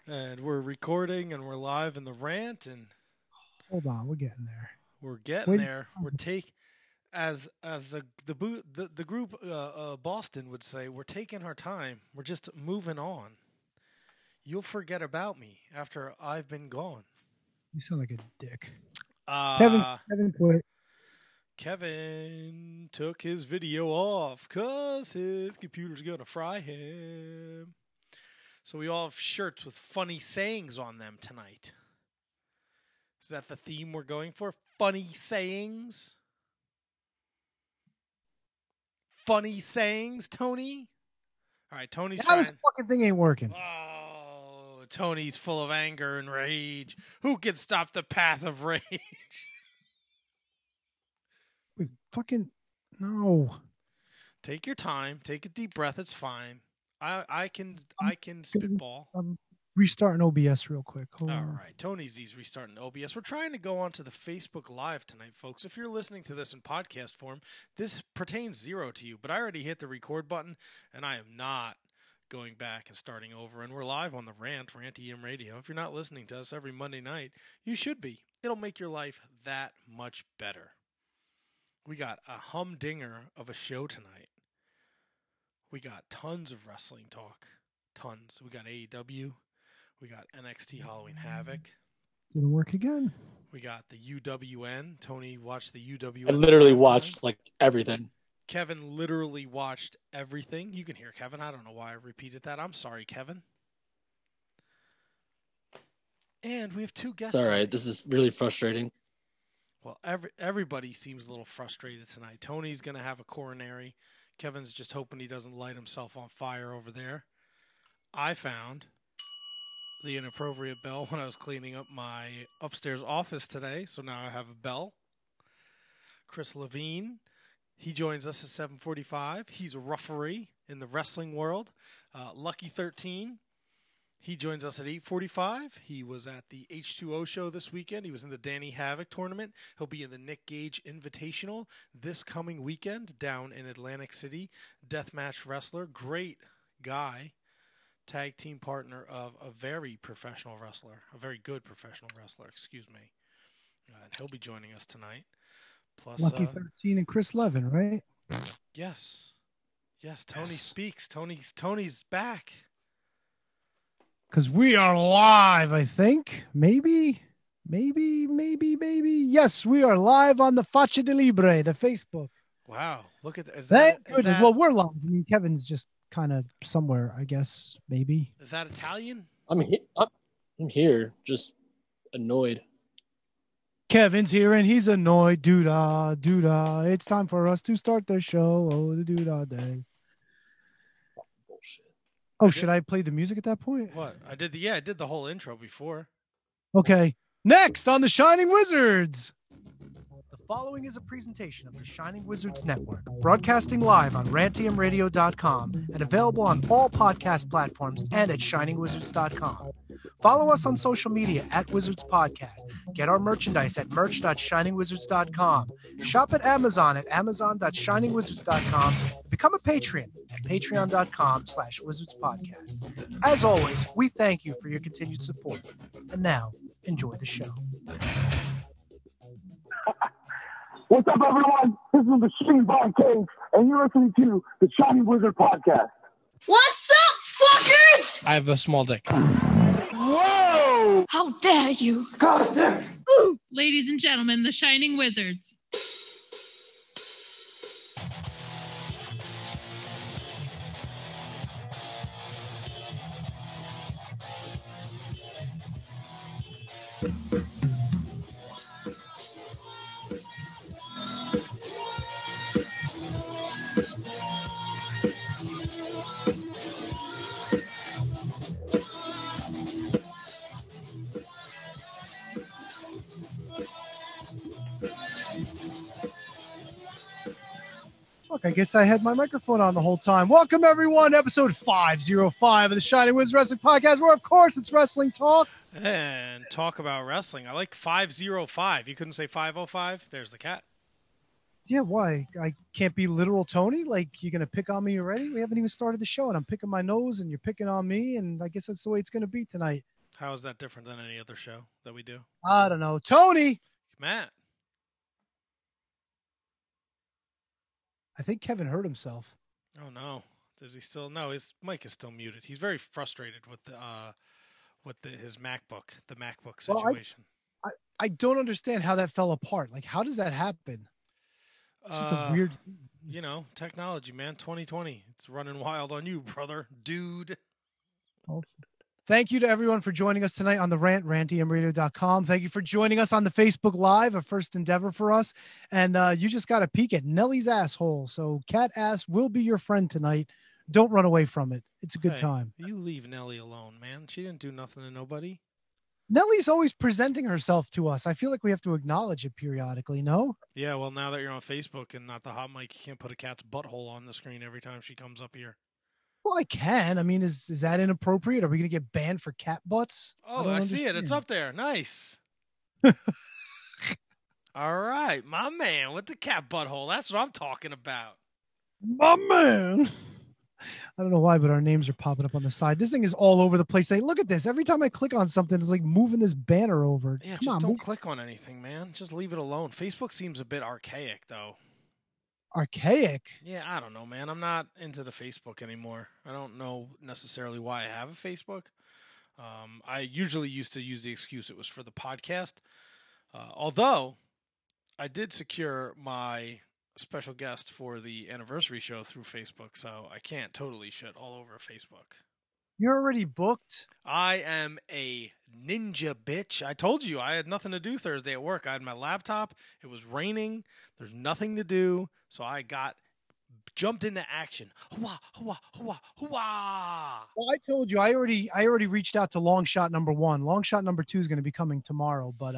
And we're recording and we're live in the rant and Hold on, we're getting there. we're getting Wait. there. We're as the group Boston would say, we're taking our time. We're just moving on. You'll forget about me after I've been gone. You sound like a dick. Uh Kevin quit. Kevin took his video off cuz his computer's going to fry him. So we all have shirts with funny sayings on them tonight. Is that the theme we're going for? Funny sayings? Funny sayings, Tony? All right, Tony's Now this trying. fucking thing ain't working. Oh, Tony's full of anger and rage. Who can stop the path of rage? Wait, fucking no. Take your time. Take a deep breath. It's fine. I can spitball. I'm restarting OBS real quick. Hold All on. right, Tony's restarting OBS. We're trying to go onto the Facebook Live tonight, folks. If you're listening to this in podcast form, this pertains zero to you. But I already hit the record button, and I am not going back and starting over. And we're live on the Rant EM Radio. If you're not listening to us every Monday night, you should be. It'll make your life that much better. We got a humdinger of a show tonight. We got tons of wrestling talk. Tons. We got AEW. We got NXT Halloween Havoc. Didn't work again. We got the UWN. Tony watched the UWN. I literally watched like everything. Kevin literally watched everything. You can hear Kevin. I don't know why I repeated that. I'm sorry, Kevin. And we have two guests. It's all right. Tonight. This is really frustrating. Well, everybody seems a little frustrated tonight. Tony's going to have a coronary. Kevin's just hoping he doesn't light himself on fire over there. I found the inappropriate bell when I was cleaning up my upstairs office today, so now I have a bell. Chris Levine, he joins us at 7:45. He's a referee in the wrestling world. Lucky 13, he joins us at 8:45. He was at the H2O show this weekend. He was in the Danny Havoc tournament. He'll be in the Nick Gage Invitational this coming weekend down in Atlantic City. Deathmatch wrestler, great guy. Tag team partner of a very professional wrestler, a very good professional wrestler, excuse me. And he'll be joining us tonight. Plus, Lucky 13 and Chris Levin, right? Yes. Tony speaks. Tony's back. Because we are live, I think. Maybe. Yes, we are live on the Faccia di Libre, the Facebook. Wow. Look at that. Thank goodness. Well, we're live. I mean, Kevin's just kind of somewhere, I guess, maybe. Is that Italian? I'm here, just annoyed. Kevin's here and he's annoyed. Doo-dah. It's time for us to start the show. Oh, the doo-dah day. Bullshit. Oh, should I play the music at that point? What? I did the whole intro before. Okay. Next on the Shining Wizards. The following is a presentation of the Shining Wizards Network, broadcasting live on rantiumradio.com and available on all podcast platforms and at shiningwizards.com. Follow us on social media at Wizards Podcast. Get our merchandise at merch.shiningwizards.com. Shop at amazon.shiningwizards.com. Become a Patreon at patreon.com/wizardspodcast. As always, we thank you for your continued support. And now, enjoy the show. What's up, everyone? This is the Shane Cave, and you're listening to the Shining Wizard Podcast. What's up, fuckers? I have a small dick. Whoa! How dare you? God damn! Ooh. Ladies and gentlemen, the Shining Wizards. Look, I guess I had my microphone on the whole time. Welcome, everyone, episode 505 of the Shining Wizards Wrestling Podcast, where, of course, it's wrestling talk. And talk about wrestling. I like 505. You couldn't say 505? There's the cat. Yeah, why? I can't be literal Tony? Like, you're going to pick on me already? We haven't even started the show, and I'm picking my nose, and you're picking on me, and I guess that's the way it's going to be tonight. How is that different than any other show that we do? I don't know. Tony. Matt. I think Kevin hurt himself. Oh no. Does he still? No, his mic is still muted. He's very frustrated with his MacBook, the MacBook situation. Well, I don't understand how that fell apart. Like, how does that happen? It's just a weird thing. You know, technology, man. 2020. It's running wild on you, brother. Dude. Well, thank you to everyone for joining us tonight on The Rant, rantiumradio.com. Thank you for joining us on the Facebook Live, a first endeavor for us. And you just got a peek at Nellie's asshole. So cat ass will be your friend tonight. Don't run away from it. It's a good time. You leave Nellie alone, man. She didn't do nothing to nobody. Nellie's always presenting herself to us. I feel like we have to acknowledge it periodically, no? Yeah, well, now that you're on Facebook and not the hot mic, you can't put a cat's butthole on the screen every time she comes up here. Well, I can. I mean, is that inappropriate? Are we going to get banned for cat butts? Oh, I see it. It's up there. Nice. All right, my man with the cat butthole. That's what I'm talking about. My man. I don't know why, but our names are popping up on the side. This thing is all over the place. Look at this. Every time I click on something, it's like moving this banner over. Yeah, just don't click on anything, man. Just leave it alone. Facebook seems a bit archaic, though. Archaic? Yeah, I don't know, man. I'm not into the Facebook anymore. I don't know necessarily why I have a Facebook. I usually used to use the excuse it was for the podcast. Although, I did secure my special guest for the anniversary show through Facebook, so I can't totally shit all over Facebook. You're already booked? I am a ninja bitch. I told you I had nothing to do Thursday at work. I had my laptop. It was raining. There's nothing to do, so I jumped into action. Hoo-wah, hoo-wah, hoo-wah, hoo-wah. Well, I told you I already reached out to long shot number 1. Long shot number 2 is going to be coming tomorrow, but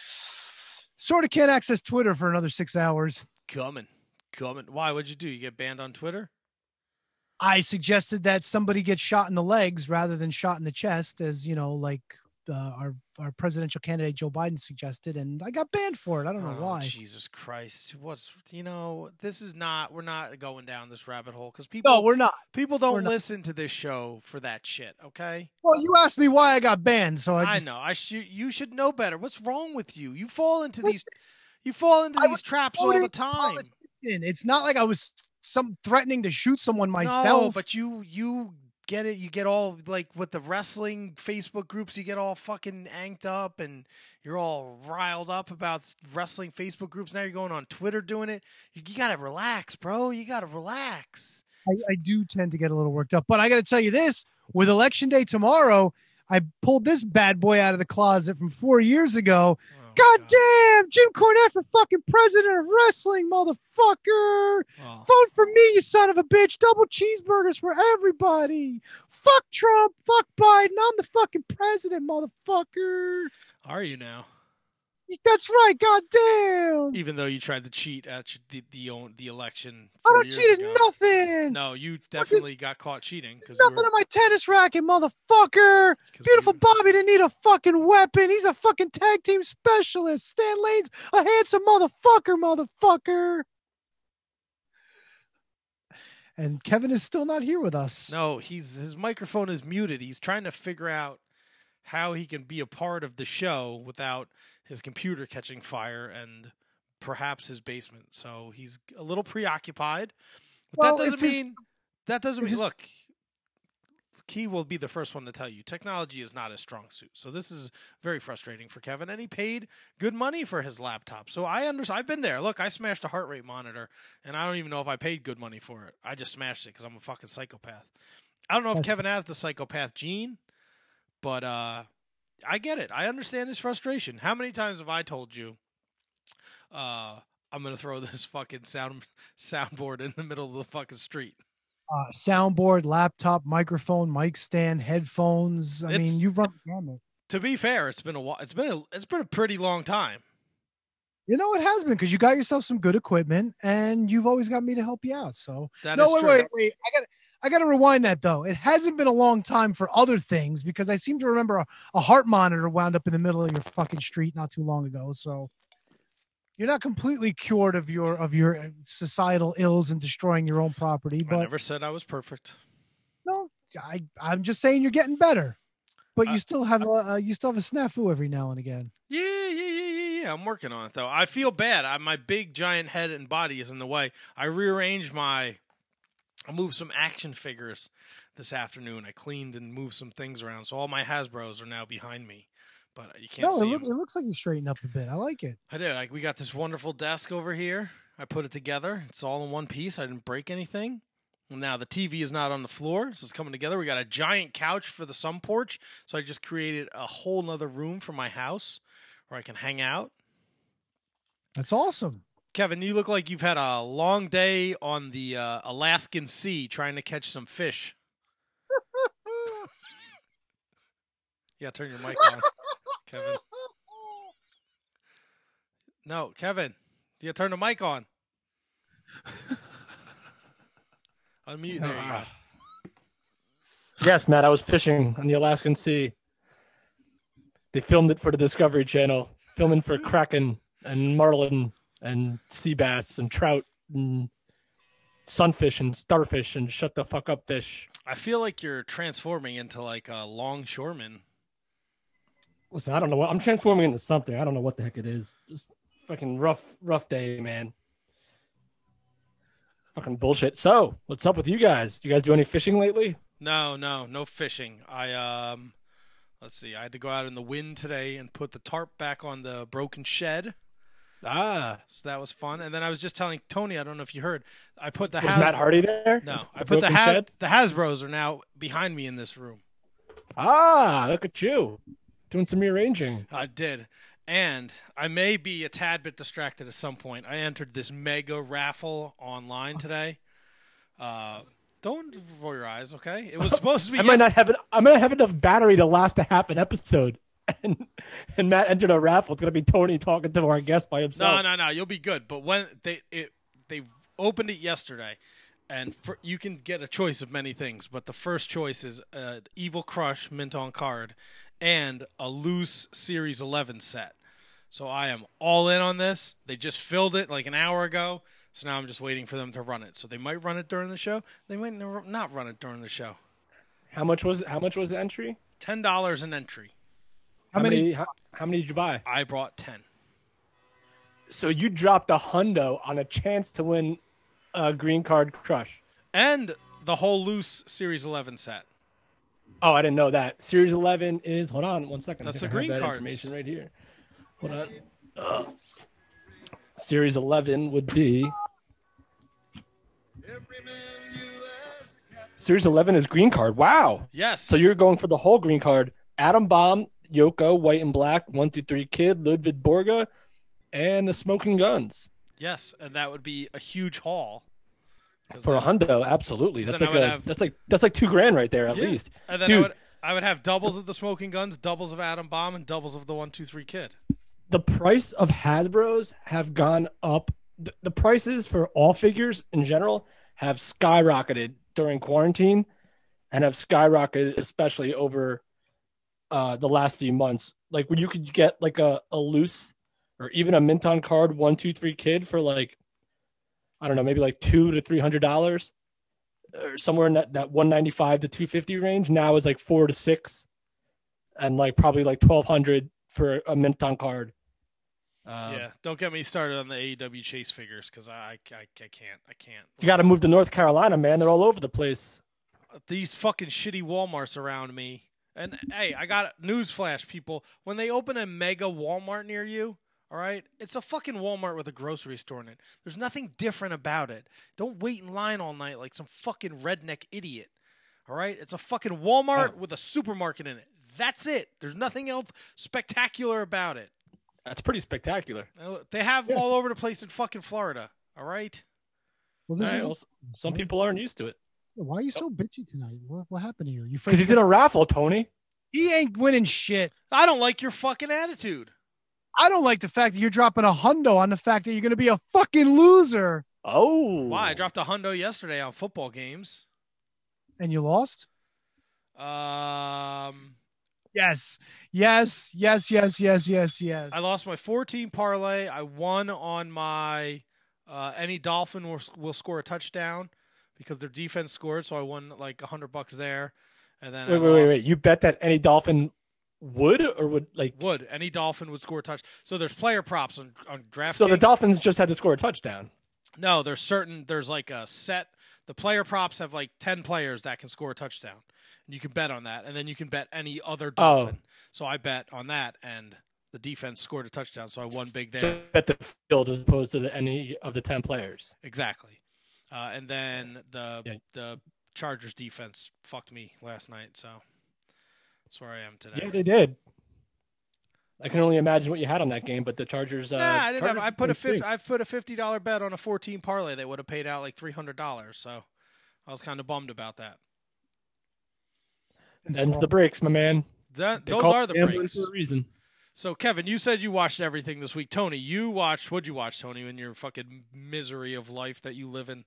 sort of can't access Twitter for another 6 hours. Coming. Why? What'd you do? You get banned on Twitter? I suggested that somebody get shot in the legs rather than shot in the chest, as you know, like our presidential candidate Joe Biden suggested, and I got banned for it. I don't know why. Jesus Christ! This is not. We're not going down this rabbit hole because people. No, we're not. People don't listen to this show for that shit. Okay. Well, you asked me why I got banned, so I know. You should know better. What's wrong with you? You fall into these. You fall into these traps all the time. It's not like I was threatening to shoot someone myself. No, but you get it. You get all like with the wrestling Facebook groups. You get all fucking anked up, and you're all riled up about wrestling Facebook groups. Now you're going on Twitter doing it. You gotta relax, bro. You gotta relax. I do tend to get a little worked up, but I got to tell you this: with Election Day tomorrow, I pulled this bad boy out of the closet from 4 years ago. God damn, Jim Cornette for fucking president of wrestling, motherfucker. Oh. Vote for me, you son of a bitch. Double cheeseburgers for everybody. Fuck Trump. Fuck Biden. I'm the fucking president, motherfucker. Are you now? That's right. God damn. Even though you tried to cheat at the election 4 years ago. I cheated nothing. No, you definitely got caught cheating. Nothing on my tennis racket, motherfucker. Beautiful Bobby didn't need a fucking weapon. He's a fucking tag team specialist. Stan Lane's a handsome motherfucker. And Kevin is still not here with us. No, his microphone is muted. He's trying to figure out how he can be a part of the show without his computer catching fire and perhaps his basement. So he's a little preoccupied. But that doesn't mean look, he will be the first one to tell you technology is not his strong suit. So this is very frustrating for Kevin, and he paid good money for his laptop. So I understand. I've been there. Look, I smashed a heart rate monitor, and I don't even know if I paid good money for it. I just smashed it because I'm a fucking psychopath. I don't know if Kevin has the psychopath gene, but I get it. I understand his frustration. How many times have I told you I'm going to throw this fucking soundboard in the middle of the fucking street? Soundboard, laptop, microphone, mic stand, headphones. I mean, you've run the gamut. To be fair, it's been a while. It's been a pretty long time. You know, it has been because you got yourself some good equipment, and you've always got me to help you out. So that is true. Wait. I got to rewind that, though. It hasn't been a long time for other things because I seem to remember a heart monitor wound up in the middle of your fucking street not too long ago. So you're not completely cured of your societal ills and destroying your own property. But I never said I was perfect. No, I'm just saying you're getting better. but you still have a snafu every now and again. Yeah. I'm working on it though. I feel bad. My big giant head and body is in the way. I moved some action figures this afternoon. I cleaned and moved some things around, so all my Hasbros are now behind me. But you can't see them. It looks like you straightened up a bit. I like it. I did. We got this wonderful desk over here. I put it together. It's all in one piece. I didn't break anything. And now the TV is not on the floor, so it's coming together. We got a giant couch for the sun porch, so I just created a whole nother room for my house where I can hang out. That's awesome. Kevin, you look like you've had a long day on the Alaskan Sea trying to catch some fish. Yeah, turn your mic on, Kevin. No, Kevin, you turn the mic on. Unmute. There you go. Yes, Matt, I was fishing on the Alaskan Sea. They filmed it for the Discovery Channel, filming for kraken and marlin and sea bass and trout and sunfish and starfish and shut the fuck up fish. I feel like you're transforming into like a longshoreman. Listen, I don't know what I'm transforming into something. I don't know what the heck it is. Just fucking rough day, man. Fucking bullshit. So, what's up with you guys? You guys do any fishing lately? No fishing. Let's see. I had to go out in the wind today and put the tarp back on the broken shed. So that was fun. And then I was just telling Tony, I don't know if you heard, I put the Was Matt Hardy there? No, I put the Hasbros are now behind me in this room. Look at you doing some rearranging. I did. And I may be a tad bit distracted at some point. I entered this mega raffle online today. Don't roll your eyes, okay? It was supposed to be. I might not have enough battery to last a half an episode. And Matt entered a raffle. It's gonna be Tony talking to our guest by himself. No. You'll be good. But when they opened it yesterday, and you can get a choice of many things. But the first choice is Evil Crush mint on card, and a loose Series 11 set. So I am all in on this. They just filled it like an hour ago. So now I'm just waiting for them to run it. So they might run it during the show. They might not run it during the show. How much was the entry? $10 an entry. How many did you buy? I brought 10. So you dropped a hundo on a chance to win a green card crush. And the whole loose Series 11 set. Oh, I didn't know that. Series 11 is, hold on one second. That's the green card information right here. Hold on. Series 11 would be. Series 11 is green card. Wow. Yes. So you're going for the whole green card. Atom Bomb, Yoko, White and Black, 123 Kid, Ludwig Borga, and the Smoking Guns. Yes, and that would be a huge haul. For a hundo, absolutely. That's like $2,000 right there at least. And then dude, I would have doubles of the Smoking Guns, doubles of Atom Bomb, and doubles of the 123 Kid. The price of Hasbros have gone up. The prices for all figures in general have skyrocketed during quarantine, and have skyrocketed especially over the last few months. Like when you could get like a loose or even a mint on card 123 Kid for like, I don't know, maybe like $200 to $300 or somewhere in that $195 to $250 range. Now is like $400 to $600 and like probably like $1,200 for a mint on card. Yeah, don't get me started on the AEW Chase figures because I can't. You got to move to North Carolina, man. They're all over the place. These fucking shitty Walmarts around me. And hey, I got a newsflash, people. When they open a mega Walmart near you, all right, it's a fucking Walmart with a grocery store in it. There's nothing different about it. Don't wait in line all night like some fucking redneck idiot. All right, it's a fucking Walmart with a supermarket in it. That's it. There's nothing else spectacular about it. That's pretty spectacular. They have all over the place in fucking Florida. All right. Well, some people aren't used to it. Why are you so bitchy tonight? What happened to you? Because he's in a raffle, Tony. He ain't winning shit. I don't like your fucking attitude. I don't like the fact that you're dropping a hundo on the fact that you're going to be a fucking loser. Oh. Why? I dropped a hundo yesterday on football games. And you lost? Yes. I lost my 14 parlay. I won on my any Dolphin will score a touchdown because their defense scored, so I won like $100 there. And then Wait. You bet that any Dolphin would any Dolphin would score a touch. So there's player props on DraftKings. So the Dolphins just had to score a touchdown. No, there's like a set. The player props have like 10 players that can score a touchdown. And you can bet on that. And then you can bet any other Dolphin. So I bet on that, and the defense scored a touchdown, so I won big there. So bet the field as opposed to any of the 10 players. Exactly. And then the Chargers defense fucked me last night, so that's where I am today. Yeah, they did. I can only imagine what you had on that game, but the Chargers. I didn't have. I put a $50 bet on a 14 parlay that would have paid out like $300. So I was kind of bummed about that. Them's the breaks, my man. Those are the breaks for a reason. So Kevin, you said you watched everything this week. Tony, what'd you watch, Tony, in your fucking misery of life that you live in?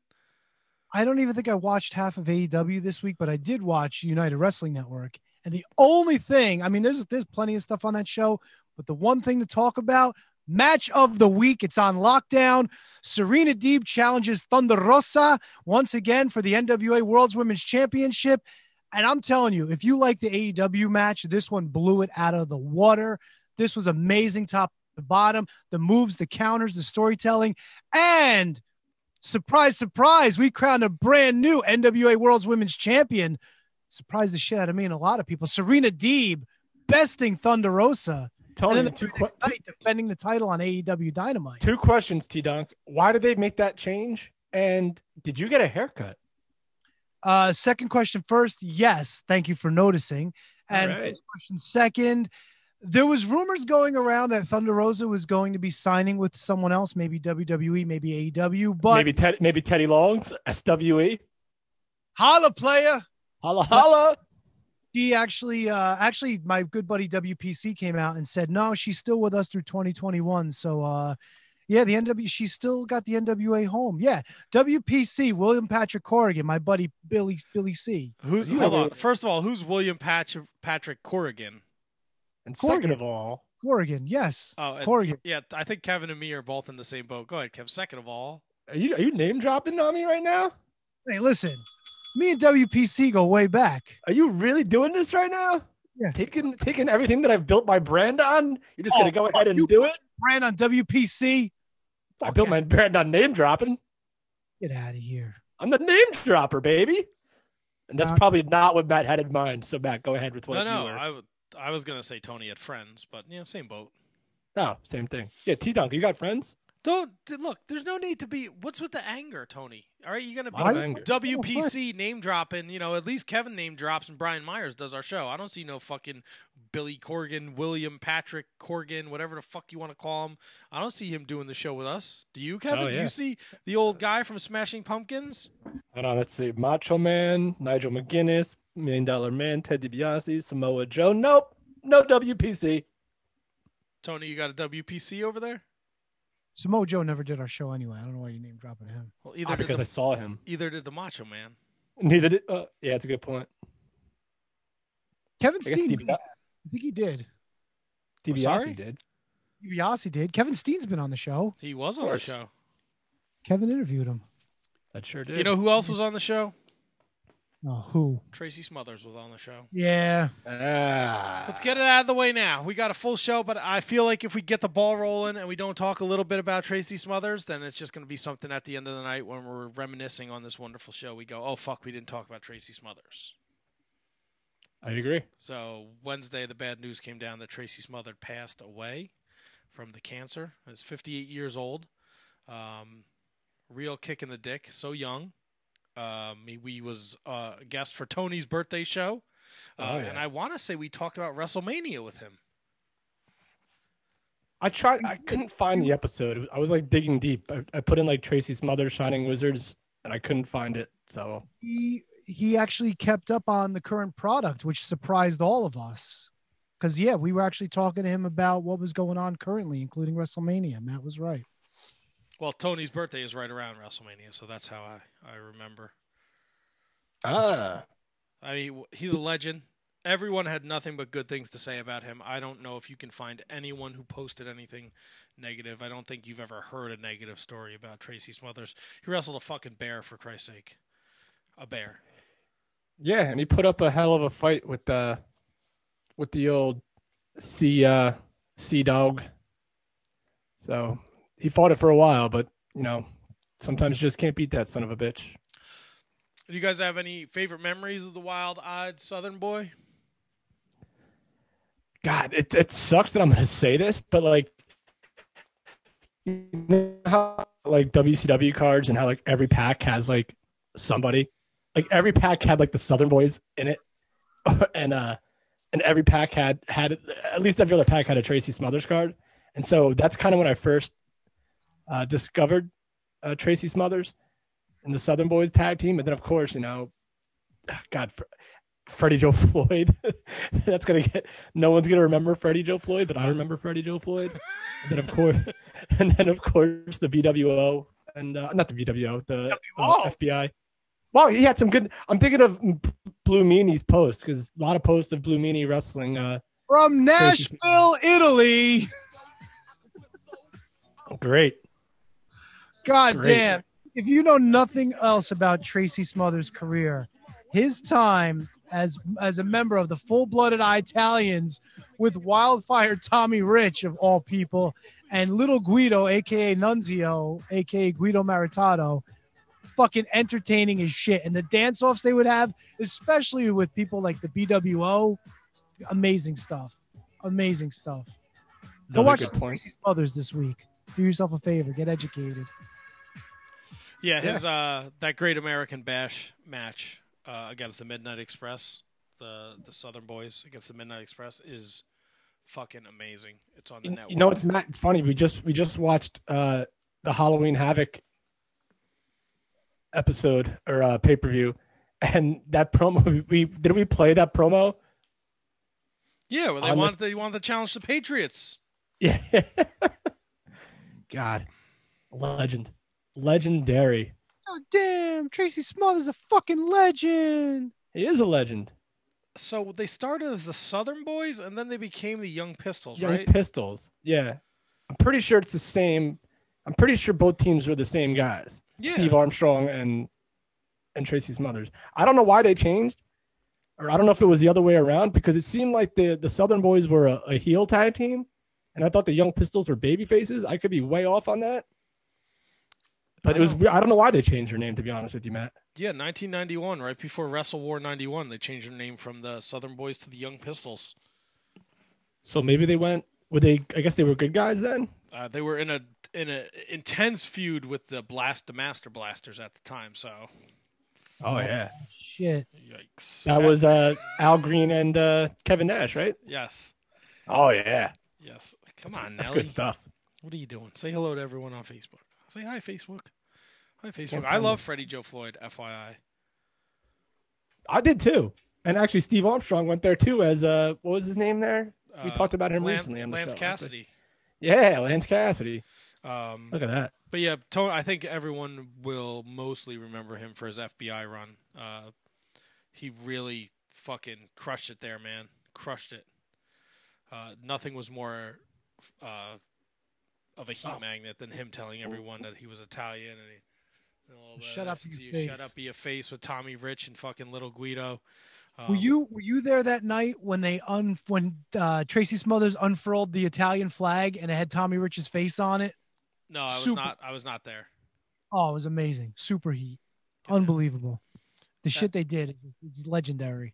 I don't even think I watched half of AEW this week, but I did watch United Wrestling Network. And the only thing, I mean, there's plenty of stuff on that show, but the one thing to talk about, match of the week, it's on lockdown. Serena Deeb challenges Thunder Rosa once again for the NWA World's Women's Championship. And I'm telling you, if you like the AEW match, this one blew it out of the water. This was amazing top to bottom. The moves, the counters, the storytelling, and surprise, surprise, we crowned a brand new NWA World's Women's Champion. Surprised the shit out of me and a lot of people. Serena Deeb besting Thunder Rosa. Tony, and then defending the title on AEW Dynamite. 2 questions, T-Dunk. Why did they make that change? And did you get a haircut? Second question first. Yes. Thank you for noticing. And first question second, there was rumors going around that Thunder Rosa was going to be signing with someone else, maybe WWE, maybe AEW, but maybe Teddy Long's SWE. Holla, player. Holla, holla. He actually, my good buddy WPC came out and said, no, she's still with us through 2021. So, the she's still got the NWA home. Yeah. WPC, William Patrick Corrigan, my buddy Billy C. Hold on. First of all, who's William Patrick Corrigan? And second of all, Corrigan, yes. Corrigan. Yeah, I think Kevin and me are both in the same boat. Go ahead, Kev. Second of all, are you name dropping on me right now? Hey, listen, me and WPC go way back. Are you really doing this right now? Yeah. Taking everything that I've built my brand on. You're just gonna go ahead and do it. Brand on WPC. I built my brand on name dropping. Get out of here. I'm the name dropper, baby. And that's probably not what Matt had in mind. So Matt, go ahead with what you were. I was going to say Tony had friends, but same boat. No, same thing. Yeah, T-Dunk, you got friends? Look, there's no need to be. What's with the anger, Tony? All right, you're going to be WPC name dropping. At least Kevin name drops and Brian Myers does our show. I don't see no fucking Billy Corgan, William Patrick Corgan, whatever the fuck you want to call him. I don't see him doing the show with us. Do you, Kevin? Oh, yeah. You see the old guy from Smashing Pumpkins? Hold on, let's see. Macho Man, Nigel McGuinness, $1 Million Man, Ted DiBiase, Samoa Joe. Nope. No WPC. Tony, you got a WPC over there? Samoa Joe never did our show anyway. I don't know why you name dropping him. Well, because I saw him. Either did the Macho Man. Neither did. Yeah, that's a good point. Kevin Steen. I think he did. DiBiase did. DiBiase did. Kevin Steen's been on the show. He was on the show. Kevin interviewed him. That sure did. You know who else was on the show? Oh, who? Tracy Smothers was on the show. Yeah. Let's get it out of the way now. We got a full show, but I feel like if we get the ball rolling and we don't talk a little bit about Tracy Smothers, then it's just going to be something at the end of the night when we're reminiscing on this wonderful show. We go, oh, fuck, we didn't talk about Tracy Smothers. I agree. So Wednesday, the bad news came down that Tracy Smothers passed away from the cancer. He's 58 years old. Real kick in the dick. So young. We was a guest for Tony's birthday show. And I want to say we talked about WrestleMania with him. I couldn't find the episode. I was like digging deep. I put in like Tracy Smothers, Shining Wizards, and I couldn't find it. So he actually kept up on the current product, which surprised all of us. Because, we were actually talking to him about what was going on currently, including WrestleMania. Matt was right. Well, Tony's birthday is right around WrestleMania, so that's how I remember. I mean, he's a legend. Everyone had nothing but good things to say about him. I don't know if you can find anyone who posted anything negative. I don't think you've ever heard a negative story about Tracy Smothers. He wrestled a fucking bear, for Christ's sake. A bear. Yeah, and he put up a hell of a fight with the old Sea Dog. So he fought it for a while, but sometimes you just can't beat that son of a bitch. Do you guys have any favorite memories of the wild-eyed Southern boy? God, it sucks that I'm gonna say this, but like, you know how like WCW cards and how like every pack has like somebody, like every pack had like the Southern Boys in it, and every pack had at least every other pack had a Tracy Smothers card, and so that's kind of when I first discovered Tracy Smothers and the Southern Boys tag team, and then of course God. Freddie Joe Floyd. That's gonna get no one's gonna remember Freddie Joe Floyd, but I remember Freddie Joe Floyd. And then of course the BWO and not the BWO, the FBI. Wow, he had some good. I'm thinking of Blue Meanie's post because a lot of posts of Blue Meanie wrestling from Nashville, Italy. Great. God damn! If you know nothing else about Tracy Smothers' career, his time as a member of the full-blooded Italians with Wildfire Tommy Rich, of all people, and Little Guido, a.k.a. Nunzio, a.k.a. Guido Maritato, fucking entertaining as shit. And the dance-offs they would have, especially with people like the BWO, amazing stuff. Amazing stuff. Go watch Tracy Smothers this week. Do yourself a favor. Get educated. Yeah, his that Great American Bash match against the Midnight Express, the Southern Boys against the Midnight Express, is fucking amazing. It's on the network. You know, it's funny. We just watched the Halloween Havoc episode or pay-per-view, and that promo we play that promo? Yeah, well, they wanted to challenge the Patriots. Yeah. God, legendary. Oh, damn. Tracy Smothers is a fucking legend. He is a legend. So they started as the Southern Boys, and then they became the Young Pistols, right? Young Pistols, yeah. I'm pretty sure it's the same. I'm pretty sure both teams were the same guys. Yeah. Steve Armstrong and Tracy Smothers. I don't know why they changed, or I don't know if it was the other way around, because it seemed like the Southern Boys were a heel tag team, and I thought the Young Pistols were baby faces. I could be way off on that. But I don't know why they changed their name, to be honest with you, Matt. Yeah, 1991, right before Wrestle War 91, they changed their name from the Southern Boys to the Young Pistols. So maybe I guess they were good guys then? They were in a intense feud with the Master Blasters at the time, so. Oh, yeah. Shit. Yikes. That was Al Green and Kevin Nash, right? Yes. Oh, yeah. Yes. Come on, That's Nelly. good stuff. What are you doing? Say hello to everyone on Facebook. Say hi, Facebook. Hi, Facebook. I love Freddie Joe Floyd, FYI. I did too. And actually, Steve Armstrong went there too as, what was his name there? We talked about him recently on the Lance show. Cassidy. Yeah, Lance Cassidy. Look at that. But yeah, Tony, I think everyone will mostly remember him for his FBI run. He really fucking crushed it there, man. Crushed it. Nothing was more of a heat magnet than him telling everyone that he was Italian and shut up, shut up, be a face with Tommy Rich and fucking Little Guido. Were you there that night when Tracy Smothers unfurled the Italian flag and it had Tommy Rich's face on it? No, I was not there. Oh, it was amazing. Super heat. Yeah. Unbelievable. The shit they did is legendary.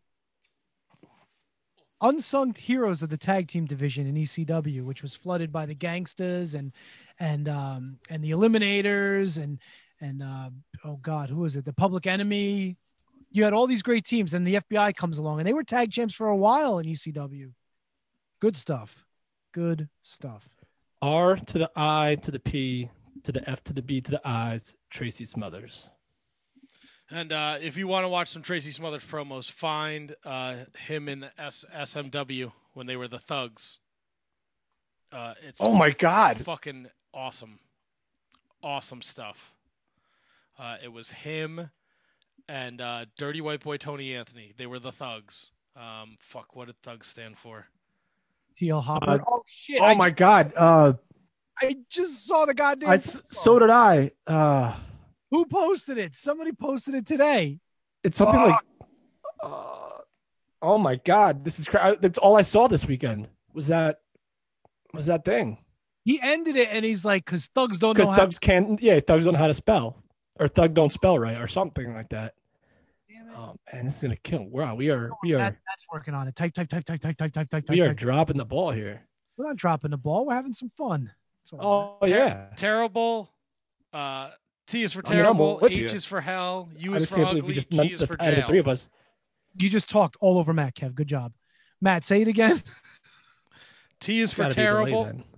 Unsung heroes of the tag team division in ECW, which was flooded by the Gangstas and the Eliminators and oh God, who was it? The Public Enemy. You had all these great teams, and the FBI comes along, and they were tag champs for a while in ECW. Good stuff. Good stuff. R to the I to the P to the F to the B to the I's, Tracy Smothers. And if you want to watch some Tracy Smothers promos, find him in the SMW when they were the Thugs. It's my God. Fucking awesome. Awesome stuff. It was him and Dirty White Boy Tony Anthony. They were the Thugs. What did Thugs stand for? TL Hopper. Oh, shit. Oh, my God. I just saw the goddamn. So did I. Who posted it? Somebody posted it today. It's something like Oh my God, this is that's all I saw this weekend. Was that thing? He ended it and he's like, because thugs don't know Because how. thugs don't know how to spell, or thug don't spell right, or something like that. Damn it. Oh man, this is gonna kill. Wow, we are That's working on it. Type. we are dropping the ball here. We're not dropping the ball. We're having some fun. Oh yeah, Terrible. T is for I mean, I'm terrible. with H you. is for hell. U I is just for can't believe ugly. we just G is for out of the jail. three of us. You just talked all over Matt, Kev. Good job. Matt, say it again. T is for Gotta be a delay terrible. then.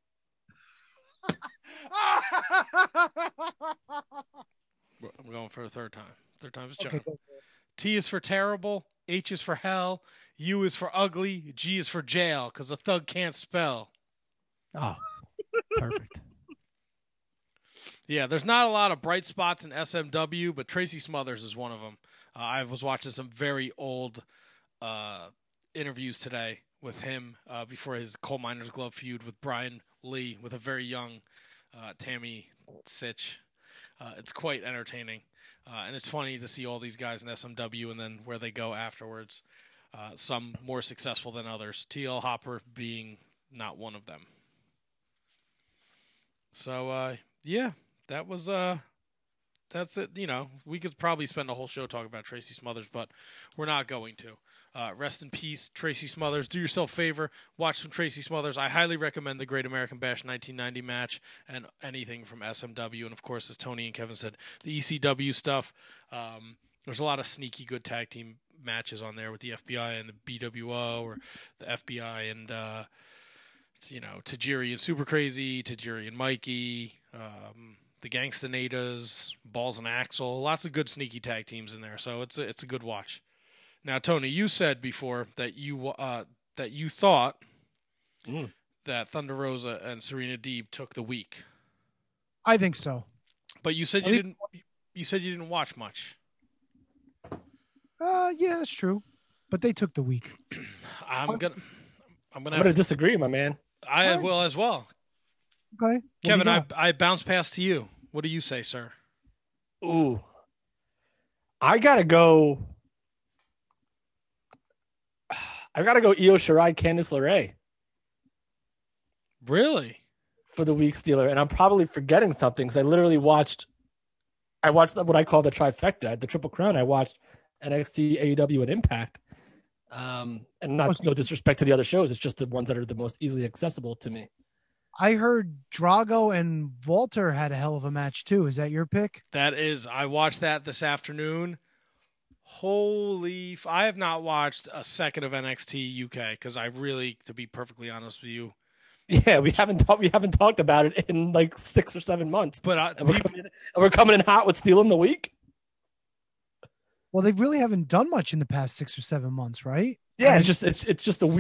I'm going for a third time. Third time's a charm. Okay, go. T is for terrible. H is for hell. U is for ugly. G is for jail because a thug can't spell. Oh, perfect. Yeah, there's not a lot of bright spots in SMW, but Tracy Smothers is one of them. I was watching some very old interviews today with him before his Coal Miners Glove feud with Brian Lee with a very young Tammy Sitch. It's quite entertaining. And it's funny to see all these guys in SMW and then where they go afterwards. Some more successful than others. TL Hopper being not one of them. So, yeah, that was that's it. You know, we could probably spend a whole show talking about Tracy Smothers, but we're not going to. Rest in peace, Tracy Smothers. Do yourself a favor, watch some Tracy Smothers. I highly recommend the Great American Bash 1990 match and anything from SMW. And, of course, as Tony and Kevin said, the ECW stuff. There's a lot of sneaky good tag team matches on there with the FBI and the BWO, or the FBI and, Tajiri and Super Crazy, Tajiri and Mikey, the Gangstanatas, Balls and Axel. Lots of good sneaky tag teams in there, so it's a good watch. Now, Tony, you said before that you thought that Thunder Rosa and Serena Deeb took the week, I think so. but you said you didn't. You said you didn't watch much. Yeah, that's true. But they took the week. I'm gonna Disagree, my man. I will as well. Okay. Kevin, I bounce pass to you. What do you say, sir? Ooh, I gotta go. Io Shirai, Candice LeRae Really? for the week stealer, and I'm probably forgetting something because I literally watched. I watched what I call the trifecta, the Triple Crown. I watched NXT, AEW, and Impact. And no disrespect to the other shows, it's just the ones that are the most easily accessible to me. I heard Drago and Walter had a hell of a match too. Is that your pick? That is. I watched that this afternoon. I have not watched a second of NXT UK because I really, to be perfectly honest with you, yeah, we haven't talked about it in like 6 or 7 months. But we're coming in hot with stealing the week. Well, they really haven't done much in the past 6 or 7 months, right? Yeah, it's just a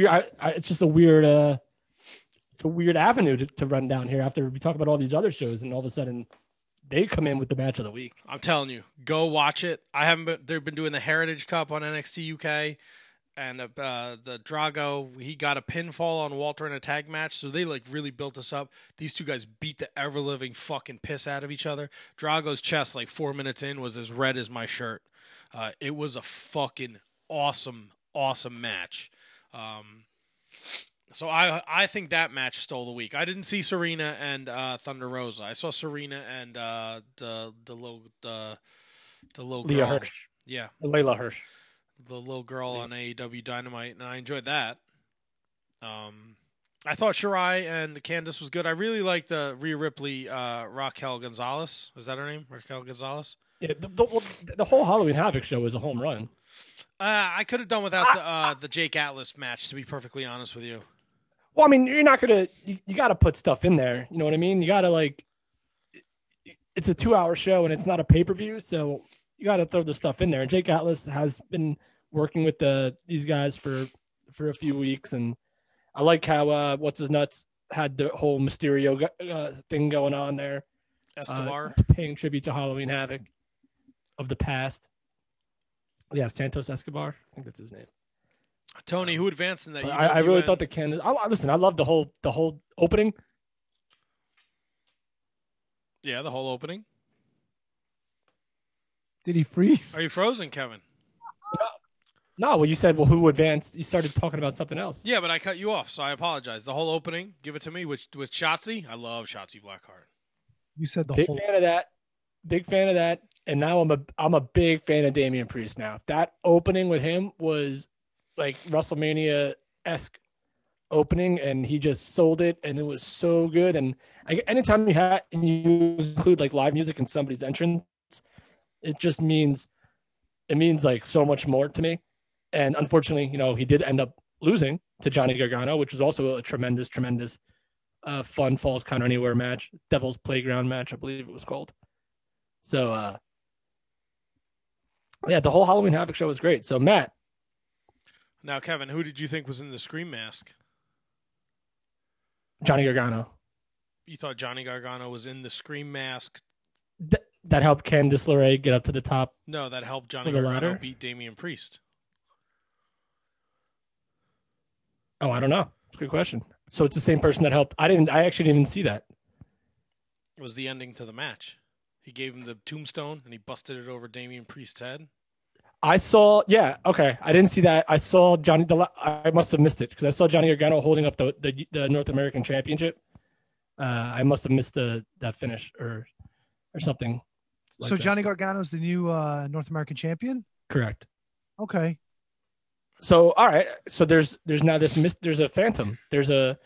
weird avenue to run down here after we talk about all these other shows, and all of a sudden they come in with the match of the week. I'm telling you, go watch it. They've been doing the Heritage Cup on NXT UK, and the Drago, he got a pinfall on Walter in a tag match, so they like really built us up. These two guys beat the ever living fucking piss out of each other. Drago's chest, like 4 minutes in, was as red as my shirt. It was a fucking awesome match. So I think that match stole the week. I didn't see Serena and Thunder Rosa. I saw Serena and the little Leah girl. Hirsch. Yeah, Layla Hirsch. the little girl on AEW Dynamite, and I enjoyed that. I thought Shirai and Candice was good. I really liked the Rhea Ripley, Raquel Gonzalez. Is that her name? Raquel Gonzalez? Yeah, the whole Halloween Havoc show was a home run. I could have done without the Jake Atlas match, to be perfectly honest with you. Well, I mean, you're not gonna. You got to put stuff in there. You know what I mean? You got to It's a 2-hour show and it's not a pay-per-view, so you got to throw the stuff in there. And Jake Atlas has been working with these guys for a few weeks, and I like how what's his nuts had the whole Mysterio thing going on there. Escobar paying tribute to Halloween Havoc of the past. Yeah, Santos Escobar. I think that's his name. Tony, who advanced in that? I really thought the Candice. Listen, I love the whole opening. Yeah, the whole opening. Did he freeze? Are you frozen, Kevin? No, well, you said, well, who advanced? You started talking about something else. Yeah, but I cut you off, so I apologize. The whole opening, give it to me with Shotzi. I love Shotzi Blackheart. You said the Big whole. fan of that. Big fan of that. And now I'm a big fan of Damian Priest now. That opening with him was like WrestleMania-esque opening, and he just sold it, and it was so good. And anytime you include like live music in somebody's entrance, it just means like so much more to me. And unfortunately, he did end up losing to Johnny Gargano, which was also a tremendous fun Falls Count Anywhere match, Devil's Playground match, I believe it was called. So yeah, the whole Halloween Havoc show was great. So Matt. Now, Kevin, who did you think was in the Scream mask? Johnny Gargano. You thought Johnny Gargano was in the Scream mask? That helped Candice LeRae get up to the top. No, that helped Johnny with a Gargano ladder? beat Damian Priest. Oh, I don't know. It's a good question. So it's the same person that helped. I actually didn't even see that. It was the ending to the match. He gave him the tombstone, and he busted it over Damian Priest's head. I saw, yeah, okay. I didn't see that. I saw I must have missed it because I saw Johnny Gargano holding up the North American Championship. I must have missed that finish or something. Like So that. Johnny Gargano's the new North American champion? Correct. Okay. So all right. So there's now there's a Phantom. There's a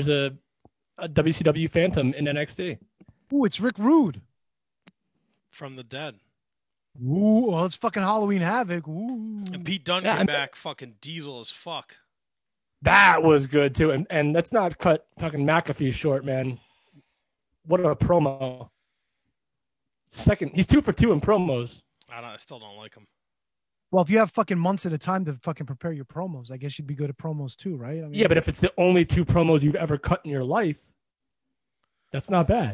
WCW Phantom in NXT. Ooh, it's Rick Rude. From the dead. Ooh, well, it's fucking Halloween Havoc. Ooh. And Pete Dunne Yeah, came back fucking diesel as fuck. That was good too. And let's not cut fucking McAfee short, man. What a promo. Second, he's 2 for 2 in promos. I still don't like him. Well, if you have fucking months at a time to fucking prepare your promos, I guess you'd be good at promos too, right? I mean, Yeah, but if it's the only 2 promos you've ever cut in your life, that's not bad.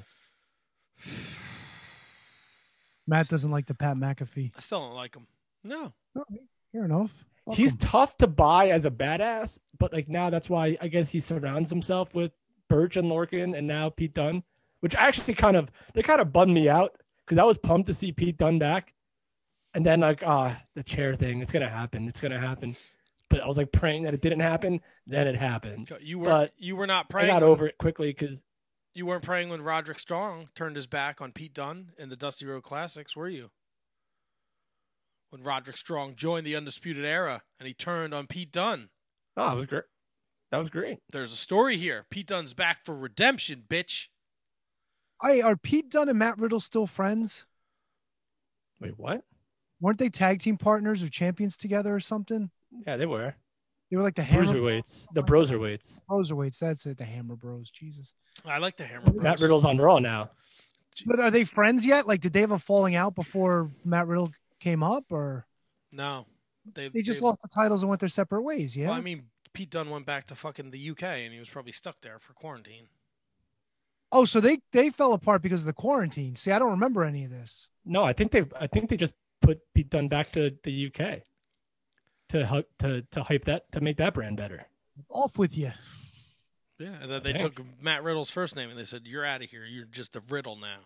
Matt doesn't like the Pat McAfee. I still don't like him. No. Fair enough. He's tough to buy as a badass, but like now that's why I guess he surrounds himself with Birch and Lorcan and now Pete Dunne, which actually kind of bummed me out because I was pumped to see Pete Dunne back. And then like, the chair thing, it's going to happen. But I was like praying that it didn't happen. Then it happened. You were not praying. I got over it quickly because you weren't praying when Roderick Strong turned his back on Pete Dunne in the Dusty Road Classics, were you? When Roderick Strong joined the Undisputed Era and he turned on Pete Dunne. Oh, it was great. That was great. There's a story here. Pete Dunne's back for redemption, bitch. Hey, are Pete Dunne and Matt Riddle still friends? Wait, what? Weren't they tag team partners or champions together or something? Yeah, they were. They were like the Hammer Bruiserweights. The Broserweights. Broserweights. That's it. The Hammer Bros. Jesus. I like the Hammer Bros. Matt Riddle's on Raw now. But are they friends yet? Like, did they have a falling out before Matt Riddle came up, or No. they just lost the titles and went their separate ways? Yeah. Well, I mean, Pete Dunne went back to fucking the UK and he was probably stuck there for quarantine. Oh, so they fell apart because of the quarantine. See, I don't remember any of this. No, I think they just put Pete Dunne back to the UK to hype that, to make that brand better. Off with you. Yeah, and then they took Matt Riddle's first name and they said, "You're out of here. You're just a Riddle now."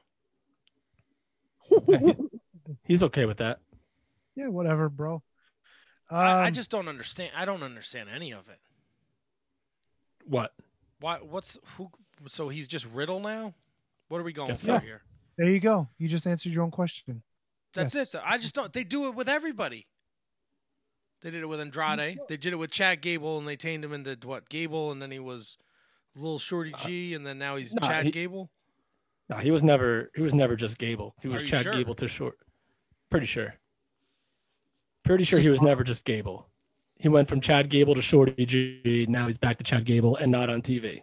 He's okay with that. Yeah, whatever, bro. I just don't understand. I don't understand any of it. What? Why? Who? So he's just Riddle now? What are we going Guess for so. here? There you go. You just answered your own question. That's Yes. it. Though. I just don't. They do it with everybody. They did it with Andrade. They did it with Chad Gable, and they tamed him into what? Gable, and then he was Little Shorty G, and then now he's Chad Gable. No, he was never just Gable. He was Are you Chad sure? Gable to short. Pretty sure. Pretty sure he was never just Gable. He went from Chad Gable to Shorty G. Now he's back to Chad Gable and not on TV.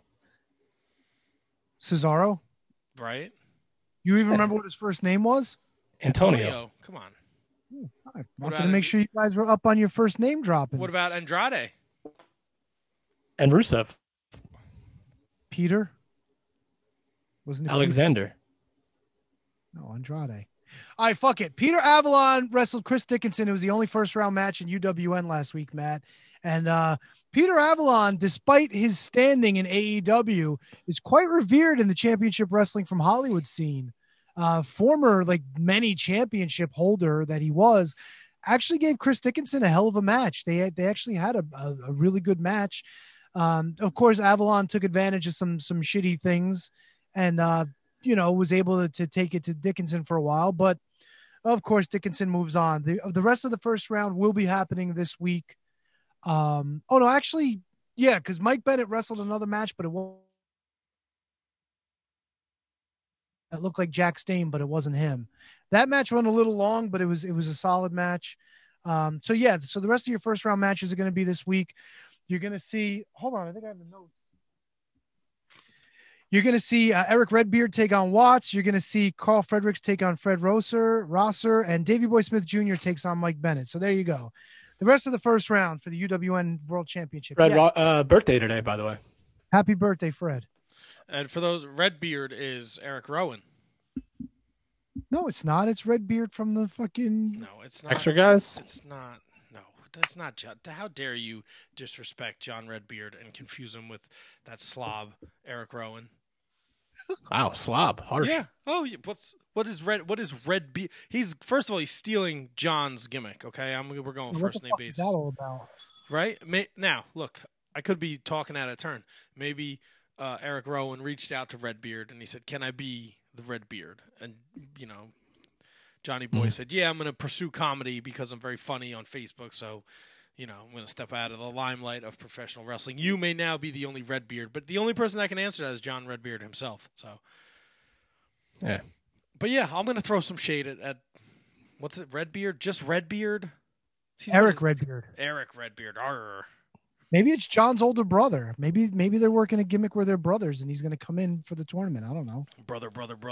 Cesaro? Right? You even remember what his first name was? Antonio. Come on. I What wanted about to make sure you guys were up on your first name dropping. What about Andrade? And Rusev. Peter? Wasn't it Alexander. Peter? No, Andrade. All right, fuck it. Peter Avalon wrestled Chris Dickinson. It was the only first round match in UWN last week, Matt. And Peter Avalon, despite his standing in AEW, is quite revered in the championship wrestling from Hollywood scene. Former, like, many championship holder that he was. actually gave Chris Dickinson a hell of a match. They actually had a really good match. Of course, Avalon took advantage of some shitty things, and was able to take it to Dickinson for a while. But of course, Dickinson moves on. The rest of the first round will be happening this week. Because Mike Bennett wrestled another match, but it looked like Jack Stain, but it wasn't him. That match went a little long, but it was a solid match. So the rest of your first round matches are going to be this week. You're going to see, hold on, I think I have the notes. You're going to see Eric Redbeard take on Watts. You're going to see Carl Fredericks take on Fred Rosser, and Davey Boy Smith Jr. takes on Mike Bennett. So there you go. The rest of the first round for the UWN World Championship. Fred, birthday today, by the way. Happy birthday, Fred. And for those, Redbeard is Eric Rowan. No, it's not. It's Redbeard from the fucking... No, it's not. Extra Guys? It's not. No, that's not John. How dare you disrespect John Redbeard and confuse him with that slob, Eric Rowan? Wow, slob. Harsh. Yeah. Oh, what is Redbeard? First of all, he's stealing John's gimmick. Okay, we're going first name basis. What is that all about? Right now, look, I could be talking out of turn. Maybe Eric Rowan reached out to Redbeard and he said, "Can I be the Redbeard?" And Johnny Boy said, "Yeah, I'm going to pursue comedy because I'm very funny on Facebook. So, I'm going to step out of the limelight of professional wrestling. You may now be the only Redbeard, but the only person that can answer that is John Redbeard himself." So, yeah. But yeah, I'm going to throw some shade at what's it, Redbeard? Just Redbeard? Eric Redbeard. Eric Redbeard. Arr. Maybe it's John's older brother. Maybe they're working a gimmick where they're brothers, and he's going to come in for the tournament. I don't know. Brother.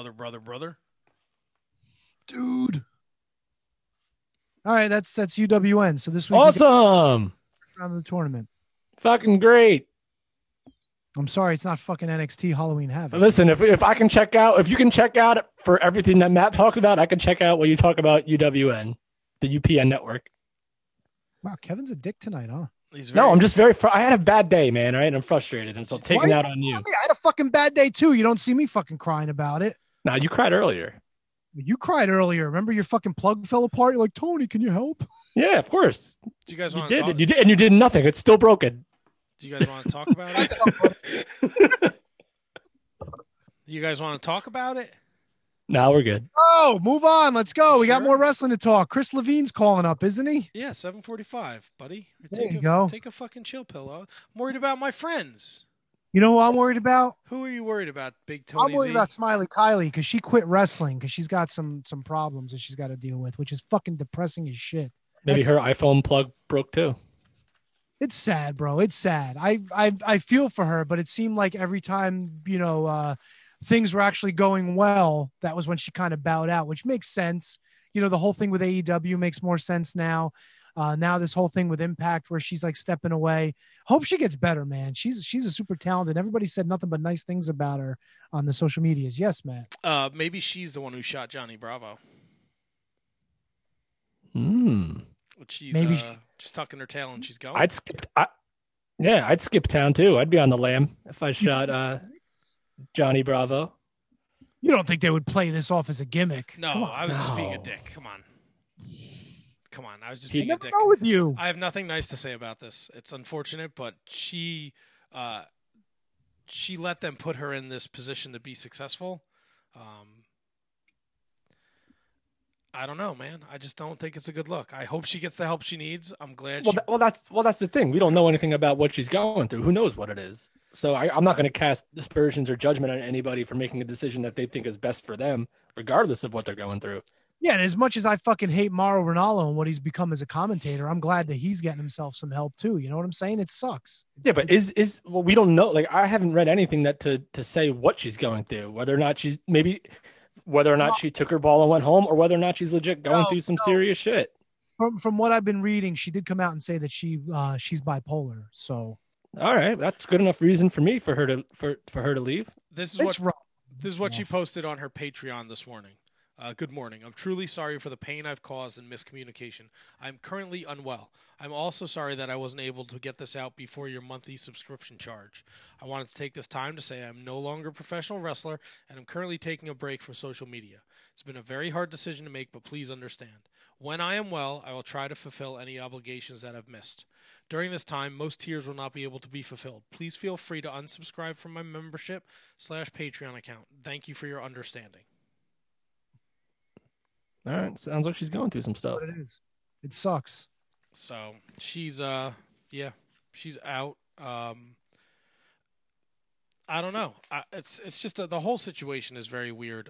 Dude. All right, that's UWN. So this week, awesome. Round of the tournament. Fucking great. I'm sorry, it's not fucking NXT Halloween Havoc. Listen, if you can check out for everything that Matt talks about, I can check out what you talk about UWN, the UPN network. Wow, Kevin's a dick tonight, huh? No, I'm just I had a bad day, man. All right, I'm frustrated, and so I'm taking it out on you. I had a fucking bad day too. You don't see me fucking crying about it. Nah, you cried earlier. You cried earlier. Remember your fucking plug fell apart? You're like, "Tony, can you help?" Yeah, of course. Do you guys want to talk? You did, and you did nothing. It's still broken. Do you guys want to talk about it? You guys want to talk about it? No, we're good. Oh, move on. Let's go. We got more wrestling to talk. Chris Levine's calling up, isn't he? Yeah, 7:45, buddy. There you go. Take a fucking chill pill. I'm worried about my friends. You know who I'm worried about? Who are you worried about, Big Tony? I'm worried about Smiley Kylie because she quit wrestling because she's got some problems that she's got to deal with, which is fucking depressing as shit. Maybe her iPhone plug broke too. It's sad, bro. It's sad. I feel for her, but it seemed like every time, things were actually going well, that was when she kind of bowed out, which makes sense. The whole thing with AEW makes more sense now. Now this whole thing with Impact where she's like stepping away. Hope she gets better, man. She's a super talented. Everybody said nothing but nice things about her on the social medias. Yes, Matt. Maybe she's the one who shot Johnny Bravo. She's maybe she's tucking her tail and she's going. I'd skip town too. I'd be on the lam if I shot Johnny Bravo. You don't think they would play this off as a gimmick? No, I was just being a dick. Come on. I was just being a dick. Go with you. I have nothing nice to say about this. It's unfortunate, but she let them put her in this position to be successful. I don't know, man. I just don't think it's a good look. I hope she gets the help she needs. I'm glad. That's the thing. We don't know anything about what she's going through. Who knows what it is? So I'm not going to cast aspersions or judgment on anybody for making a decision that they think is best for them, regardless of what they're going through. Yeah, and as much as I fucking hate Mauro Ranallo and what he's become as a commentator, I'm glad that he's getting himself some help too. You know what I'm saying? It sucks. Yeah, but we don't know. Like, I haven't read anything that to say what she's going through, whether or not she took her ball and went home, or whether or not she's legit going through some serious shit. From what I've been reading, she did come out and say that she's bipolar. So, all right, that's good enough reason for me for her to leave. This is what she posted on her Patreon this morning. Good morning. I'm truly sorry for the pain I've caused and miscommunication. I'm currently unwell. I'm also sorry that I wasn't able to get this out before your monthly subscription charge. I wanted to take this time to say I'm no longer a professional wrestler and I'm currently taking a break from social media. It's been a very hard decision to make, but please understand. When I am well, I will try to fulfill any obligations that I've missed. During this time, most tiers will not be able to be fulfilled. Please feel free to unsubscribe from my membership/Patreon account. Thank you for your understanding. All right. Sounds like she's going through some stuff. What it is. It sucks. So she's she's out. I don't know. It's just the whole situation is very weird.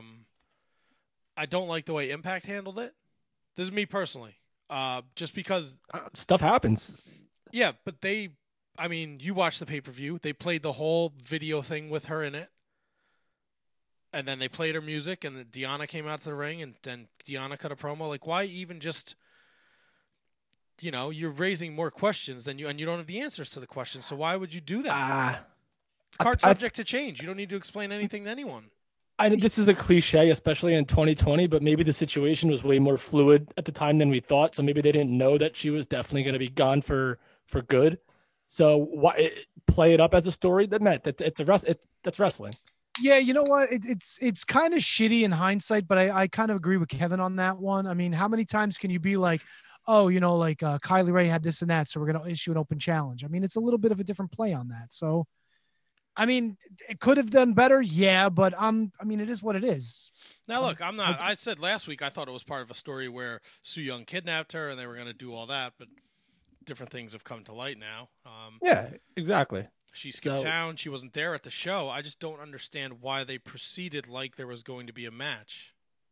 I don't like the way Impact handled it. This is me personally. Just because Stuff happens. yeah, but you watched the pay-per-view. They played the whole video thing with her in it. And then they played her music, and then Deonna came out to the ring, and then Deonna cut a promo. Like, why even just, you're raising more questions and you don't have the answers to the questions. So why would you do that? It's card subject to change. You don't need to explain anything to anyone. I think this is a cliche, especially in 2020, but maybe the situation was way more fluid at the time than we thought. So maybe they didn't know that she was definitely going to be gone for good. So why play it up as a story? That's wrestling. Yeah, you know what? It's kind of shitty in hindsight, but I kind of agree with Kevin on that one. I mean, how many times can you be like, oh, Kylie Ray had this and that, so we're going to issue an open challenge? I mean, it's a little bit of a different play on that. So, I mean, it could have done better, yeah, but it is what it is. Now, look, I said last week I thought it was part of a story where Su Yung kidnapped her and they were going to do all that, but different things have come to light now. Yeah, exactly. She skipped town. She wasn't there at the show. I just don't understand why they proceeded like there was going to be a match.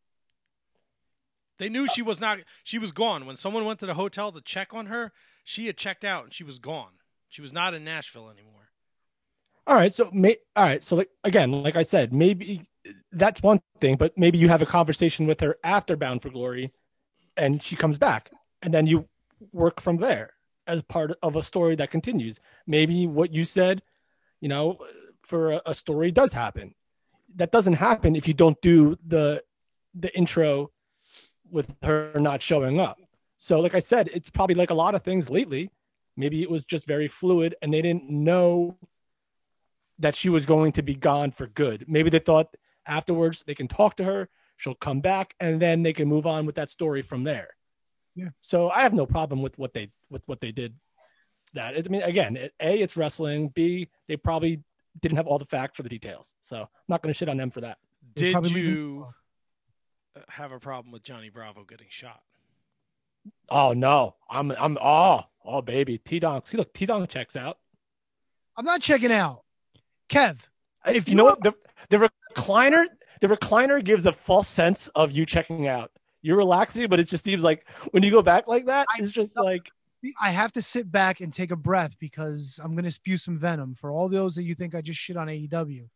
They knew she was gone. When someone went to the hotel to check on her, she had checked out and she was gone. She was not in Nashville anymore. All right. So, like I said, maybe that's one thing, but maybe you have a conversation with her after Bound for Glory and she comes back and then you work from there as part of a story that continues. Maybe what you said, for a story does happen. That doesn't happen if you don't do the intro with her not showing up. So like I said, it's probably like a lot of things lately. Maybe it was just very fluid and they didn't know that she was going to be gone for good. Maybe they thought afterwards they can talk to her, she'll come back, and then they can move on with that story from there. Yeah. So I have no problem with what they did. It's wrestling. B, they probably didn't have all the facts for the details. So I'm not going to shit on them for that. Did you have a problem with Johnny Bravo getting shot? Oh no, I'm baby. T-Donk. See, look, T-Donk checks out. I'm not checking out. Kev, if you know what the recliner gives a false sense of you checking out. You're relaxing, but it just seems like when you go back like that, it's just like I have to sit back and take a breath because I'm going to spew some venom for all those that you think I just shit on AEW.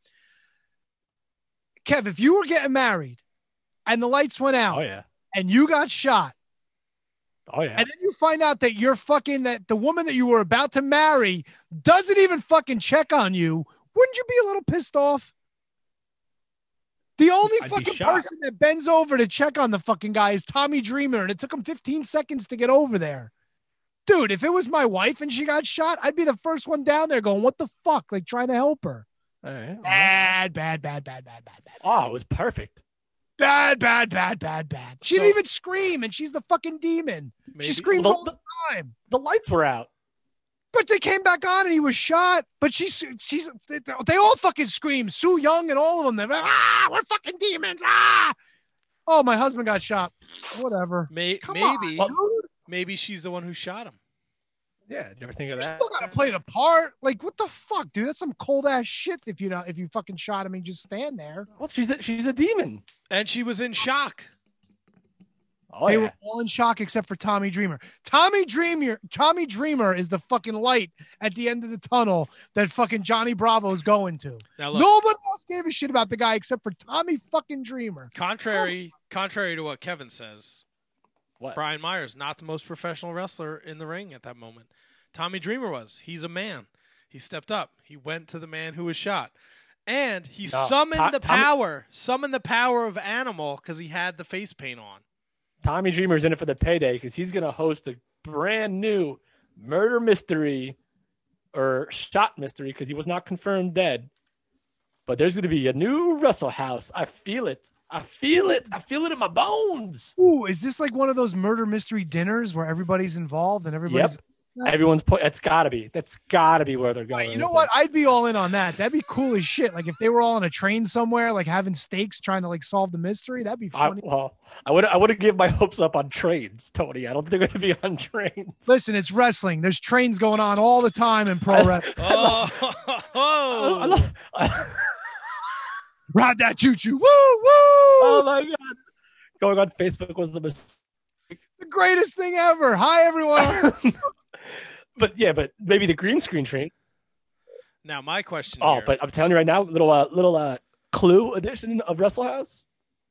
Kev, if you were getting married and the lights went out, and you got shot, and then you find out that that the woman that you were about to marry doesn't even fucking check on you, wouldn't you be a little pissed off? The only fucking person that bends over to check on the fucking guy is Tommy Dreamer, and it took him 15 seconds to get over there. Dude, if it was my wife and she got shot, I'd be the first one down there going, what the fuck? Like, trying to help her. All right. Bad. Oh, it was perfect. Bad. She didn't even scream, and she's the fucking demon. She screams all the time. The lights were out. But they came back on and he was shot. But they all fucking scream. Su Yung and all of them. They're like, we're fucking demons. Oh, my husband got shot. Whatever. Maybe she's the one who shot him. Yeah, did you ever think of that? You still gotta play the part. Like, what the fuck, dude? That's some cold ass shit. If you fucking shot him and just stand there. Well, she's a demon, and she was in shock. They were all in shock except for Tommy Dreamer. Tommy Dreamer is the fucking light at the end of the tunnel that fucking Johnny Bravo is going to. Now look, nobody else gave a shit about the guy except for Tommy fucking Dreamer. Contrary to what Kevin says, Brian Myers not the most professional wrestler in the ring at that moment. Tommy Dreamer was. He's a man. He stepped up. He went to the man who was shot. And he summoned the power of Animal because he had the face paint on. Tommy Dreamer's in it for the payday because he's going to host a brand new murder mystery or shot mystery because he was not confirmed dead. But there's going to be a new Wrestle House. I feel it. I feel it. I feel it in my bones. Ooh, is this like one of those murder mystery dinners where everybody's involved and everybody's? Everyone's point. That's gotta be. That's gotta be where they're going. You know what? I'd be all in on that. That'd be cool as shit. Like if they were all on a train somewhere, like having steaks, trying to like solve the mystery. That'd be funny. I would give my hopes up on trains, Tony. I don't think they're going to be on trains. Listen, it's wrestling. There's trains going on all the time in pro wrestling. Ride that choo choo. Woo woo. Oh my god. Going on Facebook was the mistake. The greatest thing ever. Hi everyone. But maybe the green screen train. Now my question. Oh, here, but I'm telling you right now, little clue edition of Wrestle House.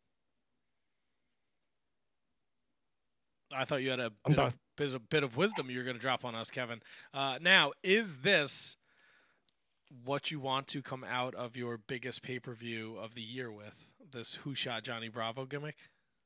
I thought you had a bit of wisdom you were going to drop on us, Kevin. Now, is this what you want to come out of your biggest pay-per-view of the year with? This Who Shot Johnny Bravo gimmick?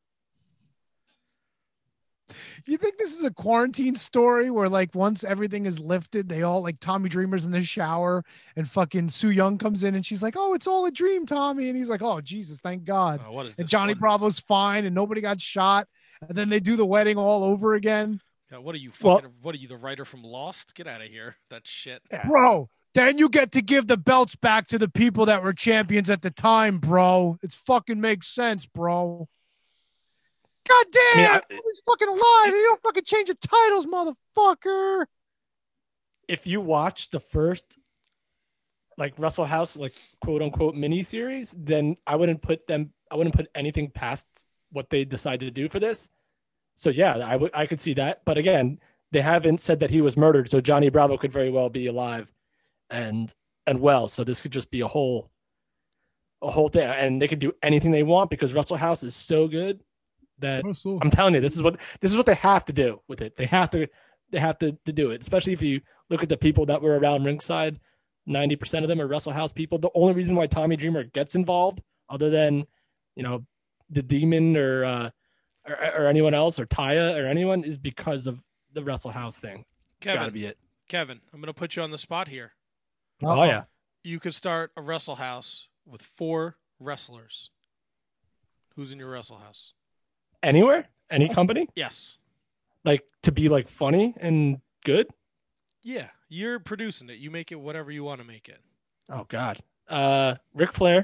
You think this is a quarantine story where like once everything is lifted, they all like Tommy Dreamer's in the shower and fucking Sue Young comes in and she's like, "Oh, it's all a dream, Tommy." And he's like, "Oh, Jesus, thank God." What is this? And Johnny Bravo's fine and nobody got shot. And then they do the wedding all over again. God, what are you fucking? What are you, the writer from Lost? Get out of here! That shit, bro. Then you get to give the belts back to the people that were champions at the time, bro. It's fucking makes sense, bro. God damn, he's fucking alive. You don't fucking change the titles, motherfucker. If you watch the first, like Wrestle House, like quote unquote mini series, then I wouldn't put anything past what they decided to do for this. So yeah, I could see that. But again, they haven't said that he was murdered, so Johnny Bravo could very well be alive and well. So this could just be a whole thing, and they could do anything they want because Wrestle House is so good. That I'm telling you, this is what they have to do with it. They have to do it. Especially if you look at the people that were around ringside, 90% of them are Wrestle House people. The only reason why Tommy Dreamer gets involved, other than the Demon or anyone else or Taya or anyone, is because of the Wrestle House thing. It's got to be it. Kevin, I'm going to put you on the spot here. Oh yeah, you could start a Wrestle House with 4 wrestlers. Who's in your Wrestle House? Anywhere? Any company? Yes. Like to be like funny and good? Yeah. You're producing it. You make it whatever you want to make it. Oh God. Ric Flair.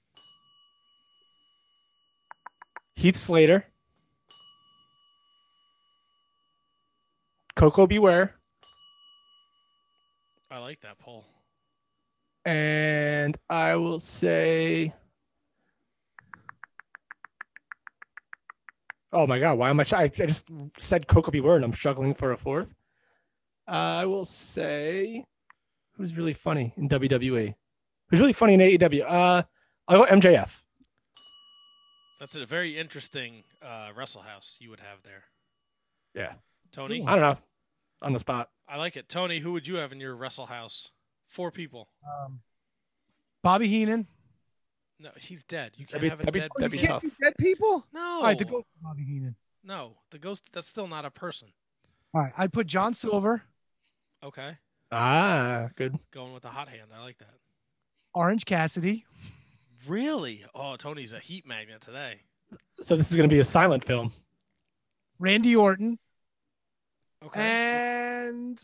Heath Slater. Coco Beware. I like that poll. And I will say, oh my God, why am I just said Coco Beware and I'm struggling for a fourth. I will say, who's really funny in WWE? Who's really funny in AEW? I'll go MJF. That's a very interesting Wrestle House you would have there. Yeah. Tony? I don't know. On the spot. I like it. Tony, who would you have in your Wrestle House? 4 people. Bobby Heenan. No, he's dead. You can't have a dead. You can't do dead people? No. All right, the ghost of Bobby Heenan. No, the ghost, that's still not a person. All right, I'd put John Silver. Okay. Ah, good. Going with the hot hand. I like that. Orange Cassidy. Really? Oh, Tony's a heat magnet today. So this is going to be a silent film. Randy Orton. Okay. And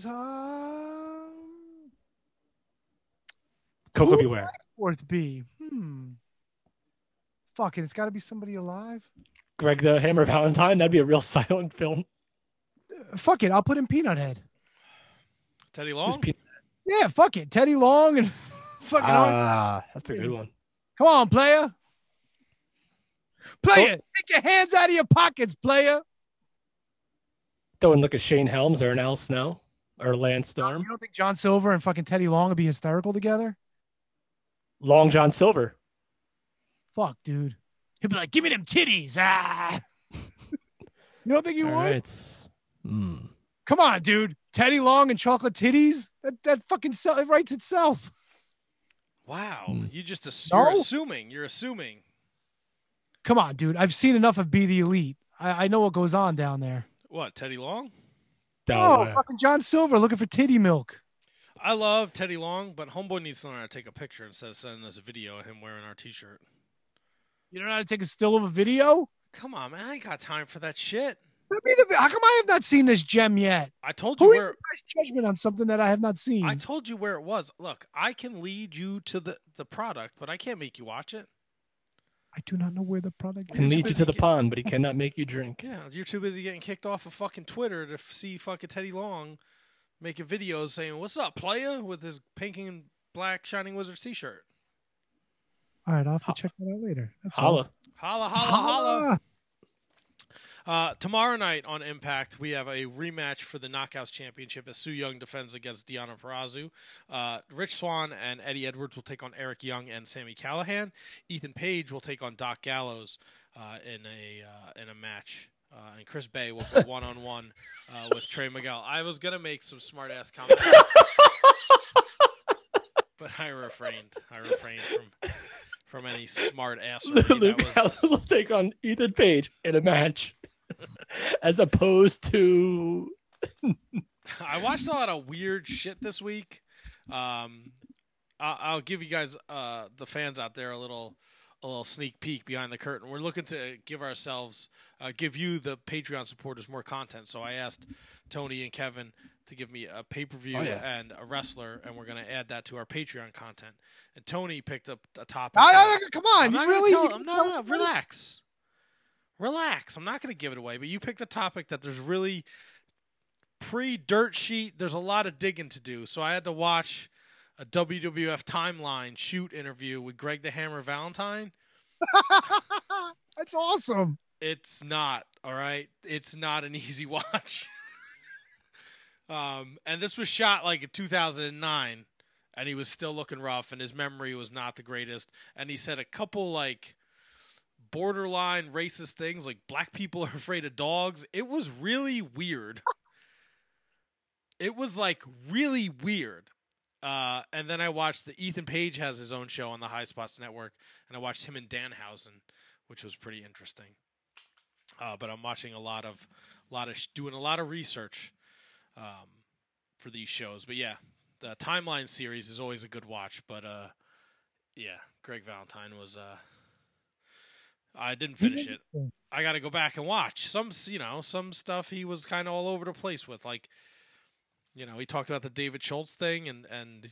Coco Beware. Fourth B. Fucking, it's got to be somebody alive. Greg the Hammer Valentine. That'd be a real silent film. Fuck it, I'll put in Peanut Head. Teddy Long? Yeah, fuck it. Teddy Long and fucking. That's a good one. Come on, player. Player, take your hands out of your pockets, player. Don't look at Shane Helms or an Al Snow or Lance Storm. You don't think John Silver and fucking Teddy Long would be hysterical together? Long John Silver. Fuck, dude. He'd be like, "Give me them titties." You don't think he would? Right. Come on, dude. Teddy Long and chocolate titties? That fucking it writes itself. Wow. You just you're assuming. You're assuming. Come on, dude. I've seen enough of Be the Elite. I know what goes on down there. What, Teddy Long? Fucking John Silver looking for titty milk. I love Teddy Long, but Homeboy needs to learn how to take a picture instead of sending us a video of him wearing our T-shirt. You don't know how to take a still of a video? Come on, man. I ain't got time for that shit. How come I have not seen this gem yet? I told you Who where. pass judgment on something that I have not seen? I told you where it was. Look, I can lead you to the product, but I can't make you watch it. I do not know where the product He can is. lead you to the pond, but he cannot make you drink. Yeah, you're too busy getting kicked off of fucking Twitter to see fucking Teddy Long making videos saying, "What's up, playa?" with his pink and black Shining Wizards t-shirt. All right, I'll have to check that out later. That's Holla. Holla, holla, holla. Tomorrow night on Impact, we have a rematch for the Knockouts Championship as Su Yung defends against Deonna Purrazzo. Rich Swann and Eddie Edwards will take on Eric Young and Sami Callihan. Ethan Page will take on Doc Gallows in a match. And Chris Bay will go one-on-one with Trey Miguel. I was going to make some smart-ass comments, but I refrained. From any smart-assery. Luke Gallows will take on Ethan Page in a match. As opposed to... I watched a lot of weird shit this week. I'll give you guys, the fans out there, a little sneak peek behind the curtain. We're looking to give you, the Patreon supporters, more content. So I asked Tony and Kevin to give me a pay-per-view and a wrestler, and we're going to add that to our Patreon content. And Tony picked up a topic. Come on, Relax. Relax. I'm not going to give it away, but you picked a topic that there's really pre-dirt sheet. There's a lot of digging to do. So I had to watch a WWF Timeline shoot interview with Greg the Hammer Valentine. That's awesome. It's not, all right? It's not an easy watch. And this was shot like in 2009, and he was still looking rough, and his memory was not the greatest. And he said a couple like borderline racist things, like black people are afraid of dogs. It was really weird. It was like really weird. And then I watched Ethan Page has his own show on the High Spots Network, and I watched him and Danhausen, which was pretty interesting. But I'm watching doing a lot of research for these shows. But yeah, the Timeline series is always a good watch. But yeah, Greg Valentine was. I didn't finish it. I got to go back and watch some stuff. He was kind of all over the place with, like, he talked about the David Schultz thing, and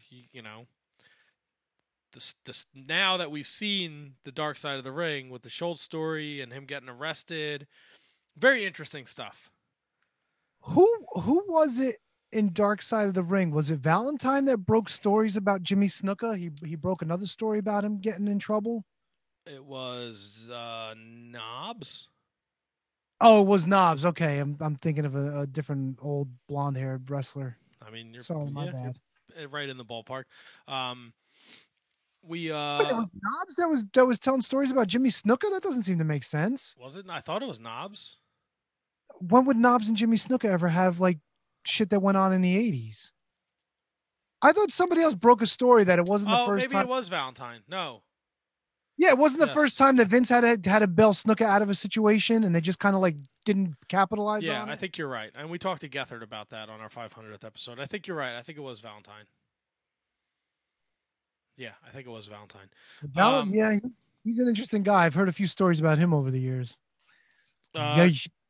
this now that we've seen the Dark Side of the Ring with the Schultz story and him getting arrested, very interesting stuff. Who was it in Dark Side of the Ring? Was it Valentine that broke stories about Jimmy Snuka? He broke another story about him getting in trouble. It was Knobs. Oh, it was Knobs. Okay, I'm thinking of a different old blonde-haired wrestler. I mean, my bad. You're right in the ballpark. Wait, it was Knobs that was telling stories about Jimmy Snuka? That doesn't seem to make sense. Was it? I thought it was Knobs. When would Knobs and Jimmy Snuka ever have like shit that went on in the 80s? I thought somebody else broke a story that it wasn't the first time. Maybe it was Valentine. No. Yeah, it wasn't the first time that Vince had to bail Snuka out of a situation, and they just kind of like didn't capitalize on it. Yeah, I think you're right. And we talked to Gethard about that on our 500th episode. I think you're right. I think it was Valentine. Yeah, I think it was Valentine. Yeah, he's an interesting guy. I've heard a few stories about him over the years. Go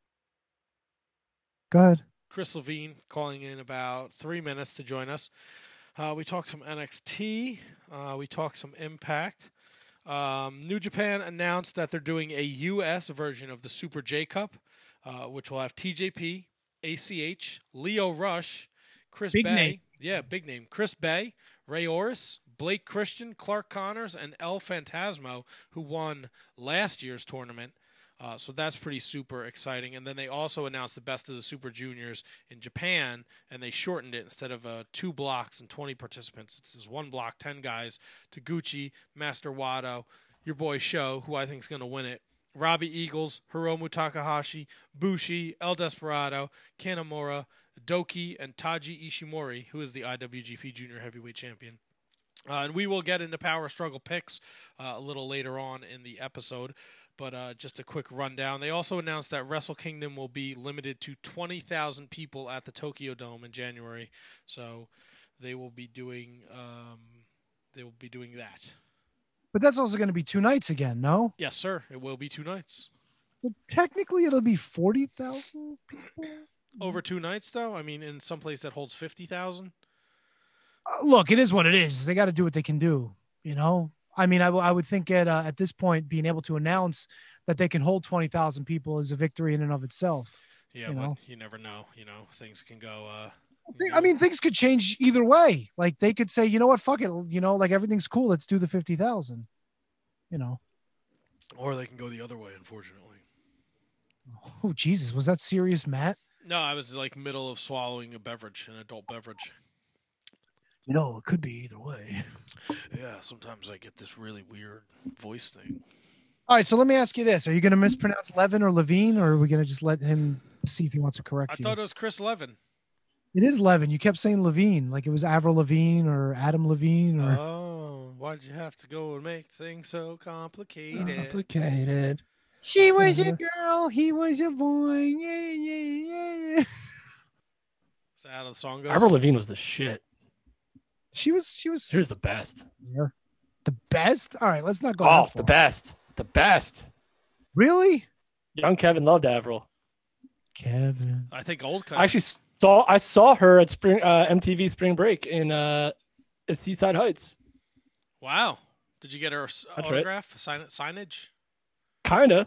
ahead. Chris Levine calling in about 3 minutes to join us. We talked some NXT. We talked some Impact. New Japan announced that they're doing a U.S. version of the Super J Cup, which will have TJP, ACH, Leo Rush, Chris Bay. Name. Yeah, big name. Chris Bay, Ray Orris, Blake Christian, Clark Connors, and El Phantasmo, who won last year's tournament. So that's pretty super exciting. And then they also announced the Best of the Super Juniors in Japan, and they shortened it. Instead of 2 blocks and 20 participants, it's this 1 block, 10 guys. Taguchi, Master Wado, your boy Sho, who I think is going to win it, Robbie Eagles, Hiromu Takahashi, Bushi, El Desperado, Kanemaru, Doki, and Taji Ishimori, who is the IWGP Junior Heavyweight Champion. And we will get into Power Struggle picks a little later on in the episode. But just a quick rundown. They also announced that Wrestle Kingdom will be limited to 20,000 people at the Tokyo Dome in January. So they will be doing that. But that's also going to be 2 nights again, no? Yes, sir. It will be 2 nights. But technically, it'll be 40,000 people. Over 2 nights, though. I mean, in some place that holds 50,000. Look, it is what it is. They got to do what they can do. You know. I mean, I would think at this point, being able to announce that they can hold 20,000 people is a victory in and of itself. Yeah, you but know? you never know. You know, things can go. I mean, things could change either way. Like they could say, you know what, fuck it. You know, like everything's cool. Let's do the 50,000. You know. Or they can go the other way, unfortunately. Oh Jesus, was that serious, Matt? No, I was like middle of swallowing a beverage, an adult beverage. You know, it could be either way. Yeah, sometimes I get this really weird voice thing. All right, so let me ask you this: are you going to mispronounce Levin or Levine, or are we going to just let him see if he wants to correct I you? thought it was Chris Levin. It is Levin. You kept saying Levine, like it was Avril Lavigne or Adam Levine, or Oh, why'd you have to go and make things so complicated? Complicated. she was a girl, he was a boy. Yeah, yeah, yeah. Is that how the song goes? Avril Lavigne was the shit. She was She was the best. the best. All right, let's not go. Oh, that the far. best. The best. Really, Young Kevin loved Avril. Kevin? I think old. I actually saw her at MTV Spring Break in at Seaside Heights. Wow. Did you get her right. autograph? Signage? Kinda.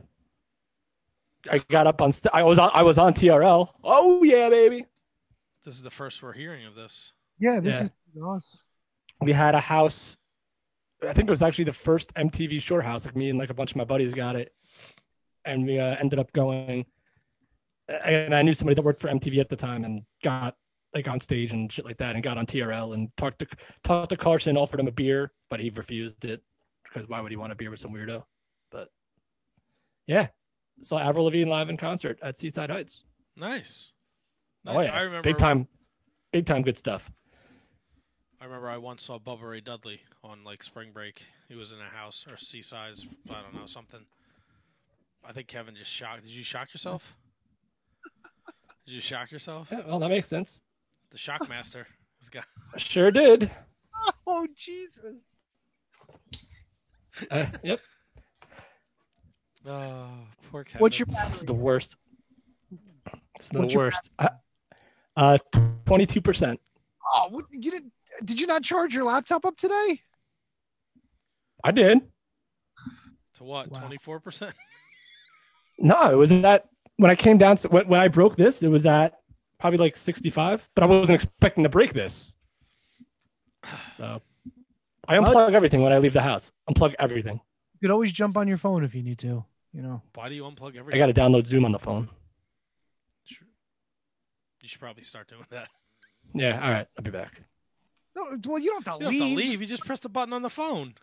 I got up on. I was on TRL. Oh yeah, baby. This is the first we're hearing of this. Yeah, this Yeah. is us. We had a house. I think it was actually the first MTV Short House. Like me and like a bunch of my buddies got it, and we ended up going. And I knew somebody that worked for MTV at the time, and got like on stage and shit like that, and got on TRL and talked to Carson, offered him a beer, but he refused it because why would he want a beer with some weirdo? But yeah, saw Avril Lavigne live in concert at Seaside Heights. Nice. Oh Nice. yeah, I remember big time good stuff. I remember I once saw Bubba Ray Dudley on like spring break. He was in a house or Seaside, I don't know, something. I think Kevin just shocked. Did you shock yourself? Did you shock yourself? Yeah, well, that makes sense. The Shockmaster. This guy. I sure did. Oh Jesus! Yep. Oh, poor Kevin. What's your This is the worst. It's the What's your worst. 22%. Oh, what, you didn't? Did you not charge your laptop up today? I did. To what? Wow. 24%? No, it was at when I came down. When I broke this, it was at probably like 65. But I wasn't expecting to break this. So I unplug everything when I leave the house. Unplug everything. You could always jump on your phone if you need to. You know. Why do you unplug I everything? got to download Zoom on the phone. You should probably start doing that. Yeah. All right. I'll be back. No, well, you don't have to You don't have to leave. leave. You just press the button on the phone.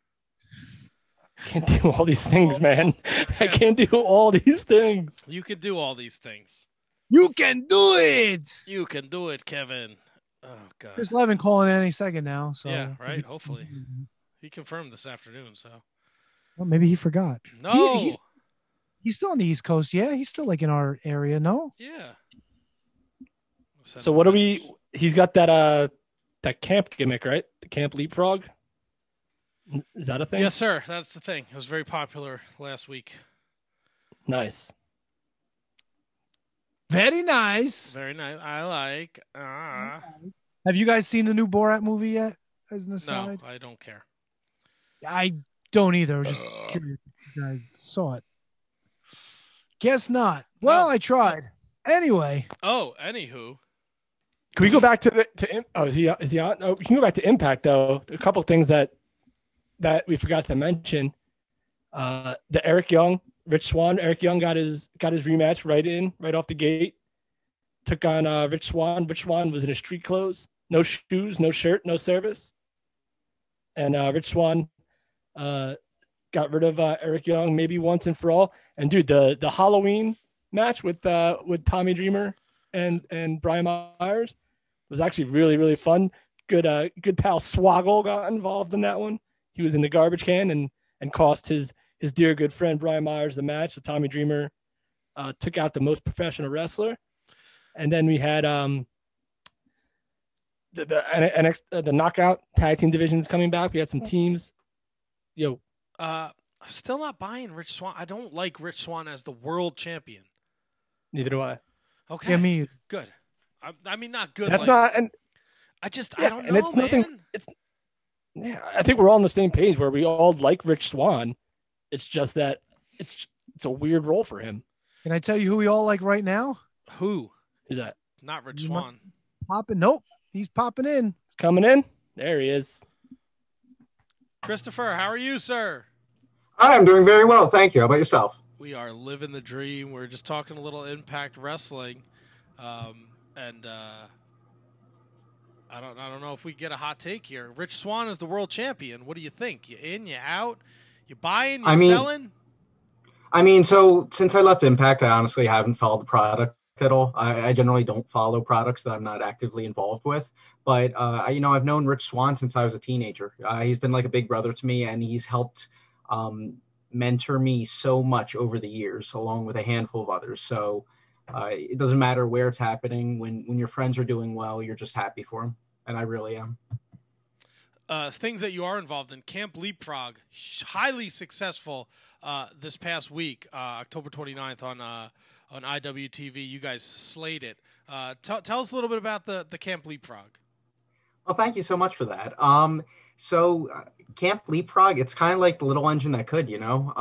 Can't do all these things, man. I can't do all these things. You can do all these things. You can do it. You can do it, Kevin. Oh, God. Chris Levin calling any second now. So Yeah, right. Hopefully. He confirmed this afternoon, so. Well, maybe he forgot. No. He's still on the East Coast. Yeah, he's still like in our area. No. Yeah. So what do we? He's got that camp gimmick, right? The camp leapfrog. Is that a thing? Yes, sir. That's the thing. It was very popular last week. Nice. Very nice. Very nice. I like. Have you guys seen the new Borat movie yet? As an No, aside, I don't care. I don't either. I was just curious if you guys saw it. Guess not. Well, No. I tried. Anyway, Oh, anywho. Can we go back to is he on? Oh, we can go back to Impact though. A couple of things that we forgot to mention. The Eric Young, Rich Swann. Eric Young got his rematch right off the gate. Took on Rich Swann. Rich Swann was in his street clothes, no shoes, no shirt, no service. And Rich Swann got rid of Eric Young maybe once and for all. And dude, the Halloween match with Tommy Dreamer and Brian Myers was actually really, really fun. Good pal Swoggle got involved in that one. He was in the garbage can and cost his dear good friend Brian Myers the match. So Tommy Dreamer took out the most professional wrestler. And then we had the knockout tag team divisions coming back. We had some teams Yo, I'm still not buying Rich Swann. I don't like Rich Swann as the world champion. neither do I. Okay. Yeah, me. Good. I mean, not good. That's like, not, and I yeah, don't and know, it's nothing. man. Yeah, I think we're all on the same page where we all like Rich Swann. It's just that it's a weird role for him. Can I tell you who we all like right now? Who? Who's that? Not Rich You Swann. Popping. Nope. He's popping in. He's coming in. There he is. Christopher, how are you, sir? I am doing very well, thank you. How about yourself? We are living the dream. We're just talking a little Impact Wrestling, and I don't know if we get a hot take here. Rich Swann is the world champion. What do you think? You in? You out? You buying? You selling? I mean, so since I left Impact, I honestly haven't followed the product at all. I generally don't follow products that I'm not actively involved with. But I've known Rich Swann since I was a teenager. He's been like a big brother to me, and he's helped mentor me so much over the years, along with a handful of others. So it doesn't matter where it's happening. When your friends are doing well, you're just happy for them, and I really am. Things that you are involved in. Camp Leapfrog, highly successful this past week, October 29th on IWTV. You guys slayed it. Tell us a little bit about the Camp Leapfrog. Well, thank you so much for that. So Camp Leapfrog, it's kind of like the little engine that could,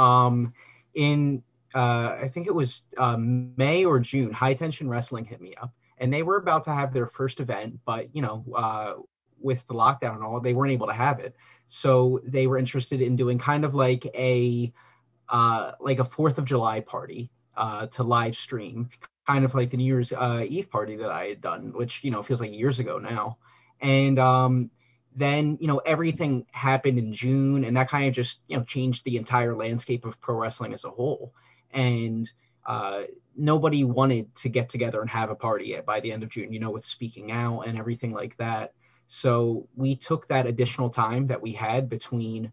I think it was May or June, High Tension Wrestling hit me up, and they were about to have their first event, but, with the lockdown and all, they weren't able to have it. So they were interested in doing kind of like a 4th of July party to live stream, kind of like the New Year's Eve party that I had done, which, feels like years ago now. And then, everything happened in June, and that kind of just, changed the entire landscape of pro wrestling as a whole. And nobody wanted to get together and have a party by the end of June, with speaking out and everything like that. So we took that additional time that we had between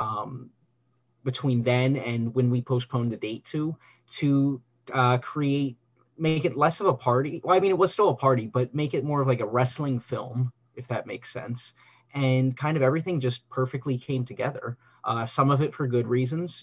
then and when we postponed the date to make it less of a party. Well, I mean, it was still a party, but make it more of like a wrestling film, if that makes sense. And kind of everything just perfectly came together. Some of it for good reasons,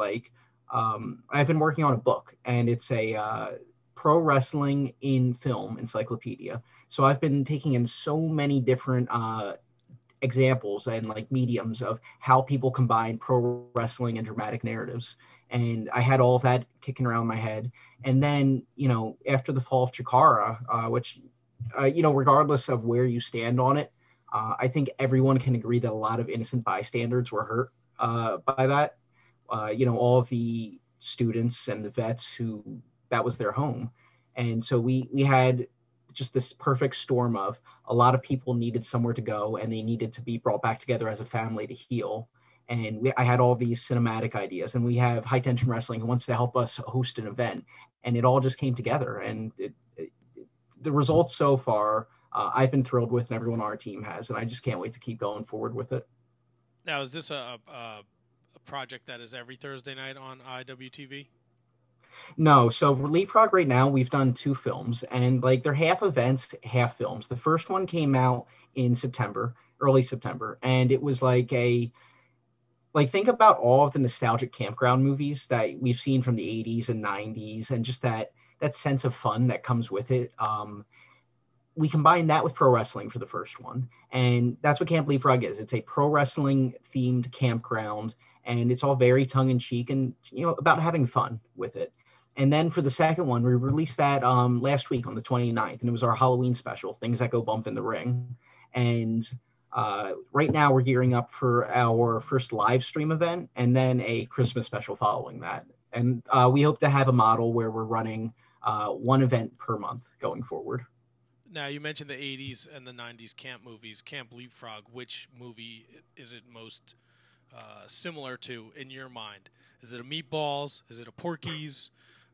I've been working on a book, and it's a pro wrestling in film encyclopedia. So I've been taking in so many different examples and like mediums of how people combine pro wrestling and dramatic narratives. And I had all of that kicking around my head. And then, after the fall of Chikara, which, regardless of where you stand on it, I think everyone can agree that a lot of innocent bystanders were hurt by that. All of the students and the vets who that was their home. And so we had just this perfect storm of a lot of people needed somewhere to go, and they needed to be brought back together as a family to heal. And I had all these cinematic ideas, and we have High Tension Wrestling who wants to help us host an event, and it all just came together. And the results so far, I've been thrilled with, and everyone on our team has, and I just can't wait to keep going forward with it. Now, is this a project that is every Thursday night on IWTV? No, so Leapfrog right now, we've done 2 films, and they're half events, half films. The first one came out in September, early September, and it was think about all of the nostalgic campground movies that we've seen from the 80s and 90s, and just that sense of fun that comes with it. We combined that with pro wrestling for the first one, and that's what Camp Leapfrog is. It's a pro wrestling themed campground, and it's all very tongue-in-cheek and, about having fun with it. And then for the second one, we released that last week on the 29th, and it was our Halloween special, Things That Go Bump in the Ring. And right now we're gearing up for our first live stream event, and then a Christmas special following that. And we hope to have a model where we're running one event per month going forward. Now, you mentioned the 80s and the 90s camp movies. Camp Leapfrog, which movie is it most similar to in your mind? Is it a Meatballs? Is it a Porky's?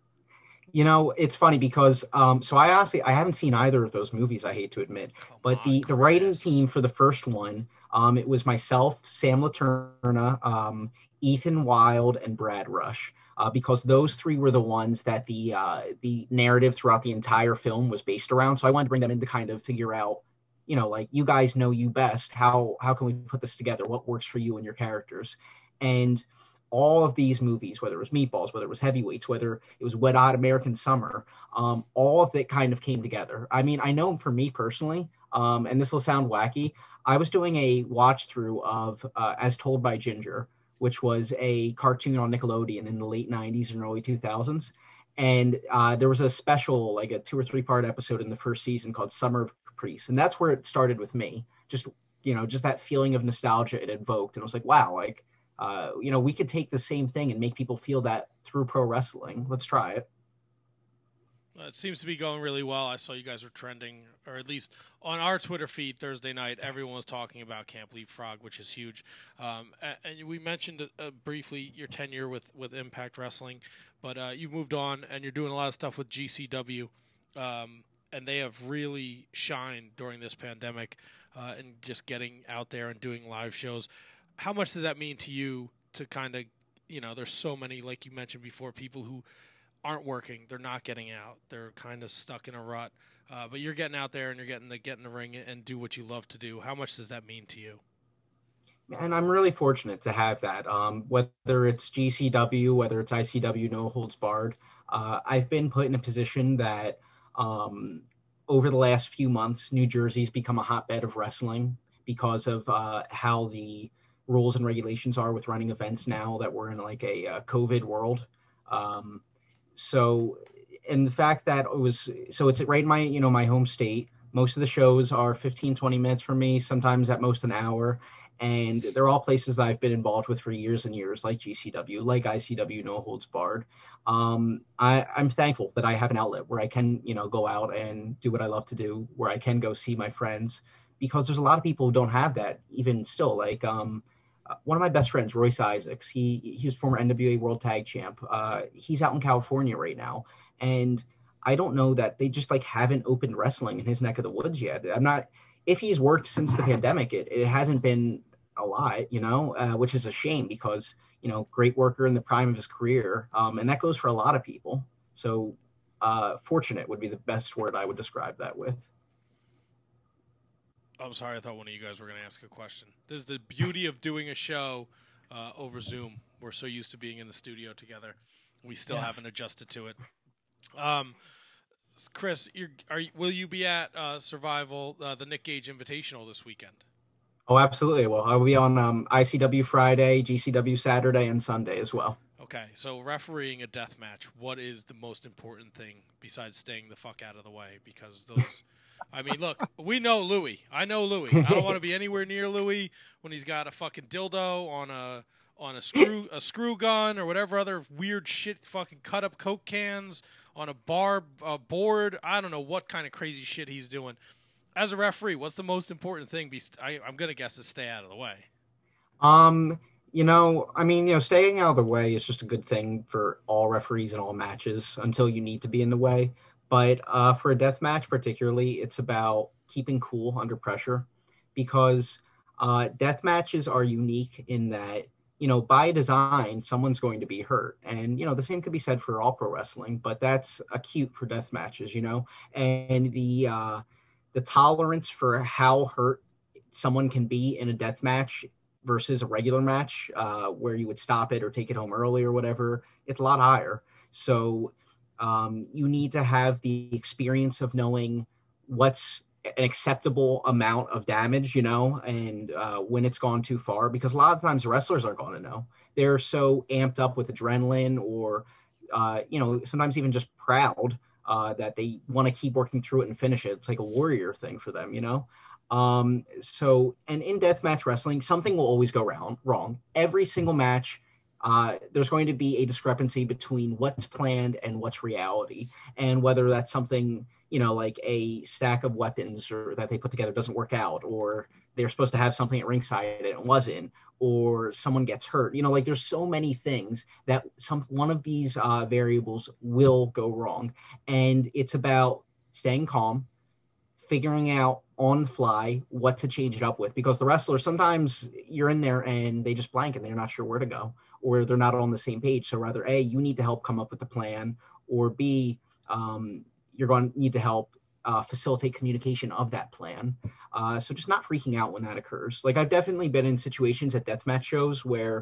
It's funny because so I haven't seen either of those movies, I hate to admit. But the writing team for the first one, it was myself, Sam Laterna, Ethan Wild, and Brad Rush, because those 3 were the ones that the narrative throughout the entire film was based around. So I wanted to bring them in to kind of figure out, you guys know you best. How can we put this together? What works for you and your characters? And all of these movies, whether it was Meatballs, whether it was Heavyweights, whether it was Wet Hot American Summer, all of it kind of came together. I mean, I know for me personally, and this will sound wacky, I was doing a watch through of As Told by Ginger, which was a cartoon on Nickelodeon in the late 90s and early 2000s. And there was a special, like a 2 or 3 part episode in the first season called Summer of Caprice. And that's where it started with me. Just that feeling of nostalgia it evoked. And I was like, wow, like, we could take the same thing and make people feel that through pro wrestling. Let's try it. It seems to be going really well. I saw you guys were trending, or at least on our Twitter feed Thursday night, everyone was talking about Camp Leapfrog, which is huge. And we mentioned briefly your tenure with Impact Wrestling, but you moved on and you're doing a lot of stuff with GCW, and they have really shined during this pandemic and just getting out there and doing live shows. How much does that mean to you to kind of, there's so many, like you mentioned before, people who aren't working, they're not getting out, they're kind of stuck in a rut, but you're getting out there and you're getting to get in the ring and do what you love to do. How much does that mean to you? And I'm really fortunate to have that. Whether it's GCW, whether it's ICW, No Holds Barred, I've been put in a position that over the last few months, New Jersey's become a hotbed of wrestling because of how the rules and regulations are with running events now that we're in like a COVID world. And the fact that it's right in my home state. Most of the shows are 15, 20 minutes from me, sometimes at most an hour. And they're all places that I've been involved with for years and years, like GCW, like ICW, No Holds Barred. I'm thankful that I have an outlet where I can, go out and do what I love to do, where I can go see my friends, because there's a lot of people who don't have that even still. Like, one of my best friends, Royce Isaacs, he was former NWA World Tag Champ. He's out in California right now. And I don't know that they just haven't opened wrestling in his neck of the woods yet. If he's worked since the pandemic, it hasn't been a lot, which is a shame because, great worker in the prime of his career. And that goes for a lot of people. So fortunate would be the best word I would describe that with. I'm sorry, I thought one of you guys were going to ask a question. This is the beauty of doing a show over Zoom. We're so used to being in the studio together. We still haven't adjusted to it. Chris, will you be at Survival, the Nick Gage Invitational this weekend? Oh, absolutely. Well, I'll be on ICW Friday, GCW Saturday, and Sunday as well. Okay, so refereeing a death match, what is the most important thing besides staying the fuck out of the way? Because those... I mean, look, we know Louis. I know Louis. I don't want to be anywhere near Louis when he's got a fucking dildo on a screw gun or whatever other weird shit, fucking cut up Coke cans on a board. I don't know what kind of crazy shit he's doing. As a referee, what's the most important thing? I'm gonna guess is stay out of the way. Staying out of the way is just a good thing for all referees in all matches until you need to be in the way. But for a death match particularly, it's about keeping cool under pressure because death matches are unique in that, by design, someone's going to be hurt. And, the same could be said for all pro wrestling, but that's acute for death matches, and the tolerance for how hurt someone can be in a death match versus a regular match where you would stop it or take it home early or whatever, it's a lot higher. So you need to have the experience of knowing what's an acceptable amount of damage, and when it's gone too far, because a lot of times wrestlers aren't going to know. They're so amped up with adrenaline or, sometimes even just proud that they want to keep working through it and finish it. It's like a warrior thing for them, and in deathmatch wrestling, something will always go wrong. Every single match, there's going to be a discrepancy between what's planned and what's reality, and whether that's something, like a stack of weapons or that they put together doesn't work out, or they're supposed to have something at ringside and it wasn't, or someone gets hurt. There's so many things that one of these variables will go wrong, and it's about staying calm, figuring out on the fly what to change it up with, because the wrestlers, sometimes you're in there and they just blank and they're not sure where to go, or they're not on the same page. So rather A, you need to help come up with the plan, or B, you're going to need to help facilitate communication of that plan. So just not freaking out when that occurs. Like, I've definitely been in situations at deathmatch shows where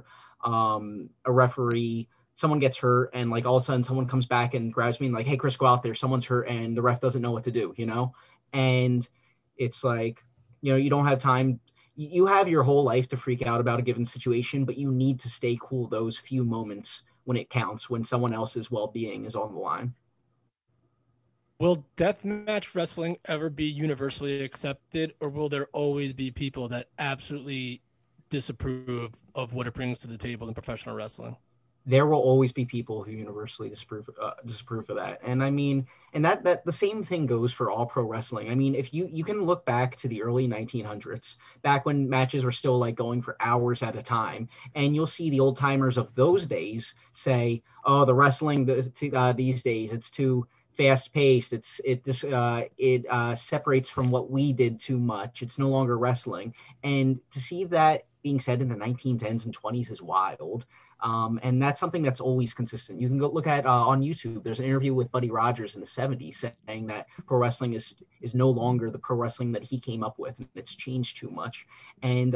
a referee, someone gets hurt, and like all of a sudden someone comes back and grabs me and like, hey, Chris, go out there. Someone's hurt, and the ref doesn't know what to do, And it's like, you don't have time. You have your whole life to freak out about a given situation, but you need to stay cool those few moments when it counts, when someone else's well-being is on the line. Will deathmatch wrestling ever be universally accepted, or will there always be people that absolutely disapprove of what it brings to the table in professional wrestling? There will always be people who universally disapprove of that. And I mean, and that the same thing goes for all pro wrestling. I mean, if you can look back to the early 1900s, back when matches were still like going for hours at a time, and you'll see the old timers of those days say, oh, the wrestling these days, it's too fast paced. It separates from what we did too much. It's no longer wrestling. And to see that being said in the 1910s and 20s is wild. And that's something that's always consistent. You can go look at on YouTube. There's an interview with Buddy Rogers in the 70s saying that pro wrestling is no longer the pro wrestling that he came up with, and it's changed too much. And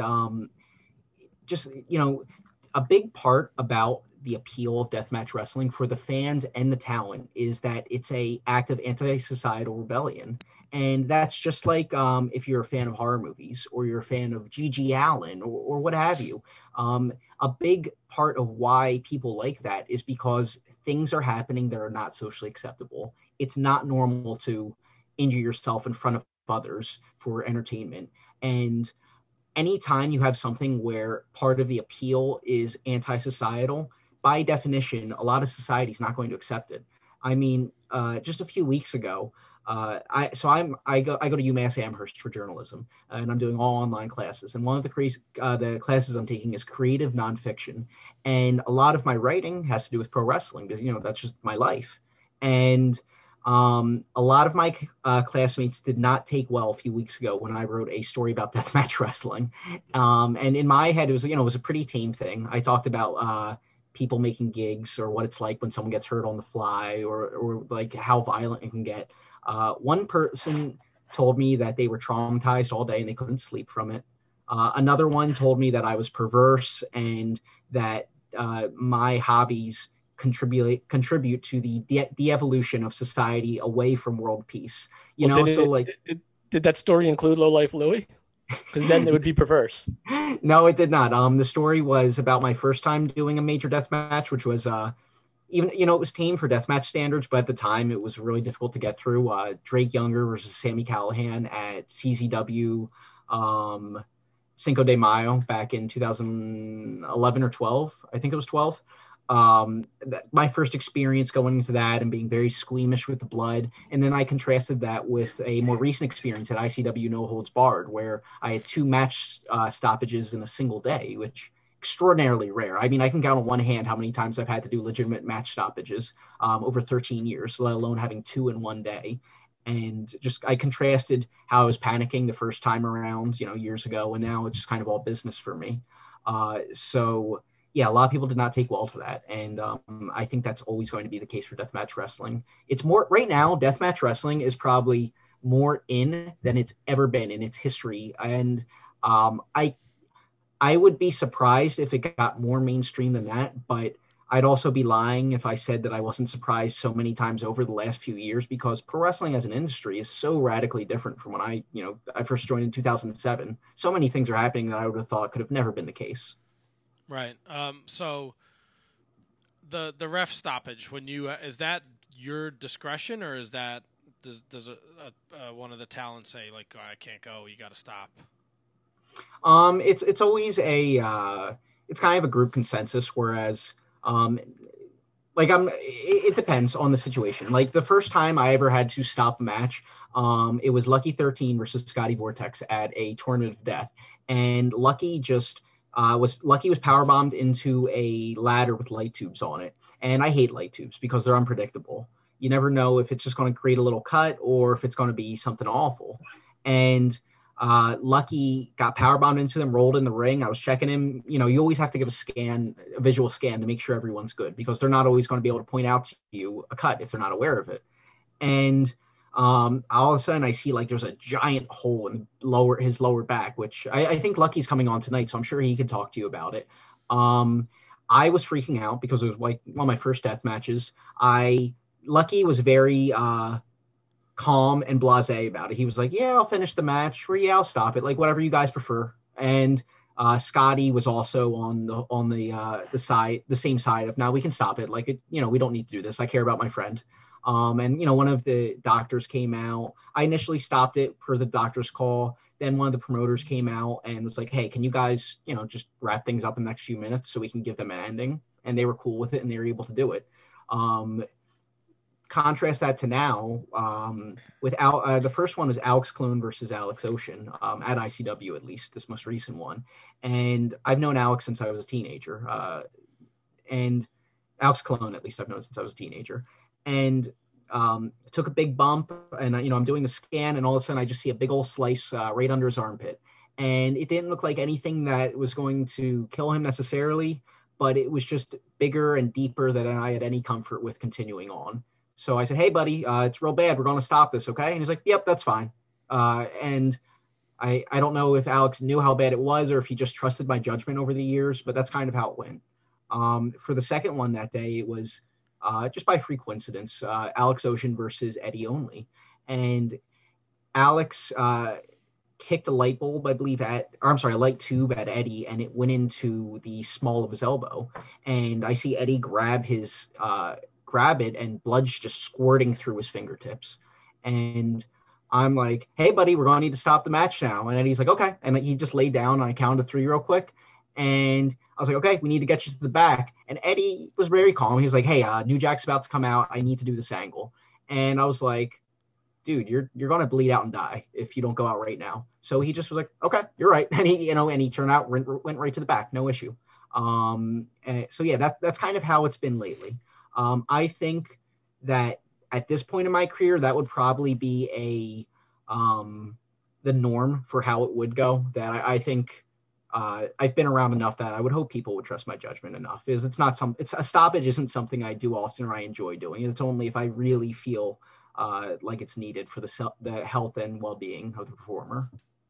just a big part about the appeal of deathmatch wrestling for the fans and the talent is that it's a act of anti-societal rebellion. And that's just like if you're a fan of horror movies or you're a fan of G.G. Allen or what have you. A big part of why people like that is because things are happening that are not socially acceptable. It's not normal to injure yourself in front of others for entertainment. And anytime you have something where part of the appeal is anti-societal, by definition, a lot of society is not going to accept it. I mean, just a few weeks ago, I go to UMass Amherst for journalism, and I'm doing all online classes. And one of the classes I'm taking is creative nonfiction, and a lot of my writing has to do with pro wrestling because that's just my life. And a lot of my classmates did not take well a few weeks ago when I wrote a story about deathmatch wrestling. And in my head, it was a pretty tame thing. I talked about people making gigs or what it's like when someone gets hurt on the fly or like how violent it can get. One person told me that they were traumatized all day and they couldn't sleep from it. Another one told me that I was perverse and that my hobbies contribute to the de-evolution of society away from world peace. Did that story include Low Life Louie? Because then it would be perverse. No, it did not. The story was about my first time doing a major death match, which was it was tame for deathmatch standards, but at the time it was really difficult to get through. Drake Younger versus Sami Callihan at CZW Cinco de Mayo back in 2011 or 12. I think it was 12. My first experience going into that and being very squeamish with the blood. And then I contrasted that with a more recent experience at ICW No Holds Barred, where I had 2 match stoppages in a single day, which extraordinarily rare. I mean, I can count on one hand how many times I've had to do legitimate match stoppages over 13 years, let alone having 2 in one day. And just I contrasted how I was panicking the first time around, years ago, and now it's just kind of all business for me. So yeah, a lot of people did not take well to that. And I think that's always going to be the case for deathmatch wrestling. It's more right now, deathmatch wrestling is probably more in than it's ever been in its history. And I would be surprised if it got more mainstream than that, but I'd also be lying if I said that I wasn't surprised so many times over the last few years, because pro wrestling as an industry is so radically different from when I first joined in 2007. So many things are happening that I would have thought could have never been the case. Right. So the ref stoppage, when is that your discretion, or is that does one of the talents say like, oh, I can't go, you got to stop? It's always it's kind of a group consensus, whereas it depends on the situation. Like the first time I ever had to stop a match, it was Lucky 13 versus Scotty Vortex at a Tournament of Death, and Lucky was powerbombed into a ladder with light tubes on it. And I hate light tubes because they're unpredictable. You never know if it's just going to create a little cut or if it's going to be something awful. And Lucky got powerbombed into them, rolled in the ring. I was checking him. You always have to give a visual scan to make sure everyone's good, because they're not always going to be able to point out to you a cut if they're not aware of it. And all of a sudden I see like there's a giant hole in his lower back, which I think Lucky's coming on tonight, so I'm sure he can talk to you about it. I was freaking out because it was like one of my first death matches. Lucky was very calm and blasé about it. He was like, yeah, I'll finish the match, or yeah, I'll stop it, like whatever you guys prefer. And Scotty was also on the same side of, now we can stop it. Like, we don't need to do this. I care about my friend. And one of the doctors came out. I initially stopped it per the doctor's call. Then one of the promoters came out and was like, hey, can you guys, just wrap things up in the next few minutes so we can give them an ending? And they were cool with it and they were able to do it. Contrast that to now, the first one was Alex Clone versus Alex Ocean, at ICW, at least, this most recent one. And I've known Alex since I was a teenager. And Alex Clone, at least, I've known since I was a teenager. And took a big bump, and I'm doing the scan, and all of a sudden I just see a big old slice right under his armpit. And it didn't look like anything that was going to kill him necessarily, but it was just bigger and deeper than I had any comfort with continuing on. So I said, hey, buddy, it's real bad. We're going to stop this, okay? And he's like, yep, that's fine. And I don't know if Alex knew how bad it was or if he just trusted my judgment over the years, but that's kind of how it went. For the second one that day, it was just by free coincidence, Alex Ocean versus Eddie Only. And Alex kicked a light bulb, I believe, a light tube at Eddie, and it went into the small of his elbow. And I see Eddie grab it, and blood's just squirting through his fingertips. And I'm like, hey, buddy, we're going to need to stop the match now. And Eddie's like, okay. And he just laid down, and I counted 3 real quick. And I was like, okay, we need to get you to the back. And Eddie was very calm. He was like, hey, New Jack's about to come out. I need to do this angle. And I was like, dude, you're going to bleed out and die if you don't go out right now. So he just was like, okay, you're right. And he turned out, went right to the back. No issue. So yeah, that's kind of how it's been lately. I think that at this point in my career, that would probably be the norm for how it would go. That I think I've been around enough that I would hope people would trust my judgment enough. It's a stoppage isn't something I do often or I enjoy doing. It's only if I really feel like it's needed for the health and well-being of the performer.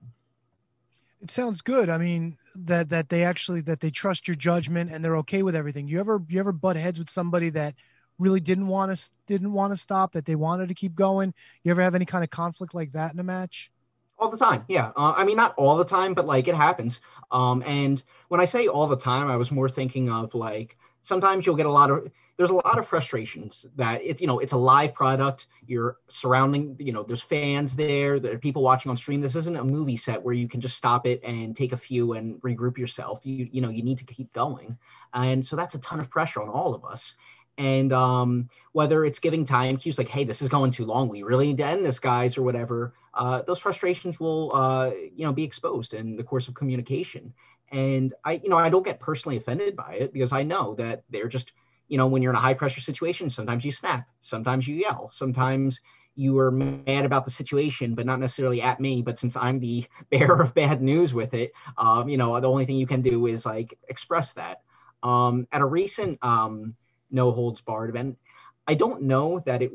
It sounds good. I mean, that they trust your judgment and they're okay with everything. You ever butt heads with somebody that really didn't want to stop, that they wanted to keep going? You ever have any kind of conflict like that in a match? All the time, yeah. I mean, not all the time, but like it happens. And when I say all the time, I was more thinking of like sometimes you'll get there's a lot of frustrations that it's a live product. You're surrounding, there's fans there are people watching on stream. This isn't a movie set where you can just stop it and take a few and regroup yourself. You need to keep going. And so that's a ton of pressure on all of us. And whether it's giving time cues like, hey, this is going too long, we really need to end this, guys, or whatever, those frustrations will, be exposed in the course of communication. And I don't get personally offended by it because I know that they're just, when you're in a high pressure situation, sometimes you snap, sometimes you yell, sometimes you are mad about the situation, but not necessarily at me. But since I'm the bearer of bad news with it, the only thing you can do is like express that. At a recent No Holds Barred event, I don't know that it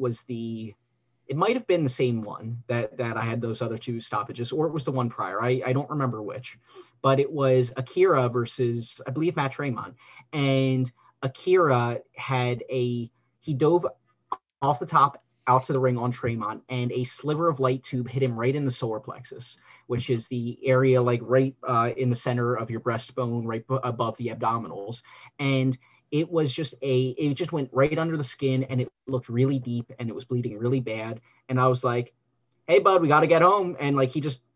might have been the same one that I had those other 2 stoppages, or it was the one prior. I don't remember which, but it was Akira versus, I believe, Matt Tremont. And Akira he dove off the top out to the ring on Tremont, and a sliver of light tube hit him right in the solar plexus, which is the area like right in the center of your breastbone, right above the abdominals. And it just went right under the skin, and it looked really deep, and it was bleeding really bad. And I was like, hey, bud, we got to get home. And like,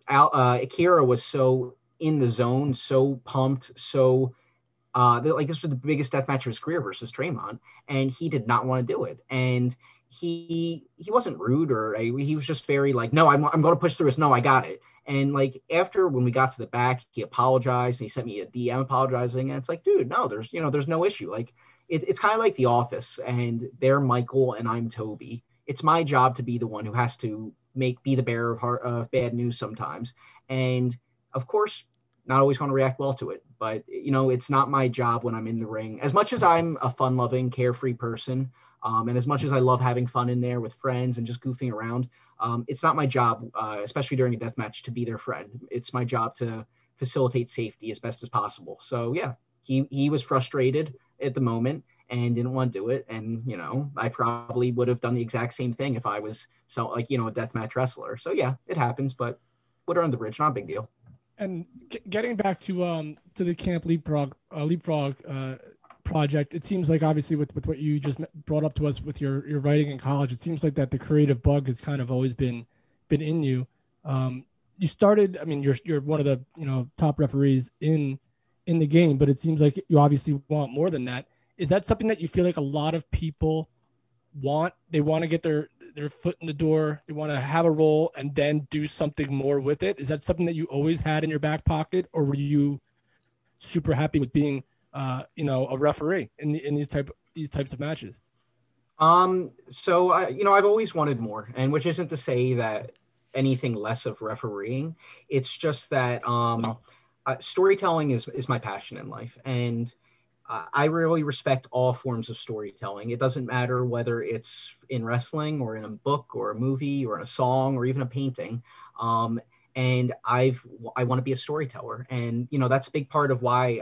Akira was so in the zone, so pumped, so this was the biggest death match of his career versus Tremont, and he did not want to do it. And he wasn't rude, or he was just very like, no, I'm going to push through this. No, I got it. And like after when we got to the back, he apologized and he sent me a DM apologizing. And it's like, dude, no, there's no issue. Like it's kind of like The Office, and they're Michael and I'm Toby. It's my job to be the one who has to be the bearer of bad news sometimes. And of course, not always going to react well to it, but it's not my job when I'm in the ring. As much as I'm a fun-loving, carefree person, and as much as I love having fun in there with friends and just goofing around, it's not my job, especially during a death match, to be their friend. It's my job to facilitate safety as best as possible. So yeah, he was frustrated at the moment and didn't want to do it. And, I probably would have done the exact same thing if I was a deathmatch wrestler. So yeah, it happens, but water under the bridge, not a big deal. And getting back to the Camp Leapfrog project, it seems like obviously with what you just brought up to us with your writing in college, it seems like that the creative bug has kind of always been in you. You started, I mean, you're one of the top referees in the game, but it seems like you obviously want more than that. Is that something that you feel like a lot of people want? They want to get their foot in the door. They want to have a role and then do something more with it. Is that something that you always had in your back pocket, or were you super happy with being, a referee in these types of matches? So I've always wanted more, and which isn't to say that anything less of refereeing. It's just that storytelling is my passion in life, and I really respect all forms of storytelling. It doesn't matter whether it's in wrestling or in a book or a movie or in a song or even a painting. And I want to be a storyteller, and that's a big part of why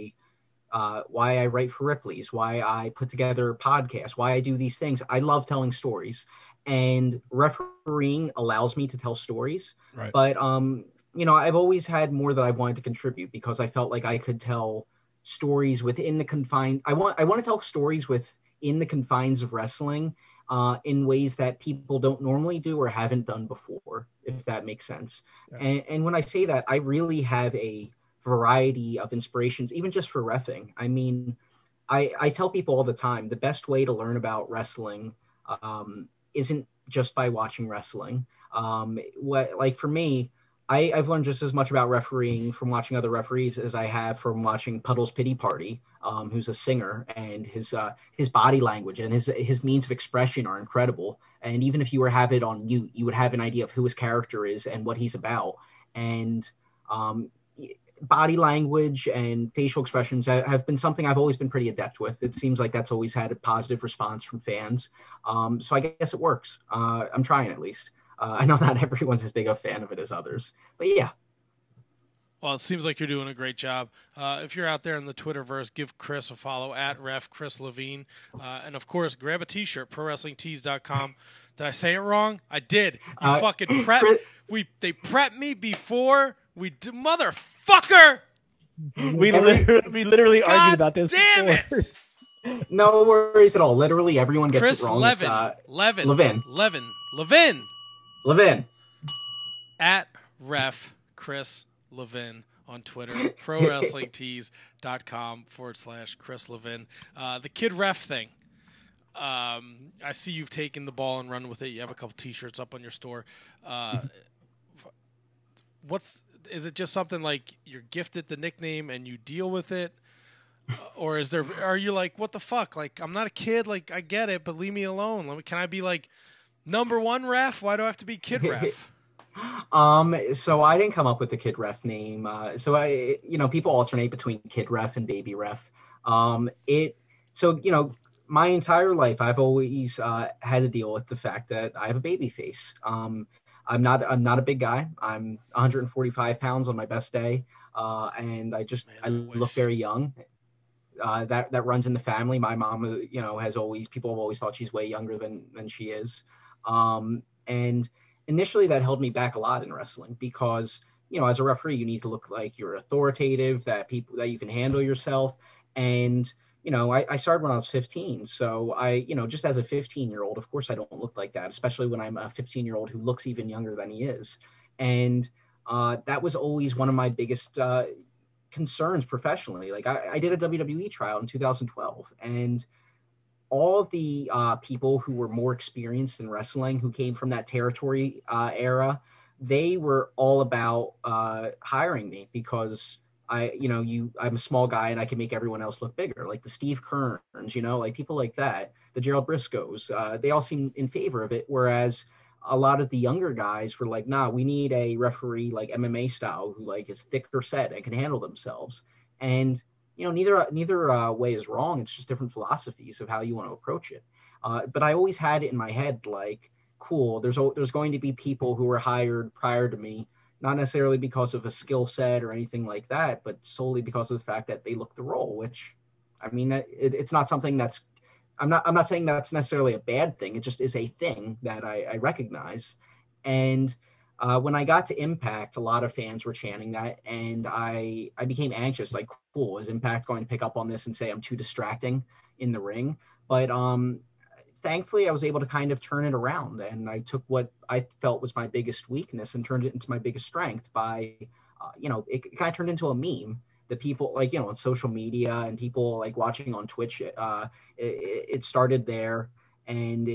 I write for Ripley's, why I put together podcasts, why I do these things. I love telling stories, and refereeing allows me to tell stories. Right. But I've always had more that I wanted to contribute because I felt like I could tell stories within the confines. I want to tell stories within the confines of wrestling in ways that people don't normally do or haven't done before, if that makes sense. Yeah. And when I say that, I really have a variety of inspirations, even just for reffing. I mean, I tell people all the time, the best way to learn about wrestling isn't just by watching wrestling. For me, I've learned just as much about refereeing from watching other referees as I have from watching Puddle's Pity Party, who's a singer, and his body language and his means of expression are incredible. And even if you were have it on mute, you would have an idea of who his character is and what he's about. And body language and facial expressions have been something I've always been pretty adept with. It seems like that's always had a positive response from fans. So I guess it works. I'm trying at least. I know not everyone's as big a fan of it as others, but yeah. Well, it seems like you're doing a great job. If you're out there in the Twitterverse, give Chris a follow at Ref Chris Levine. And of course, grab a t-shirt, ProWrestlingTees.com. Did I say it wrong? I did. You fucking prepped. They prepped me before we did, motherfucker. We literally argued about this. Damn before. it. No worries at all. Literally everyone gets Chris it wrong. Levin. At Ref Chris Levin on Twitter. ProWrestlingTees.com/Chris Levin. The Kid Ref thing. I see you've taken the ball and run with it. You have a couple T-shirts up on your store. Is it just something like you're gifted the nickname and you deal with it? Or are you like, what the fuck? Like, I'm not a kid. Like, I get it, but leave me alone. Can I be like number one ref? Why do I have to be Kid Ref? So I didn't come up with the Kid Ref name. People alternate between Kid Ref and Baby Ref. My entire life, I've always had to deal with the fact that I have a baby face. I'm not a big guy. I'm 145 pounds on my best day, and I look very young. That runs in the family. My mom, people have always thought she's way younger than she is. And initially that held me back a lot in wrestling because, as a referee, you need to look like you're authoritative, that you can handle yourself. And, I started when I was 15. So just as a 15-year-old, of course I don't look like that, especially when I'm a 15-year-old who looks even younger than he is. And that was always one of my biggest concerns professionally. Like I did a WWE trial in 2012, and all of the people who were more experienced in wrestling, who came from that territory era, they were all about hiring me because I'm a small guy and I can make everyone else look bigger. Like the Steve Kerns, like people like that, the Gerald Briscoes, they all seem in favor of it. Whereas a lot of the younger guys were like, nah, we need a referee like MMA style who like is thicker set and can handle themselves. And neither way is wrong. It's just different philosophies of how you want to approach it. But I always had it in my head, like, cool, there's going to be people who were hired prior to me not necessarily because of a skill set or anything like that, but solely because of the fact that they look the role, which, I mean, it's not something that's, I'm not saying that's necessarily a bad thing. It just is a thing that I recognize. And when I got to Impact, a lot of fans were chanting that, and I became anxious, like, cool, is Impact going to pick up on this and say I'm too distracting in the ring? But thankfully, I was able to kind of turn it around, and I took what I felt was my biggest weakness and turned it into my biggest strength by, it kind of turned into a meme. The people, like, on social media and people like watching on Twitch, it started there, and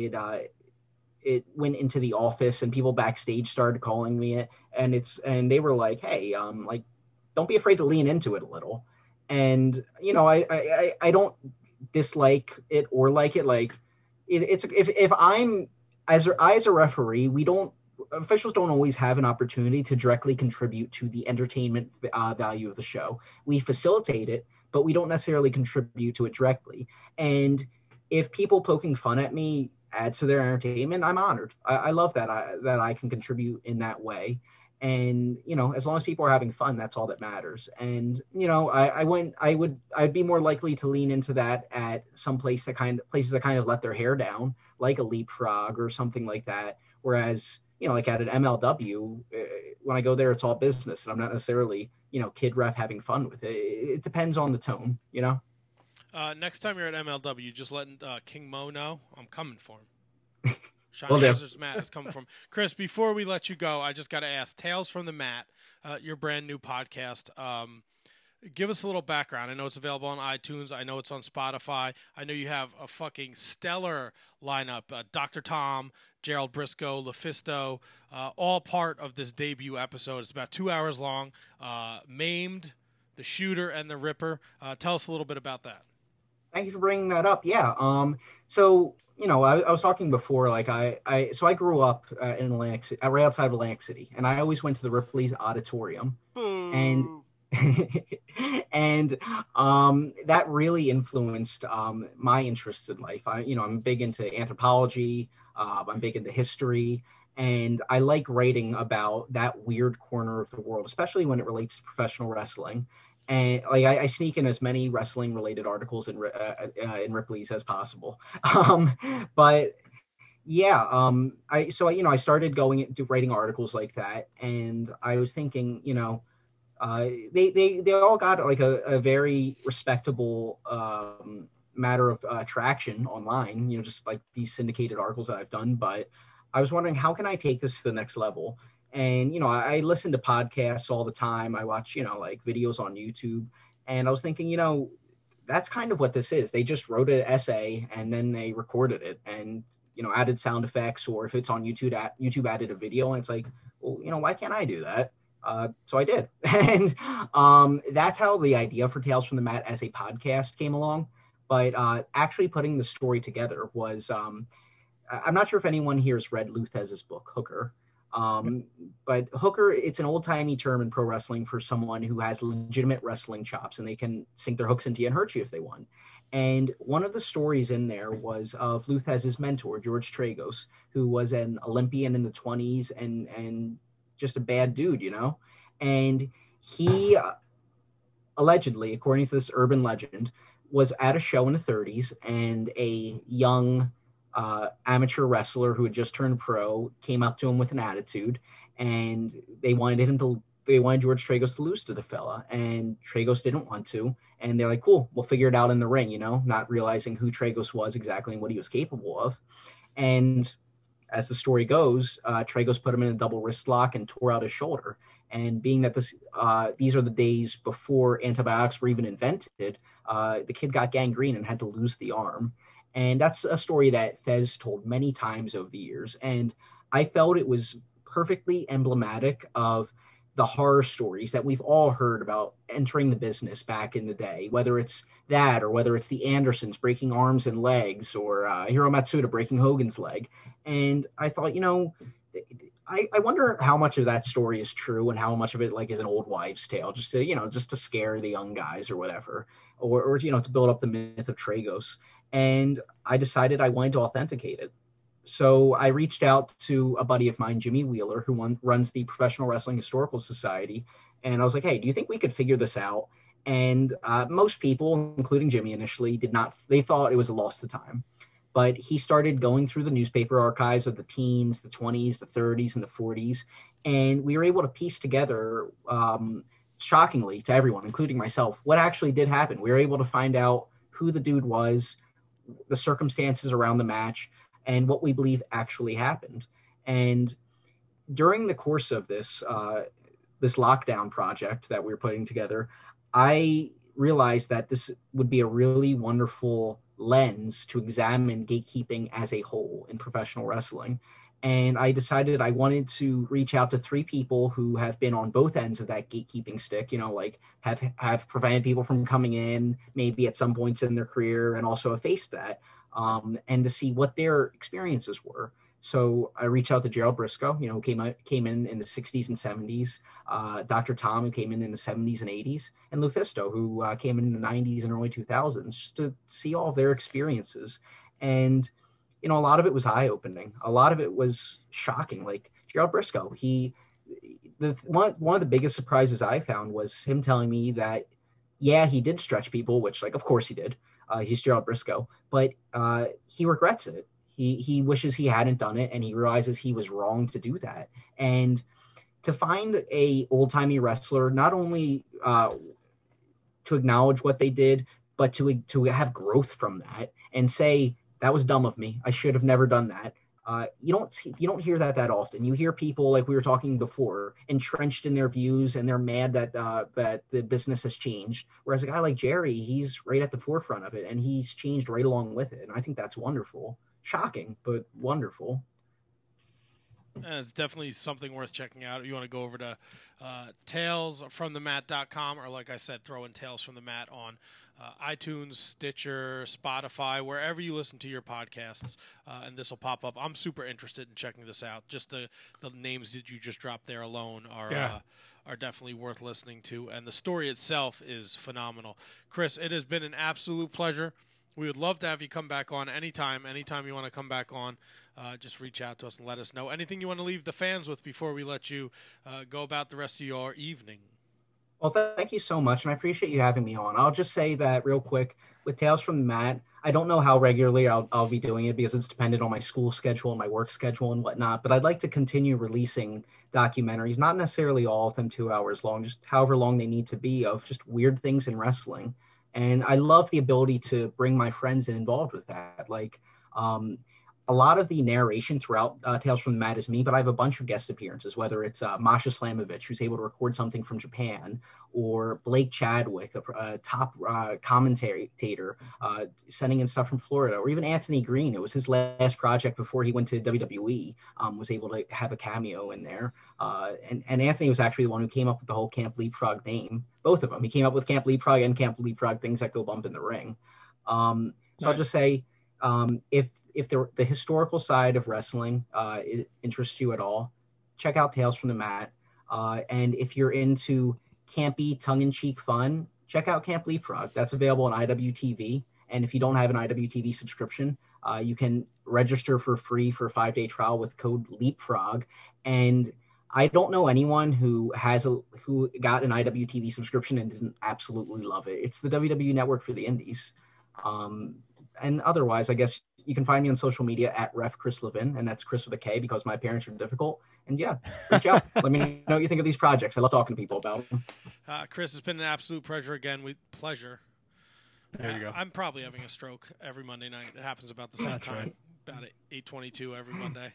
it went into the office, and people backstage started calling me it, and they were like, hey, like, don't be afraid to lean into it a little. And I don't dislike it or like it. Like, it's if I'm as a referee, officials don't always have an opportunity to directly contribute to the entertainment value of the show. We facilitate it, but we don't necessarily contribute to it directly. And if people poking fun at me adds to their entertainment, I'm honored. I love that I can contribute in that way. And, as long as people are having fun, that's all that matters. And, I'd be more likely to lean into that at some places that kind of let their hair down, like a Leapfrog or something like that. Whereas, like at an MLW, when I go there, it's all business, and I'm not necessarily, kid ref having fun with it. It depends on the tone, Next time you're at MLW, just let King Mo know I'm coming for him. Shining Well, Wizards Matt is coming from Chris. Before we let you go, I just got to ask, Tales from the Mat, your brand new podcast. Give us a little background. I know it's available on iTunes. I know it's on Spotify. I know you have a fucking stellar lineup. Dr. Tom, Gerald Briscoe, LuFisto, all part of this debut episode. It's about 2 hours long. Maimed, the Shooter, and the Ripper. Tell us a little bit about that. Thank you for bringing that up. Yeah. So, I was talking before, like I grew up in Atlantic City, right outside of Atlantic City, and I always went to the Ripley's Auditorium. Boo. And that really influenced my interests in life. I'm big into anthropology. I'm big into history, and I like writing about that weird corner of the world, especially when it relates to professional wrestling. And like I sneak in as many wrestling related articles in Ripley's as possible. But yeah, I started going into writing articles like that, and I was thinking, they all got like a very respectable matter of traction online, just like these syndicated articles that I've done. But I was wondering, how can I take this to the next level? And, I listen to podcasts all the time. I watch, like videos on YouTube. And I was thinking, that's kind of what this is. They just wrote an essay and then they recorded it and, added sound effects, or if it's on YouTube, added a video. And it's like, well, why can't I do that? So I did. And that's how the idea for Tales from the Mat as a podcast came along. But actually putting the story together was, I'm not sure if anyone here has read Lou Thesz's book, Hooker. But Hooker, it's an old-timey term in pro wrestling for someone who has legitimate wrestling chops, and they can sink their hooks into you and hurt you if they want. And one of the stories in there was of Lou Thesz's mentor, George Tragos, who was an Olympian in the 1920s and just a bad dude, And he allegedly, according to this urban legend, was at a show in the 1930s, and a young amateur wrestler who had just turned pro came up to him with an attitude, and they wanted George Tragos to lose to the fella, and Tragos didn't want to, and they're like, cool, we'll figure it out in the ring, not realizing who Tragos was exactly and what he was capable of. And as the story goes, Tragos put him in a double wrist lock and tore out his shoulder. And being that these are the days before antibiotics were even invented, the kid got gangrene and had to lose the arm. And that's a story that Thesz told many times over the years. And I felt it was perfectly emblematic of the horror stories that we've all heard about entering the business back in the day, whether it's that or whether it's the Andersons breaking arms and legs, or Hiro Matsuda breaking Hogan's leg. And I thought, I wonder how much of that story is true and how much of it is an old wives' tale, just to scare the young guys or whatever, or to build up the myth of Tragos. And I decided I wanted to authenticate it. So I reached out to a buddy of mine, Jimmy Wheeler, who runs the Professional Wrestling Historical Society. And I was like, hey, do you think we could figure this out? And most people, including Jimmy initially, they thought it was a loss of time. But he started going through the newspaper archives of the teens, the 20s, the 30s, and the 40s. And we were able to piece together, shockingly to everyone, including myself, what actually did happen. We were able to find out who the dude was, the circumstances around the match, and what we believe actually happened. And during the course of this lockdown project that we were putting together, I realized that this would be a really wonderful lens to examine gatekeeping as a whole in professional wrestling. And I decided I wanted to reach out to 3 people who have been on both ends of that gatekeeping stick, like have prevented people from coming in, maybe at some points in their career, and also have faced that, and to see what their experiences were. So I reached out to Gerald Briscoe, who came in the 60s and 70s, Dr. Tom, who came in the 70s and 80s, and Lufisto, who came in the 90s and early 2000s, just to see all of their experiences. And a lot of it was eye-opening. A lot of it was shocking. Like Gerald Briscoe, one of the biggest surprises I found was him telling me that, yeah, he did stretch people, which, of course he did. He's Gerald Briscoe, but he regrets it. He wishes he hadn't done it, and he realizes he was wrong to do that. And to find a old-timey wrestler, not only to acknowledge what they did, but to have growth from that and say, that was dumb of me, I should have never done that. You don't hear that often. You hear people, like we were talking before, entrenched in their views, and they're mad that the business has changed. Whereas a guy like Jerry, he's right at the forefront of it, and he's changed right along with it. And I think that's wonderful. Shocking, but wonderful. And it's definitely something worth checking out. If you want to go over to talesfromthemat.com, or like I said, throw in Tales from the Mat on iTunes, Stitcher, Spotify, wherever you listen to your podcasts, and this will pop up. I'm super interested in checking this out. Just the names that you just dropped there alone are definitely worth listening to, and the story itself is phenomenal. Chris, it has been an absolute pleasure. We would love to have you come back on anytime. Anytime you want to come back on, just reach out to us and let us know. Anything you want to leave the fans with before we let you go about the rest of your evening? Well, thank you so much, and I appreciate you having me on. I'll just say that real quick, with Tales from the Mat, I don't know how regularly I'll be doing it because it's dependent on my school schedule and my work schedule and whatnot, but I'd like to continue releasing documentaries, not necessarily all of them 2 hours long, just however long they need to be, of just weird things in wrestling. And I love the ability to bring my friends involved with that. Like, a lot of the narration throughout Tales from the Mat is me, but I have a bunch of guest appearances, whether it's Masha Slamovich, who's able to record something from Japan, or Blake Chadwick, a top commentator, sending in stuff from Florida, or even Anthony Green. It was his last project before he went to WWE, was able to have a cameo in there. And Anthony was actually the one who came up with the whole Camp Leapfrog name. Both of them. He came up with Camp Leapfrog and Camp Leapfrog, things that go bump in the ring. So I'll just say, if the historical side of wrestling interests you at all, check out Tales from the Mat. And if you're into campy, tongue-in-cheek fun, check out Camp Leapfrog. That's available on IWTV. And if you don't have an IWTV subscription, you can register for free for a 5-day trial with code LEAPFROG. And I don't know anyone who got an IWTV subscription and didn't absolutely love it. It's the WWE network for the indies. And otherwise, I guess you can find me on social media at Ref Chris Levin, and that's Chris with a K because my parents are difficult. And yeah, reach out. Let me know what you think of these projects. I love talking to people about them. Chris, it's been an absolute pleasure again. Pleasure. There you go. I'm probably having a stroke every Monday night. It happens about the same That's time. right. About 8:22 every Monday.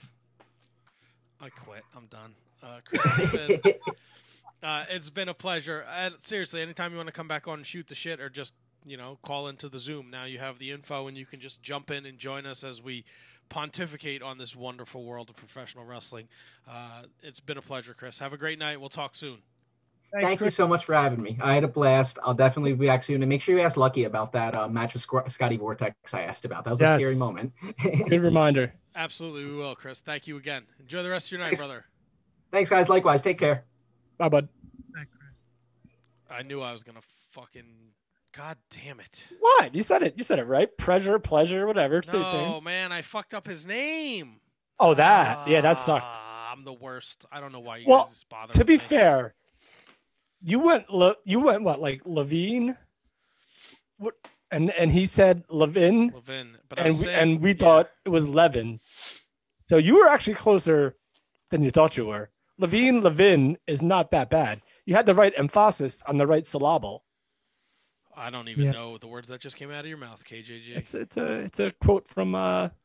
I quit. I'm done. Chris, it's been a pleasure. Seriously, anytime you want to come back on and shoot the shit or just call into the Zoom. Now you have the info and you can just jump in and join us as we pontificate on this wonderful world of professional wrestling. It's been a pleasure, Chris. Have a great night. We'll talk soon. Thank you so much for having me. I had a blast. I'll definitely be back soon. And make sure you ask Lucky about that match with Scotty Vortex I asked about. That was a scary moment. Good reminder. Absolutely, we will, Chris. Thank you again. Enjoy the rest of your night, brother. Thanks, guys. Likewise. Take care. Bye, bud. Thanks, Chris. I knew I was going to fucking God damn it. What? You said it. You said it right. Pleasure, whatever. Same No, thing. man, I fucked up his name. Oh, that. Yeah, that sucked. I'm the worst. I don't know why you Well, guys bother. to with be me. fair, you went what, like Levine? What? And he said Levin. Levin, but I was saying, and we yeah. thought it was Levin. So you were actually closer than you thought you were. Levin is not that bad. You had the right emphasis on the right syllable. I don't even know the words that just came out of your mouth, KJJ. It's a quote from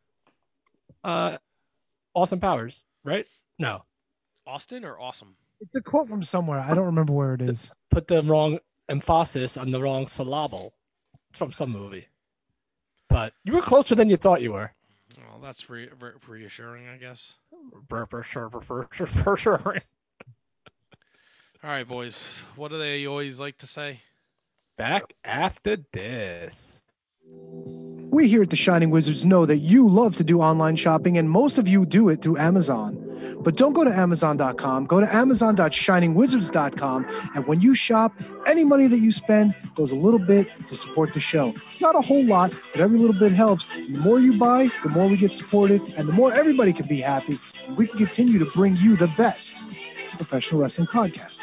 Austin Powers, right? No. Austin or Awesome? It's a quote from somewhere. I don't remember where it is. Put the wrong emphasis on the wrong syllable. It's from some movie. But you were closer than you thought you were. Well, that's reassuring, I guess. For sure. All right, boys. What do they always like to say? Back after this. We here at the Shining Wizards know that you love to do online shopping, and most of you do it through Amazon. But don't go to Amazon.com. Go to Amazon.shiningwizards.com. And when you shop, any money that you spend goes a little bit to support the show. It's not a whole lot, but every little bit helps. The more you buy, the more we get supported, and the more everybody can be happy. And we can continue to bring you the best professional wrestling podcasting.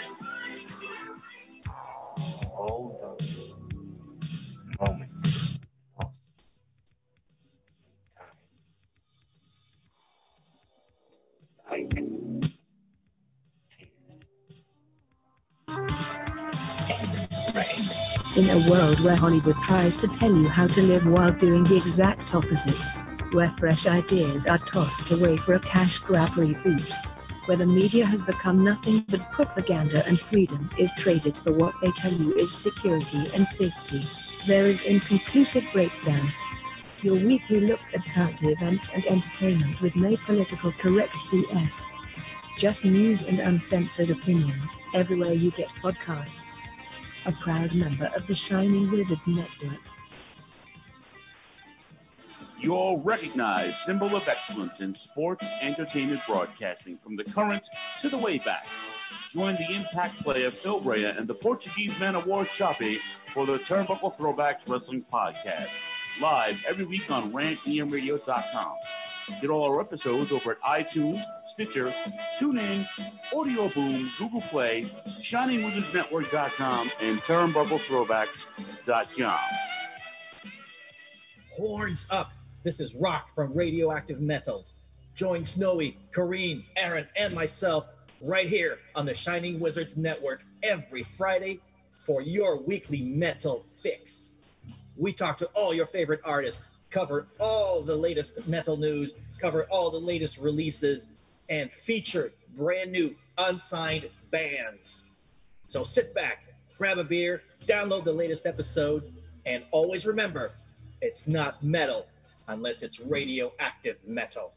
Hold on. Moment. In a world where Hollywood tries to tell you how to live while doing the exact opposite, where fresh ideas are tossed away for a cash grab reboot, where the media has become nothing but propaganda and freedom is traded for what they tell you is security and safety, there is Inconclusive Breakdown. Your weekly look at current events and entertainment with no political correct BS. Just news and uncensored opinions, everywhere you get podcasts. A proud member of the Shining Wizards Network. Your recognized symbol of excellence in sports entertainment broadcasting from the current to the way back. Join the impact player Phil Rea and the Portuguese man of war Chape for the Turnbuckle Throwbacks Wrestling Podcast. Live every week on rantemradio.com. Get all our episodes over at iTunes, Stitcher, TuneIn, Audio Boom, Google Play, ShiningWizardsNetwork.com, and TurnbuckleThrowbacks.com. Horns up! This is Rock from Radioactive Metal. Join Snowy, Kareen, Aaron, and myself right here on the Shining Wizards Network every Friday for your weekly metal fix. We talk to all your favorite artists, cover all the latest metal news, cover all the latest releases, and feature brand new unsigned bands. So sit back, grab a beer, download the latest episode, and always remember, it's not metal unless it's radioactive metal.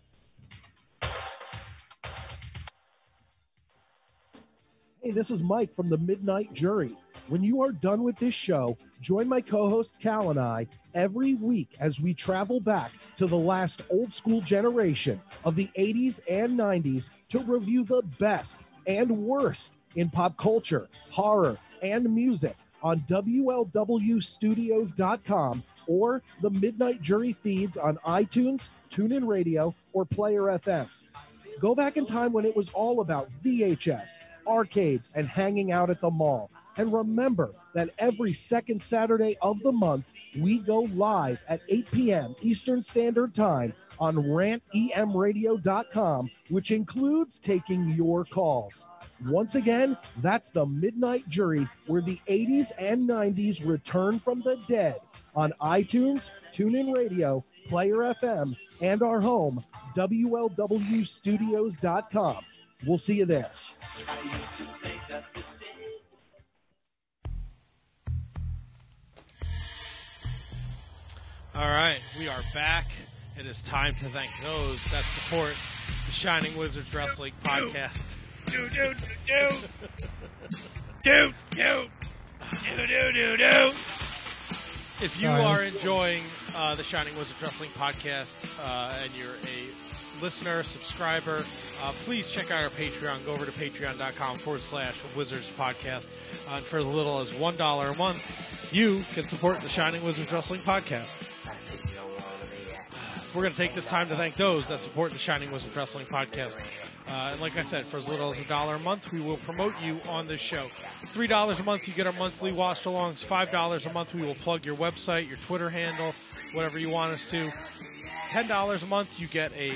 Hey, this is Mike from the Midnight Jury. When you are done with this show, join my co-host Cal and I every week as we travel back to the last old school generation of the 80s and 90s to review the best and worst in pop culture, horror, and music on WLWstudios.com or the Midnight Jury feeds on iTunes, TuneIn Radio, or Player FM. Go back in time when it was all about VHS, arcades, and hanging out at the mall. And remember that every second Saturday of the month, we go live at 8 p.m. Eastern Standard Time on rantemradio.com, which includes taking your calls. Once again, that's the Midnight Jury, where the 80s and 90s return from the dead on iTunes, TuneIn Radio, Player FM, and our home, WLWstudios.com. We'll see you there. All right, we are back. It is time to thank those that support the Shining Wizards Wrestling Podcast. If you are enjoying the Shining Wizards Wrestling podcast and you're a listener, subscriber, please check out our Patreon. Go over to patreon.com/Wizards Podcast. And for as little as $1 a month, you can support the Shining Wizards Wrestling podcast. We're going to take this time to thank those that support the Shining Wizards Wrestling podcast. And like I said, for as little as $1 a month, we will promote you on this show. $3 a month, you get our monthly watch-alongs. $5 a month, we will plug your website, your Twitter handle, whatever you want us to. $10 a month, you get a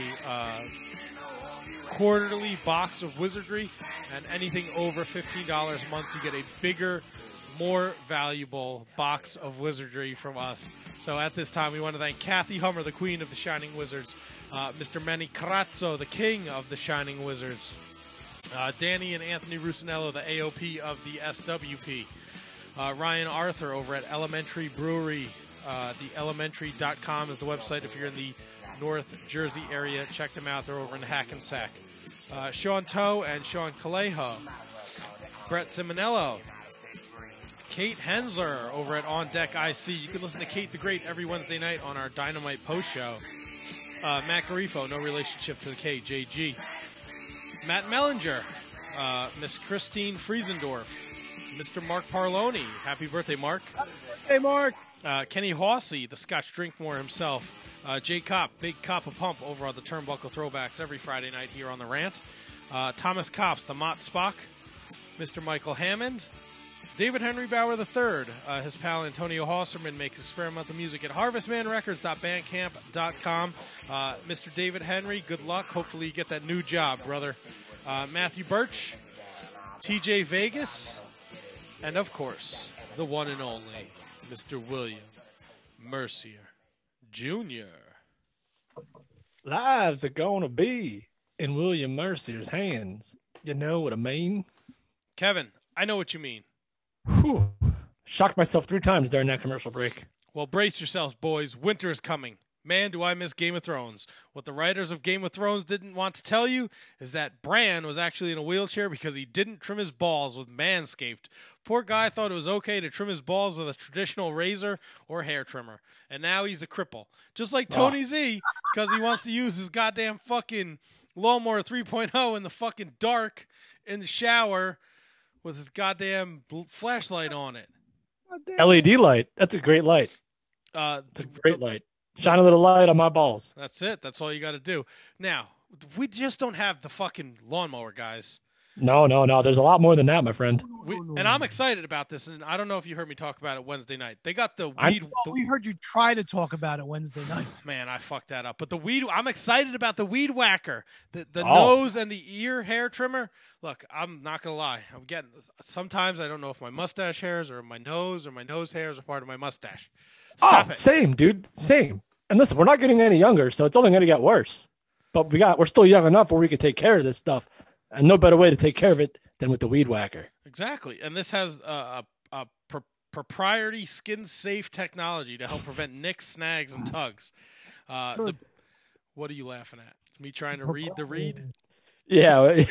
quarterly box of wizardry. And anything over $15 a month, you get a bigger, more valuable box of wizardry from us. So at this time, we want to thank Kathy Hummer, the queen of the Shining Wizards, Mr. Manny Carazzo, the king of the Shining Wizards, Danny and Anthony Rusinello, the AOP of the SWP, Ryan Arthur over at Elementary Brewery. The elementary.com is the website if you're in the North Jersey area. Check them out. They're over in Hackensack. Sean Toe and Sean Calejo, Brett Simonello, Kate Hensler over at On Deck IC. You can listen to Kate the Great every Wednesday night on our Dynamite post show. Matt Garifo, no relationship to the KJG. Matt Mellinger, Miss Christine Friesendorf, Mr. Mark Parloni. Happy birthday, Mark. Hey, Mark. Kenny Hawsey, the Scotch Drinkmore himself. Jay Kopp, Big Cop of Pump over on the Turnbuckle Throwbacks every Friday night here on The Rant. Thomas Copps, the Mott Spock. Mr. Michael Hammond. David Henry Bauer III, his pal Antonio Hosserman makes experimental music at harvestmanrecords.bandcamp.com. Mr. David Henry, good luck. Hopefully you get that new job, brother. Matthew Birch, TJ Vegas, and of course, the one and only Mr. William Mercier Jr. Lives are going to be in William Mercier's hands. You know what I mean? Kevin, I know what you mean. Whew. Shocked myself 3 times during that commercial break. Well, brace yourselves, boys. Winter is coming. Man, do I miss Game of Thrones. What the writers of Game of Thrones didn't want to tell you is that Bran was actually in a wheelchair because he didn't trim his balls with Manscaped. Poor guy thought it was okay to trim his balls with a traditional razor or hair trimmer. And now he's a cripple. Just like Tony Z, because he wants to use his goddamn fucking lawnmower 3.0 in the fucking dark in the shower with his goddamn flashlight on it. LED light. That's a great light. It's a great light. Shine a little light on my balls. That's it. That's all you got to do. Now, we just don't have the fucking lawnmower, guys. No. There's a lot more than that, my friend. And I'm excited about this, and I don't know if you heard me talk about it Wednesday night. They got the weed. We heard you try to talk about it Wednesday night. Man, I fucked that up. But the weed, I'm excited about the weed whacker, the nose and the ear hair trimmer. Look, I'm not gonna lie. Sometimes I don't know if my mustache hairs or my nose hairs are part of my mustache. Stop it. Same, dude. Same. And listen, we're not getting any younger, so it's only going to get worse. But we're still young enough where we can take care of this stuff. And no better way to take care of it than with the weed whacker. Exactly. And this has a proprietary skin-safe technology to help prevent nicks, snags, and tugs. What are you laughing at? Me trying to read the read? Yeah.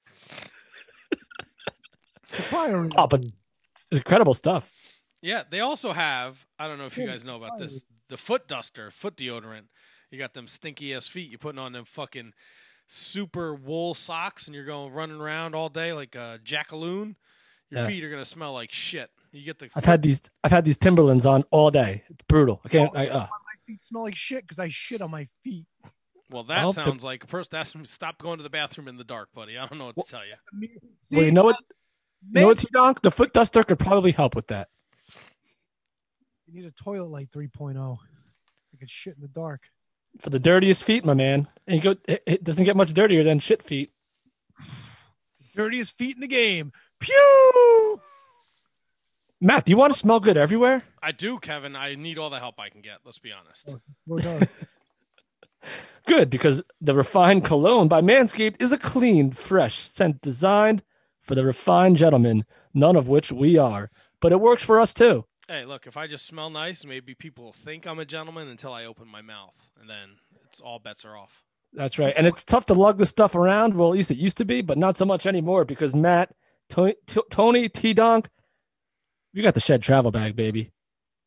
But incredible stuff. Yeah, they also have, I don't know if you guys know about this, the foot duster, foot deodorant. You got them stinky-ass feet. You're putting on them fucking super wool socks, and you're running around all day like a jackaloon. Your feet are going to smell like shit. You get the. I've had these Timberlands on all day. It's brutal. I can't. My feet smell like shit because I shit on my feet. Well, that sounds like a person. Stop going to the bathroom in the dark, buddy. I don't know what to tell you. Well, you know what? You know what, T-Donk? The foot duster could probably help with that. You need a toilet light 3.0. You can shit in the dark. For the dirtiest feet, my man. And it doesn't get much dirtier than shit feet. Dirtiest feet in the game. Pew! Matt, do you want to smell good everywhere? I do, Kevin. I need all the help I can get. Let's be honest. We're done. Good, because the Refined Cologne by Manscaped is a clean, fresh scent designed for the refined gentleman, none of which we are. But it works for us, too. Hey, look, if I just smell nice, maybe people will think I'm a gentleman until I open my mouth, and then all bets are off. That's right. And it's tough to lug this stuff around. Well, at least it used to be, but not so much anymore because Matt, Tony, T-Donk, we got the Shed travel bag, baby.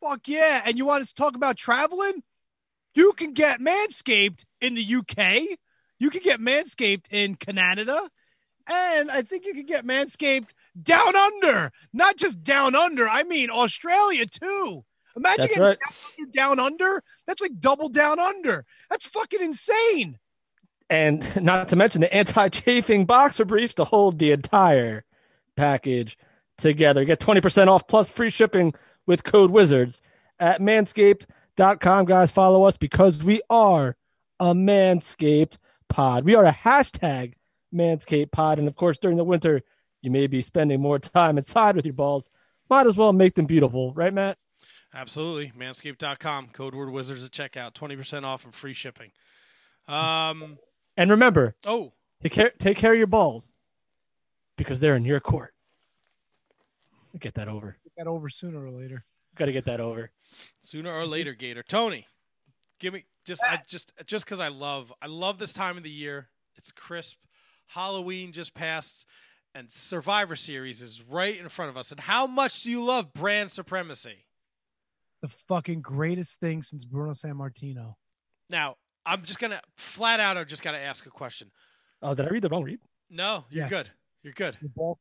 Fuck yeah. And you want to talk about traveling? You can get Manscaped in the UK. You can get Manscaped in Canada. And I think you can get Manscaped down under. Not just down under. I mean Australia, too. Imagine That's getting right. down under. That's like double down under. That's fucking insane. And not to mention the anti-chafing boxer briefs to hold the entire package together. Get 20% off plus free shipping with code WIZARDS at manscaped.com. Guys, follow us because we are a Manscaped pod. We are a hashtag Manscaped pod. And of course, during the winter, you may be spending more time inside with your balls. Might as well make them beautiful. Right, Matt? Absolutely. Manscaped.com. Code word WIZARDS at checkout. 20% off and free shipping. And remember, take care of your balls because they're in your court. Get that over. Get that over sooner or later. Got to get that over. Sooner or later, Gator. Tony, give me just because I love this time of the year. It's crisp. Halloween just passed, and Survivor Series is right in front of us. And how much do you love brand supremacy? The fucking greatest thing since Bruno Sammartino. Now, I'm just gonna flat out. I just gotta ask a question. Oh, did I read the wrong read? No, you're good. You're good.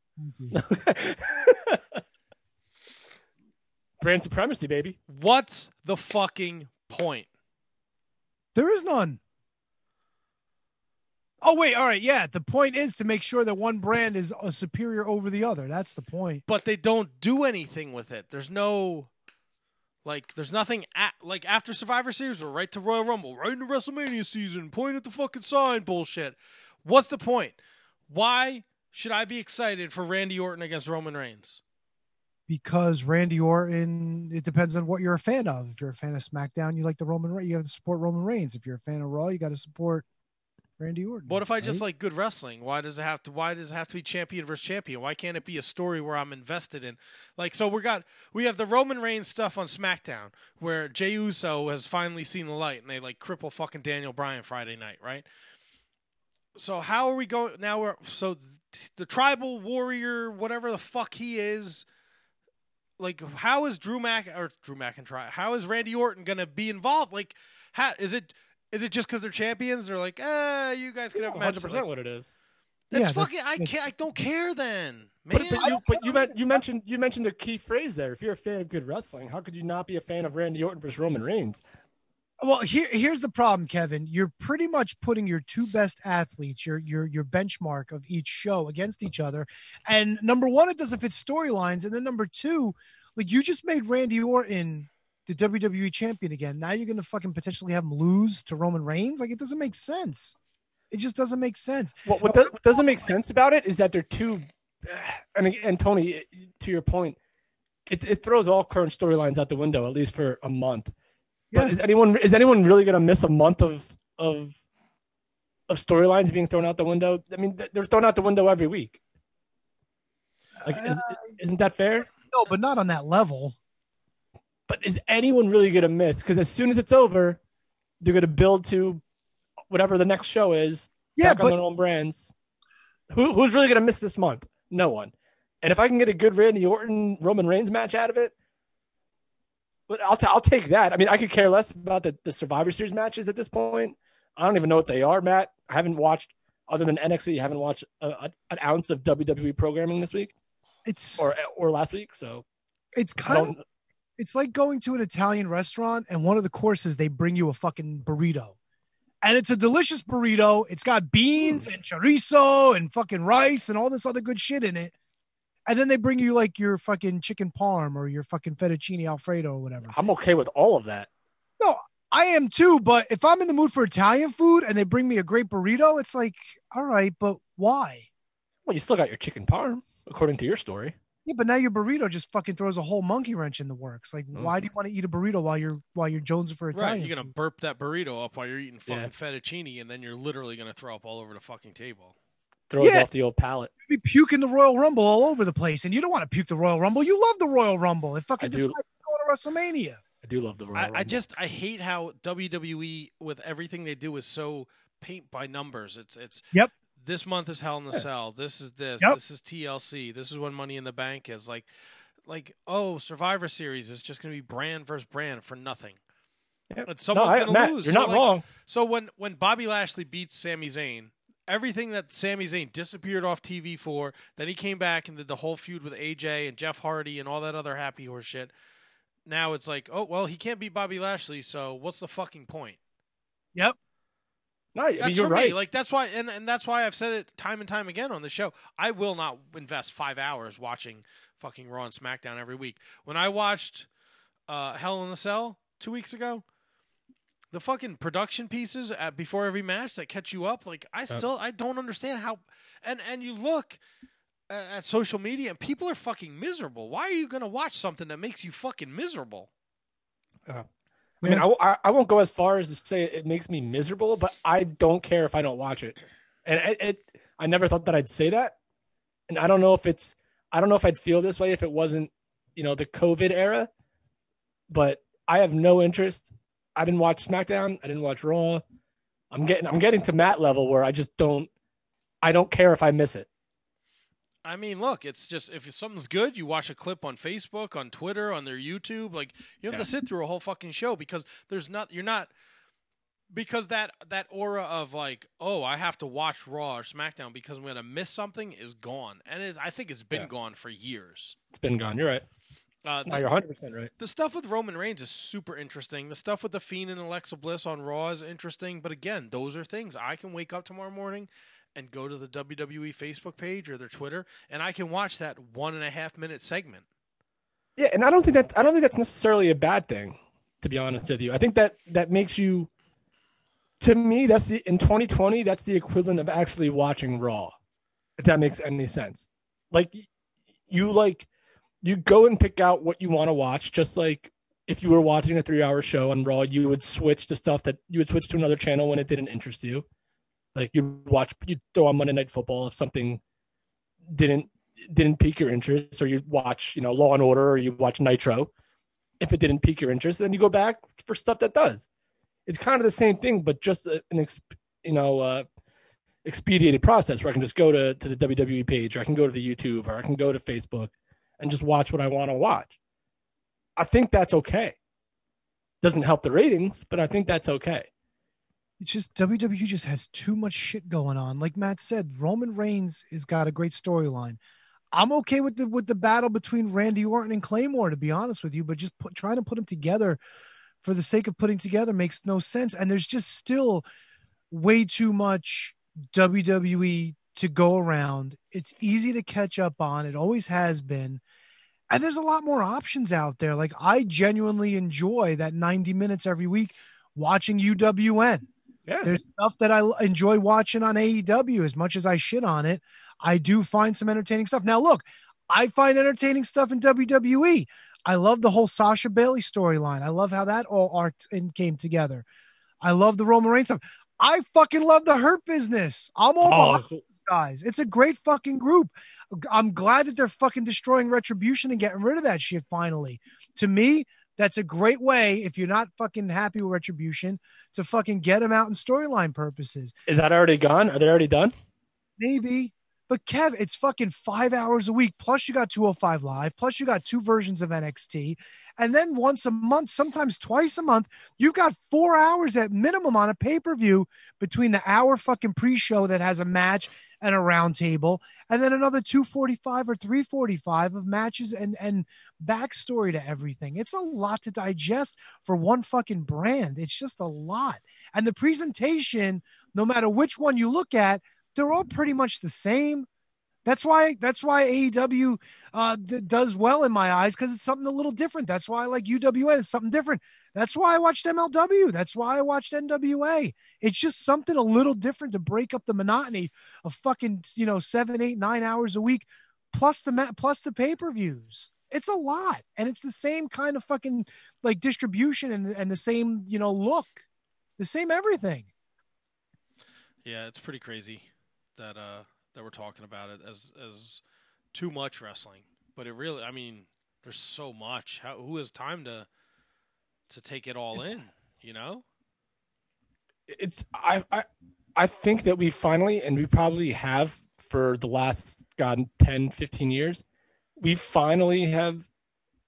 Brand supremacy, baby. What's the fucking point? There is none. Oh, wait. All right. Yeah. The point is to make sure that one brand is superior over the other. That's the point. But they don't do anything with it. There's no, there's nothing after Survivor Series, we're right to Royal Rumble, right into WrestleMania season, point at the fucking sign bullshit. What's the point? Why should I be excited for Randy Orton against Roman Reigns? Because Randy Orton, it depends on what you're a fan of. If you're a fan of SmackDown, you like the Roman Reigns. You have to support Roman Reigns. If you're a fan of Raw, you got to support Randy Orton. What if I just like good wrestling? Why does it have to be champion versus champion? Why can't it be a story where I'm invested in? So we have the Roman Reigns stuff on SmackDown where Jey Uso has finally seen the light and they cripple fucking Daniel Bryan Friday night, right? So how are we going now? The tribal warrior, whatever the fuck he is, how is Drew McIntyre? How is Randy Orton gonna be involved? Is it just because they're champions? They're you guys can have matches. 100% what it is. That's fucking. I don't care then, man. But you mentioned the key phrase there. If you're a fan of good wrestling, how could you not be a fan of Randy Orton versus Roman Reigns? Well, here's the problem, Kevin. You're pretty much putting your two best athletes, your benchmark of each show against each other. And number one, it doesn't fit storylines. And then number two, you just made Randy Orton the WWE champion again. Now you're going to fucking potentially have him lose to Roman Reigns? It doesn't make sense. It just doesn't make sense. What doesn't make sense about it is that they're too, and Tony, to your point, it throws all current storylines out the window, at least for a month. But is anyone really going to miss a month of storylines being thrown out the window? I mean, they're thrown out the window every week. Isn't that fair? No, but not on that level. But is anyone really going to miss? Because as soon as it's over, they're going to build to whatever the next show is. Back on their own brands. Who's really going to miss this month? No one. And if I can get a good Randy Orton Roman Reigns match out of it, but I'll take that. I mean, I could care less about the Survivor Series matches at this point. I don't even know what they are, Matt. I haven't watched, other than NXT, I haven't watched an ounce of WWE programming this week. Or last week. So it's it's like going to an Italian restaurant and one of the courses they bring you a fucking burrito. And it's a delicious burrito. It's got beans and chorizo and fucking rice and all this other good shit in it. And then they bring you your fucking chicken parm or your fucking fettuccine Alfredo or whatever. I'm okay with all of that. No, I am too. But if I'm in the mood for Italian food and they bring me a great burrito, it's all right, but why? Well, you still got your chicken parm, according to your story. Yeah, but now your burrito just fucking throws a whole monkey wrench in the works. Why do you want to eat a burrito while you're jonesing for Italian? Right, you're gonna burp that burrito up while you're eating fucking fettuccine, and then you're literally gonna throw up all over the fucking table. Throws off the old palate. You'd be puking the Royal Rumble all over the place, and you don't want to puke the Royal Rumble. You love the Royal Rumble. It fucking decides to go to WrestleMania. I do love the Royal Rumble. I hate how WWE with everything they do is so paint by numbers. It's This month is Hell in the Cell. This is this. This is TLC. This is when Money in the Bank is. like, oh, Survivor Series is just going to be brand versus brand for nothing. Yeah. And someone's going to Matt, lose. you're not wrong. So when Bobby Lashley beats Sami Zayn, everything that Sami Zayn disappeared off TV for, then he came back and did the whole feud with AJ and Jeff Hardy and all that other happy horse shit. Now it's like, oh, well, he can't beat Bobby Lashley, so what's the fucking point? Yep. No, I mean, That's you're for right. me. Like, that's why, and that's why I've said it time and time again on the show. I will not invest 5 hours watching fucking Raw and SmackDown every week. When I watched Hell in a Cell 2 weeks ago, the fucking production pieces before every match that catch you up, like, I don't understand how. And you look at social media and people are fucking miserable. Why are you going to watch something that makes you fucking miserable? I mean, I won't go as far as to say it makes me miserable, but I don't care if I don't watch it. And I never thought that I'd say that. And I don't know if I'd feel this way if it wasn't, the COVID era, but I have no interest. I didn't watch SmackDown. I didn't watch Raw. I'm getting to Matt level where I don't care if I miss it. I mean, look, it's just if something's good, you watch a clip on Facebook, on Twitter, on their YouTube. Like, you have to sit through a whole fucking show because because that aura of like, oh, I have to watch Raw or SmackDown because I'm going to miss something is gone. And I think it's been gone for years. It's been gone. You're right. You're 100% right. The stuff with Roman Reigns is super interesting. The stuff with The Fiend and Alexa Bliss on Raw is interesting. But again, those are things I can wake up tomorrow morning and go to the WWE Facebook page or their Twitter, and I can watch that 1.5 minute segment. Yeah, and I don't think that's necessarily a bad thing, to be honest with you. I think that makes you, to me, in 2020, that's the equivalent of actually watching Raw, if that makes any sense. Like you go and pick out what you want to watch, just like if you were watching a 3-hour show on Raw, you would switch to another channel when it didn't interest you. Like you'd throw on Monday Night Football if something didn't pique your interest, or you watch, Law and Order, or you watch Nitro. If it didn't pique your interest, then you go back for stuff that does. It's kind of the same thing, but just an expedited process where I can just go to the WWE page, or I can go to the YouTube, or I can go to Facebook and just watch what I want to watch. I think that's okay. Doesn't help the ratings, but I think that's okay. It's just WWE just has too much shit going on. Like Matt said, Roman Reigns has got a great storyline. I'm okay with the battle between Randy Orton and Claymore, to be honest with you, but just trying to put them together for the sake of putting together makes no sense. And there's just still way too much WWE to go around. It's easy to catch up on. It always has been. And there's a lot more options out there. Like, I genuinely enjoy that 90 minutes every week watching UWN. Yeah. There's stuff that I enjoy watching on AEW. As much as I shit on it, I do find some entertaining stuff. Now, look, I find entertaining stuff in WWE. I love the whole Sasha Bailey storyline. I love how that all arced and came together. I love the Roman Reigns stuff. I fucking love the Hurt Business. I'm all behind these guys. It's a great fucking group. I'm glad that they're fucking destroying Retribution and getting rid of that shit finally. To me, that's a great way, if you're not fucking happy with Retribution, to fucking get them out in storyline purposes. Is that already gone? Are they already done? Maybe. But Kev, it's fucking 5 hours a week. Plus you got 205 Live. Plus you got 2 versions of NXT. And then once a month, sometimes twice a month, you've got 4 hours at minimum on a pay-per-view between the hour fucking pre-show that has a match and a round table, and then another 245 or 345 of matches and backstory to everything. It's a lot to digest for one fucking brand. It's just a lot. And the presentation, no matter which one you look at, they're all pretty much the same. That's why AEW does well in my eyes, because it's something a little different. That's why I like UWN. It's something different. That's why I watched MLW. That's why I watched NWA. It's just something a little different to break up the monotony of fucking 7, 8, 9 hours a week, plus the pay-per-views. It's a lot, and it's the same kind of fucking like distribution and the same look, the same everything. Yeah, it's pretty crazy that we're talking about it as too much wrestling, but it really, I mean, there's so much. Who has time to take it all in? It's I think that we finally, and we probably have for the last 10, 15 years, we finally have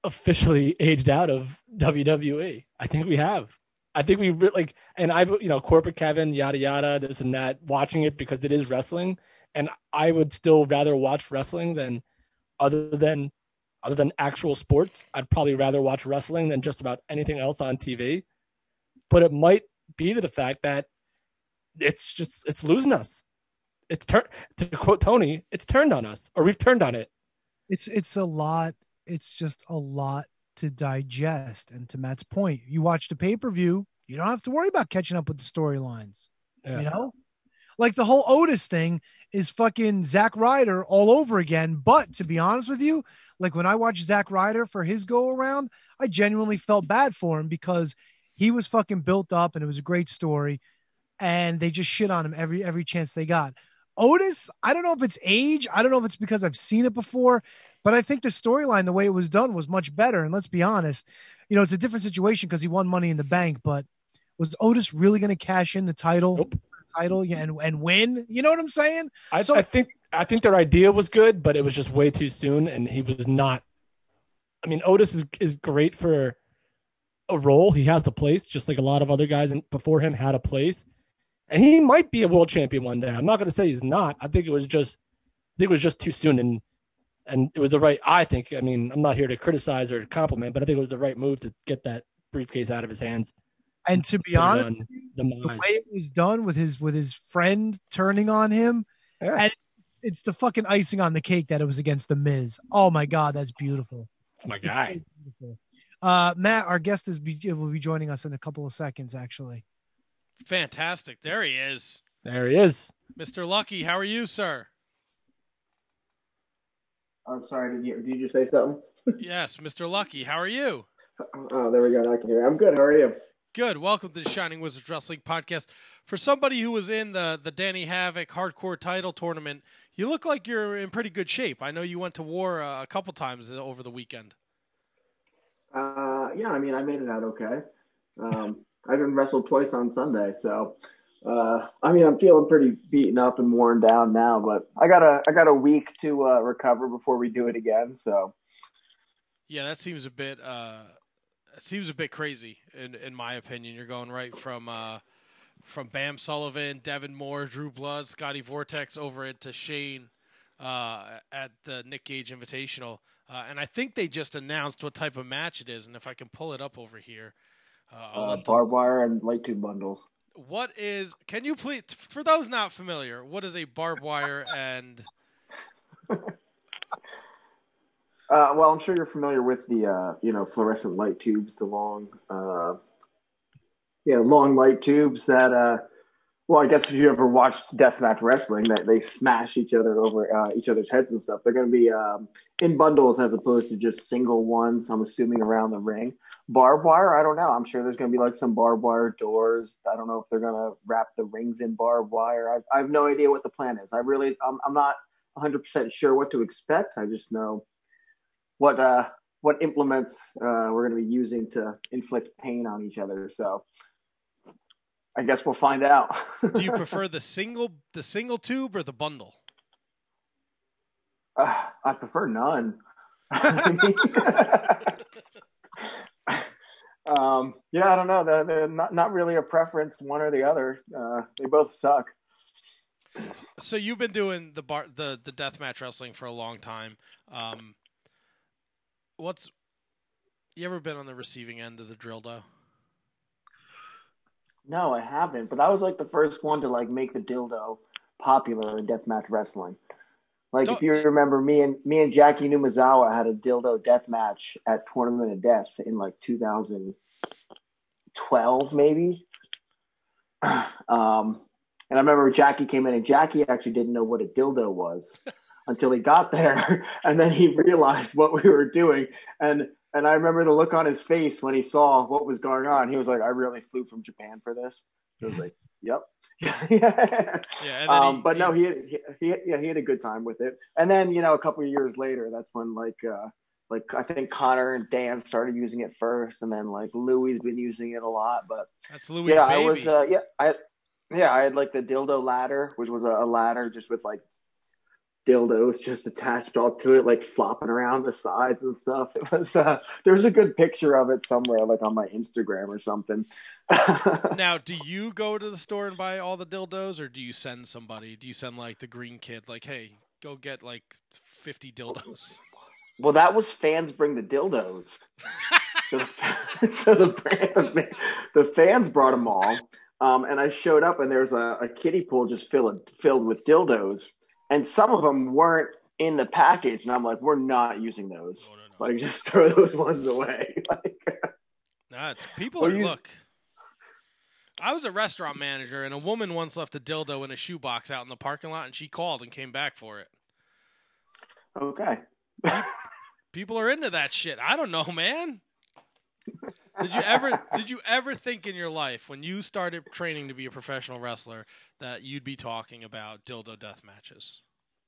officially aged out of WWE. I think we have. I think we like, and I've, corporate Kevin, yada yada, this and that, watching it because it is wrestling, and I would still rather watch wrestling than other than actual sports. I'd probably rather watch wrestling than just about anything else on TV. But it might be to the fact that it's losing us. To quote Tony, it's turned on us, or we've turned on it. It's a lot. It's just a lot to digest. And to Matt's point, you watch the pay-per-view, you don't have to worry about catching up with the storylines. Yeah. Like the whole Otis thing is fucking Zack Ryder all over again. But to be honest with you, like when I watched Zack Ryder for his go around, I genuinely felt bad for him because he was fucking built up and it was a great story. And they just shit on him every chance they got. Otis, I don't know if it's age. I don't know if it's because I've seen it before, but I think the storyline, the way it was done, was much better. And let's be honest, it's a different situation because he won Money in the Bank, but was Otis really going to cash in the title? Nope. And win? You know what I'm saying? I think their idea was good, but it was just way too soon, and he was not. I mean, Otis is great for a role. He has a place, just like a lot of other guys before him had a place. And he might be a world champion one day. I'm not going to say he's not. I think it was just too soon, and it was the right. I think. I mean, I'm not here to criticize or compliment, but I think it was the right move to get that briefcase out of his hands. And to be honest, the way it was done with his friend turning on him, and it's the fucking icing on the cake that it was against the Miz. Oh my God, that's beautiful. It's my guy. Matt, our guest will be joining us in a couple of seconds, actually. Fantastic. There he is. There he is. Mr. Lucky, how are you, sir? I'm sorry, did you just say something? Yes, Mr. Lucky, how are you? Oh, there we go. I can hear you. I'm good. How are you? Good. Welcome to the Shining Wizards Wrestling Podcast. For somebody who was in the Danny Havoc Hardcore Title Tournament, you look like you're in pretty good shape. I know you went to war a couple times over the weekend. Yeah, I mean, I made it out okay. I've been wrestled twice on Sunday, so I mean, I'm feeling pretty beaten up and worn down now, but I got a week to recover before we do it again. So yeah, that seems a bit crazy in my opinion. You're going right from Bam Sullivan, Devin Moore, Drew Blood, Scotty Vortex over it to Shane at the Nick Gage Invitational, and I think they just announced what type of match it is. And if I can pull it up over here. Barbed wire and light tube bundles. Can you please, for those not familiar, what is a barbed wire and? Well, I'm sure you're familiar with the, fluorescent light tubes, the long light tubes that, I guess if you ever watched deathmatch wrestling, that they smash each other over each other's heads and stuff. They're going to be in bundles as opposed to just single ones, I'm assuming, around the ring. Barbed wire, I don't know. I'm sure there's going to be like some barbed wire doors. I don't know if they're going to wrap the rings in barbed wire. I have no idea what the plan is. I'm not 100% sure what to expect. I just know what implements we're going to be using to inflict pain on each other. So I guess we'll find out. Do you prefer the single tube or the bundle? I prefer none. Yeah, I don't know. They're not really a preference, one or the other. They both suck. So you've been doing the deathmatch wrestling for a long time. You ever been on the receiving end of the dildo? No, I haven't. But I was like the first one to like make the dildo popular in deathmatch wrestling. Like if you remember, me and Jackie Numazawa had a dildo death match at Tournament of Death in like 2012, maybe. And I remember Jackie came in, and Jackie actually didn't know what a dildo was until he got there, and then he realized what we were doing. And I remember the look on his face when he saw what was going on. He was like, "I really flew from Japan for this." He was like, "Yep." Yeah. But no, he had a good time with it. And then, a couple of years later, that's when like I think Connor and Dan started using it first, and then like Louie's been using it a lot. But that's Louie's baby. I had like the dildo ladder, which was a ladder just with like dildos just attached all to it, like flopping around the sides and stuff. It was there's a good picture of it somewhere, like on my Instagram or something. Now, do you go to the store and buy all the dildos, or do you send somebody? Do you send like the green kid, like, hey, go get like 50 dildos? Well, that was fans bring the dildos. So the fans brought them all, and I showed up, and there's a kiddie pool just filled with dildos, and some of them weren't in the package, and I'm like, we're not using those. No. Like, just throw those ones away. Nah, it's people look. I was a restaurant manager, and a woman once left a dildo in a shoebox out in the parking lot, and she called and came back for it. Okay. People are into that shit. I don't know, man. Did you ever think in your life when you started training to be a professional wrestler that you'd be talking about dildo death matches?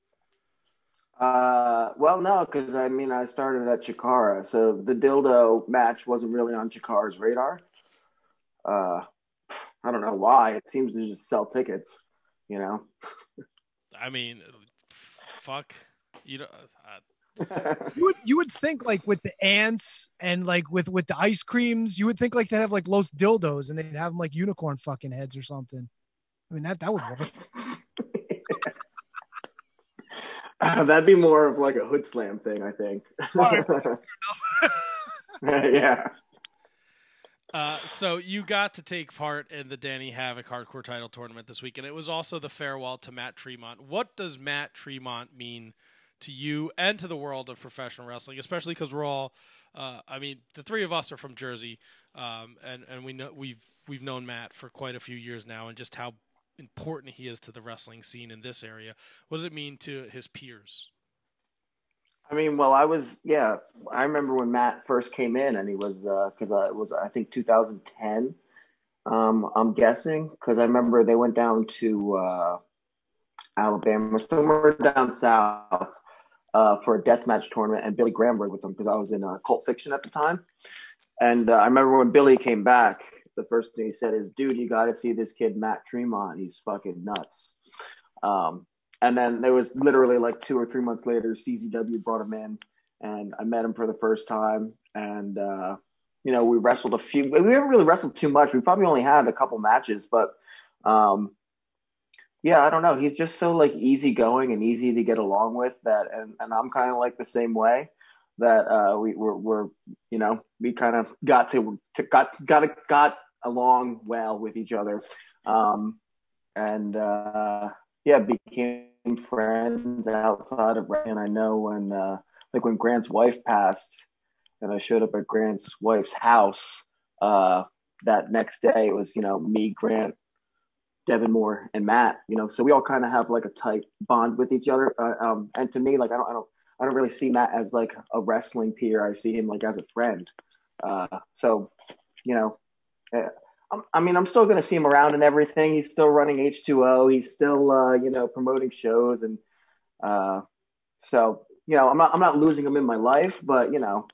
Well, no, because I started at Chikara, so the dildo match wasn't really on Chikara's radar. I don't know why. It seems to just sell tickets, you know. I mean, fuck. You know. You would think like with the ants and like with the ice creams, you would think like they'd have like Los Dildos and they'd have them like unicorn fucking heads or something. I mean that would work. That'd be more of like a Hood Slam thing, I think. Yeah. So you got to take part in the Danny Havoc Hardcore Title Tournament this week, and it was also the farewell to Matt Tremont. What does Matt Tremont mean to you and to the world of professional wrestling, especially because we're all, the three of us are from Jersey, and we know we've known Matt for quite a few years now, and just how important he is to the wrestling scene in this area. What does it mean to his peers? I remember when Matt first came in, and he was, because it was, I think, 2010, I'm guessing, because I remember they went down to Alabama, somewhere down south, for a deathmatch tournament, and Billy Graham was with them, because I was in Cult Fiction at the time. And I remember when Billy came back, the first thing he said is, dude, you got to see this kid, Matt Tremont. He's fucking nuts. And then there was literally like 2 or 3 months later, CZW brought him in, and I met him for the first time. And, we wrestled a few. We haven't really wrestled too much. We probably only had a couple matches, but I don't know. He's just so like easygoing and easy to get along with that. And I'm kind of like the same way that we kind of got along well with each other. Became friends outside of wrestling. And I know when Grant's wife passed, and I showed up at Grant's wife's house that next day, it was me, Grant, Devin Moore, and Matt. So we all kind of have like a tight bond with each other. And to me, like I don't really see Matt as like a wrestling peer. I see him like as a friend. I'm still going to see him around and everything. He's still running H2O. He's still, promoting shows. And I'm not losing him in my life, but,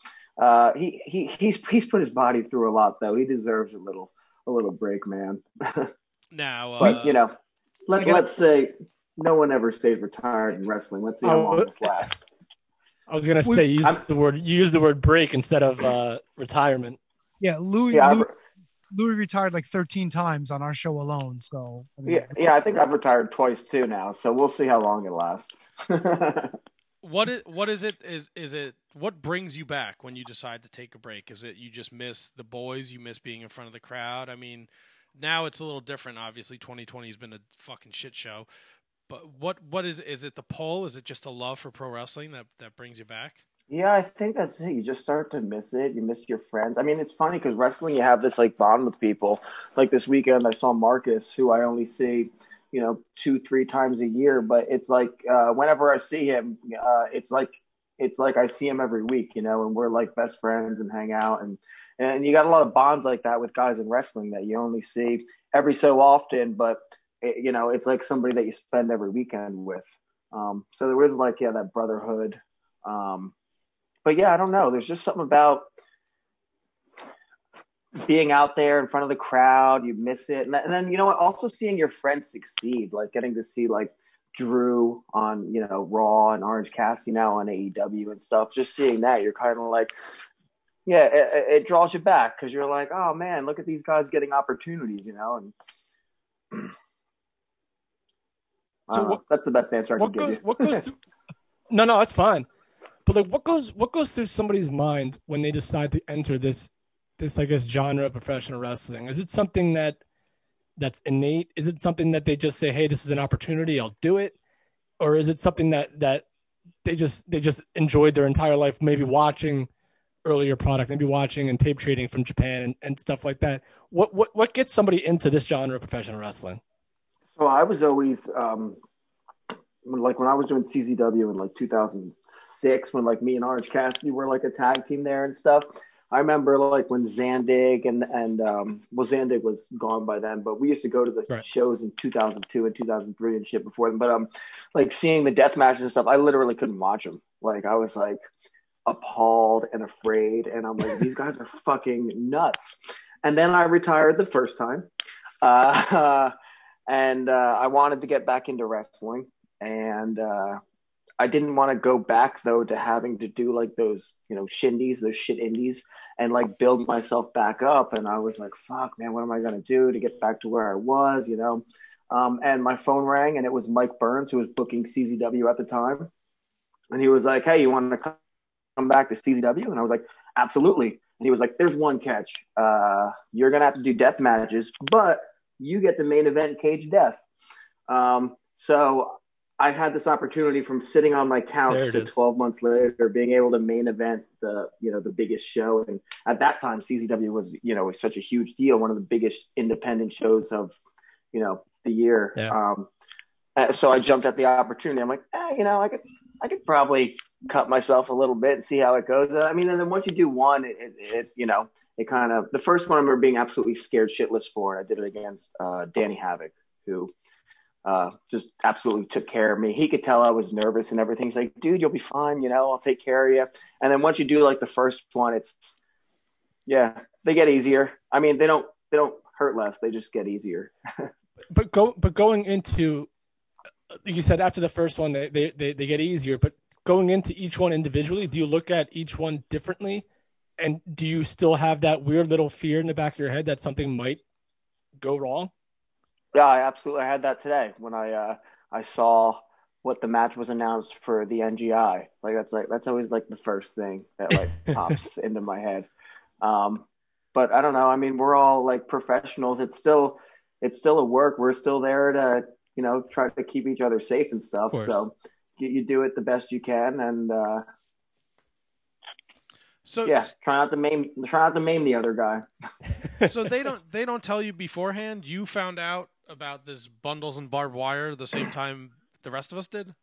he's put his body through a lot, though. He deserves a little break, man. Now, but, let's say no one ever stays retired in wrestling. Let's see how long this lasts. I was going to say, you used the word break instead of retirement. Yeah, Louis retired like 13 times on our show alone. So I think I've retired twice too now. So we'll see how long it lasts. What is it? Is it what brings you back when you decide to take a break? Is it you just miss the boys? You miss being in front of the crowd? I mean, now it's a little different. Obviously, 2020 has been a fucking shit show. But what is it? Is it the pull? Is it just a love for pro wrestling that brings you back? Yeah, I think that's it. You just start to miss it. You miss your friends. I mean, it's funny because wrestling, you have this like bond with people. Like this weekend, I saw Marcus, who I only see, 2-3 times a year. But it's like whenever I see him, it's like I see him every week, and we're like best friends and hang out. And you got a lot of bonds like that with guys in wrestling that you only see every so often. But, it's like somebody that you spend every weekend with. So there is like, that brotherhood. But I don't know. There's just something about being out there in front of the crowd. You miss it. And then, also seeing your friends succeed, like getting to see like Drew on, Raw and Orange Cassidy now on AEW and stuff. Just seeing that, you're kind of like, yeah, it draws you back because you're like, oh man, look at these guys getting opportunities, and that's the best answer I can give you. What goes through? No, that's fine. But like, what goes through somebody's mind when they decide to enter this I guess genre of professional wrestling? Is it something that's innate? Is it something that they just say, hey, this is an opportunity, I'll do it? Or is it something that they just enjoyed their entire life, maybe watching earlier product, maybe watching and tape trading from Japan and stuff like that? What gets somebody into this genre of professional wrestling? So I was always when I was doing CZW in like 2006, when like me and Orange Cassidy were like a tag team there and stuff. I remember like when Zandig and Zandig was gone by then, but we used to go to the shows in 2002 and 2003 and shit before them. But like seeing the death matches and stuff, I literally couldn't watch them. Like I was like appalled and afraid, and I'm like, these guys are fucking nuts. And then I retired the first time, and I wanted to get back into wrestling, and I didn't want to go back though to having to do like those, shindies, those shit indies, and like build myself back up. And I was like, fuck, man, what am I going to do to get back to where I was, and my phone rang, and it was Mike Burns, who was booking CZW at the time. And he was like, hey, you want to come back to CZW? And I was like, absolutely. And he was like, there's one catch. You're going to have to do death matches, but you get the main event Cage Death. So I had this opportunity from sitting on my couch to 12 months later being able to main event the biggest show. And at that time, CZW was, such a huge deal. One of the biggest independent shows of, the year. Yeah. So I jumped at the opportunity. I'm like, I could probably cut myself a little bit and see how it goes. I mean, and then once you do one, it kind of, the first one I remember being absolutely scared shitless for. I did it against Danny Havoc, who just absolutely took care of me. He could tell I was nervous and everything. He's like, dude, you'll be fine. I'll take care of you. And then once you do like the first one, they get easier. I mean, they don't hurt less. They just get easier. But going into, like you said, after the first one, they get easier, but going into each one individually, do you look at each one differently? And do you still have that weird little fear in the back of your head that something might go wrong? Yeah, I had that today when I saw what the match was announced for the NGI. That's always like the first thing that like pops into my head. But I don't know. I mean, we're all like professionals. It's still a work. We're still there to, try to keep each other safe and stuff. So you do it the best you can. And, try not to maim the other guy. So they don't tell you beforehand. You found out about this bundles and barbed wire the same time the rest of us did?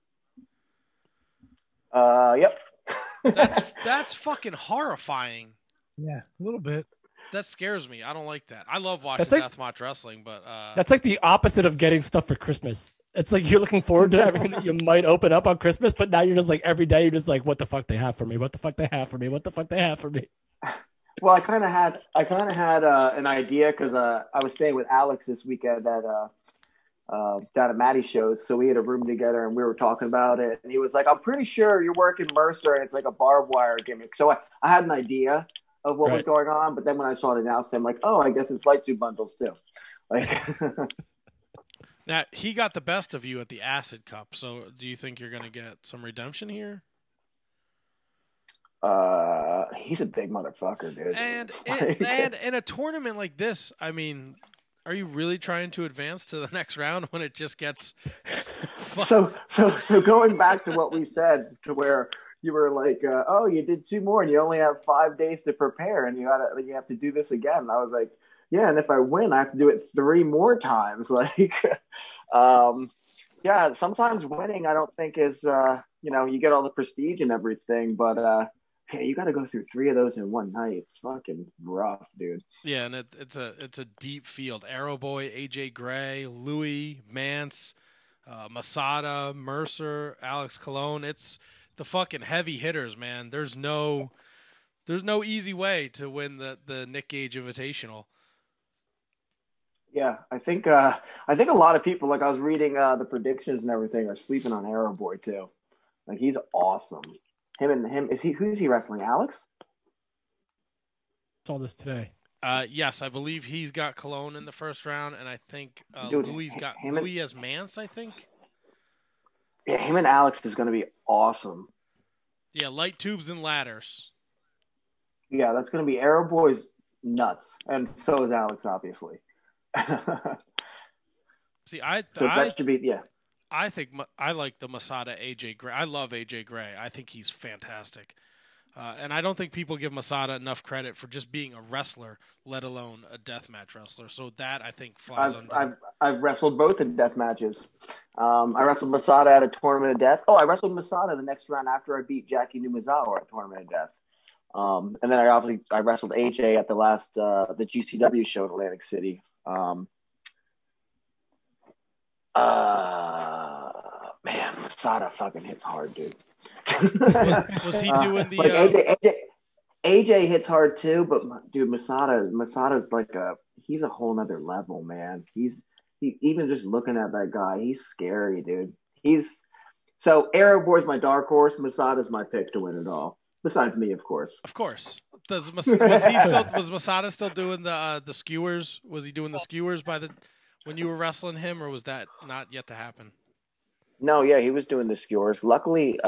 Yep. That's fucking horrifying. Yeah, a little bit. That scares me. I don't like that. I love watching deathmatch wrestling, but that's like the opposite of getting stuff for Christmas. It's like you're looking forward to everything that you might open up on Christmas, but now you're just like every day you're just like, what the fuck they have for me? What the fuck they have for me? What the fuck they have for me? Well, I kind of had an idea because I was staying with Alex this weekend at down at Maddie's shows, so we had a room together and we were talking about it. And he was like, "I'm pretty sure you're working Mercer, and it's like a barbed wire gimmick." So I had an idea of what was going on, but then when I saw it announced, I'm like, "Oh, I guess it's Light Tube bundles too." Like, now he got the best of you at the Acid Cup. So do you think you're going to get some redemption here? He's a big motherfucker, dude. And in a tournament like this, I mean, are you really trying to advance to the next round when it just gets so going back to what we said, to where you were like, oh, you did 2 more and you only have 5 days to prepare and you have to do this again. And I was like, yeah, and if I win, I have to do it 3 more times. Like, yeah, sometimes winning I don't think is you get all the prestige and everything, but yeah, you got to go through 3 of those in one night. It's fucking rough, dude. Yeah, and it's a deep field. Arrow Boy, AJ Gray, Louis, Mance, Masada, Mercer, Alex Colon. It's the fucking heavy hitters, man. There's no easy way to win the Nick Gage Invitational. Yeah, I think a lot of people, like I was reading the predictions and everything, are sleeping on Arrow Boy too. Like he's awesome. Him who's he wrestling? Alex? Saw this today. Yes, I believe he's got Cologne in the first round, and I think Dude, Louis got him and- Louis as Mance, I think. Yeah, him and Alex is going to be awesome. Yeah, light tubes and ladders. Yeah, that's going to be Arrow Boy's nuts, and so is Alex, obviously. See, that should be I think I like the Masada AJ Gray. I love AJ Gray. I think he's fantastic. And I don't think people give Masada enough credit for just being a wrestler, let alone a deathmatch wrestler. So that, I think, flies under. I've wrestled both in death matches. I wrestled Masada at a Tournament of Death. Oh, I wrestled Masada the next round after I beat Jackie Numazawa at Tournament of Death. And then I wrestled AJ at the last the GCW show in Atlantic City. Man, Masada fucking hits hard, dude. Was he doing the like AJ hits hard too, but dude, Masada's like he's a whole nother level, man. He even just looking at that guy, he's scary, dude. So Arrow Boy's my dark horse, Masada's my pick to win it all. Besides me, of course. Of course. Was Masada still doing the skewers? Was he doing the skewers when you were wrestling him, or was that not yet to happen? No, yeah, he was doing the skewers. Luckily,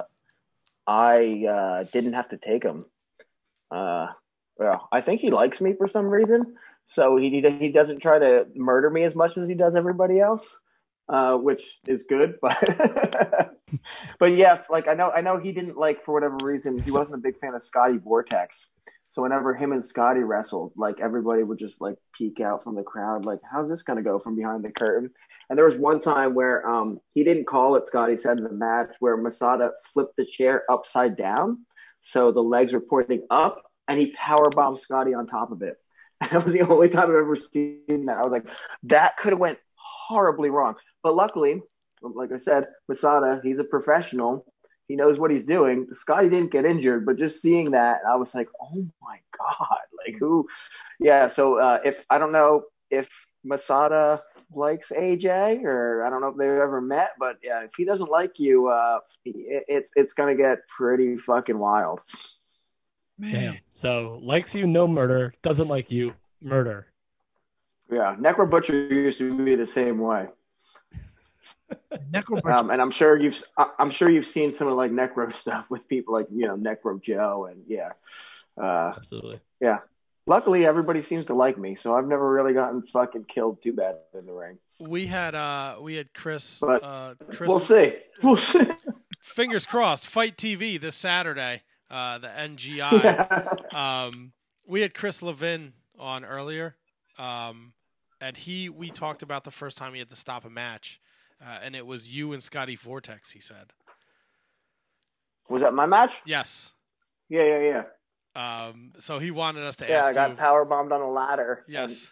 I didn't have to take him. Well, I think he likes me for some reason, so he doesn't try to murder me as much as he does everybody else, which is good. But but yeah, like I know he didn't like, for whatever reason, he wasn't a big fan of Scotty Vortex. So whenever him and Scotty wrestled, like everybody would just like peek out from the crowd, like, how's this gonna go from behind the curtain? And there was one time where he didn't call it, Scotty said in the match, where Masada flipped the chair upside down, so the legs were pointing up, and he powerbombed Scotty on top of it. And that was the only time I've ever seen that. I was like, that could have went horribly wrong. But luckily, like I said, Masada, he's a professional. He knows what he's doing. Scotty didn't get injured, but just seeing that, I was like, oh my God, like who? Yeah. So I don't know if Masada likes AJ, or I don't know if they've ever met, but yeah, if he doesn't like you, it's gonna get pretty fucking wild. Damn. So likes you, no murder. Doesn't like you, murder. Yeah, Necro Butcher used to be the same way. Necro Butcher. And I'm sure you've seen some of like Necro stuff with people like Necro Joe, and absolutely. Yeah. Luckily, everybody seems to like me, so I've never really gotten fucking killed too bad in the ring. We had Chris. But Chris, we'll see. Fingers crossed. Fight TV this Saturday. The NGI. We had Chris Levin on earlier, and we talked about the first time he had to stop a match, and it was you and Scotty Vortex. He said, "Was that my match?" Yes. Yeah. So he wanted us to ask. Yeah, I got power bombed on a ladder. Yes.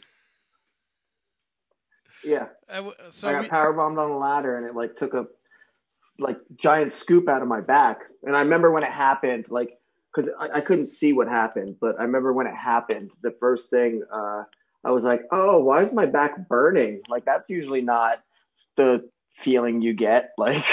Yeah. So I got power bombed on a ladder, and it like took a giant scoop out of my back. And I remember when it happened, like, because I couldn't see what happened, but I remember when it happened, the first thing I was like, oh, why is my back burning? Like, that's usually not the feeling you get. Like,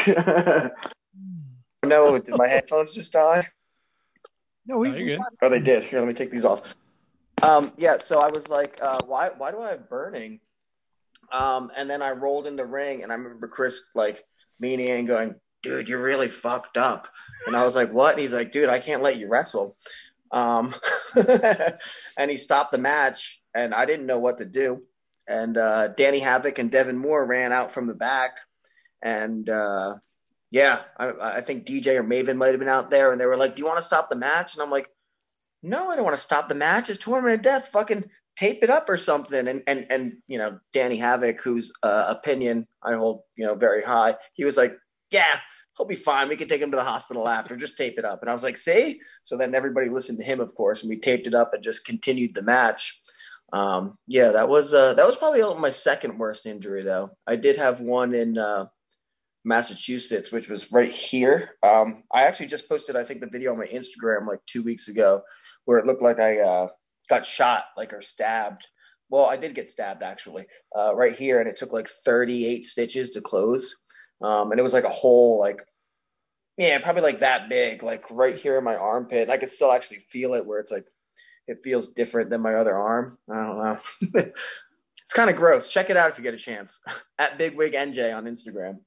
no, did my headphones just die? No, we Oh, they did. Here, let me take these off. Yeah, so I was like, why do I have burning? And then I rolled in the ring, and I remember Chris like meaning and going, dude, you're really fucked up. And I was like, what? And he's like, dude, I can't let you wrestle. And he stopped the match, and I didn't know what to do. And Danny Havoc and Devin Moore ran out from the back. And I think DJ or Maven might have been out there, and they were like, do you want to stop the match? And I'm like, no, I don't want to stop the match. It's Tournament of Death. Fucking tape it up or something. And Danny Havoc, whose opinion I hold, very high, he was like, yeah, he'll be fine. We can take him to the hospital after. Just tape it up. And I was like, see? So then everybody listened to him, of course, and we taped it up and just continued the match. That was probably my second worst injury, though. I did have one in Massachusetts, which was right here. I actually just posted, I think, the video on my Instagram like 2 weeks ago, where it looked like I got shot, or stabbed well, I did get stabbed actually, right here, and it took like 38 stitches to close. And it was like a hole, like, yeah, probably like that big, like right here in my armpit. And I could still actually feel it where it's like, it feels different than my other arm. I don't know. It's kind of gross. Check it out if you get a chance. At Bigwig NJ on Instagram.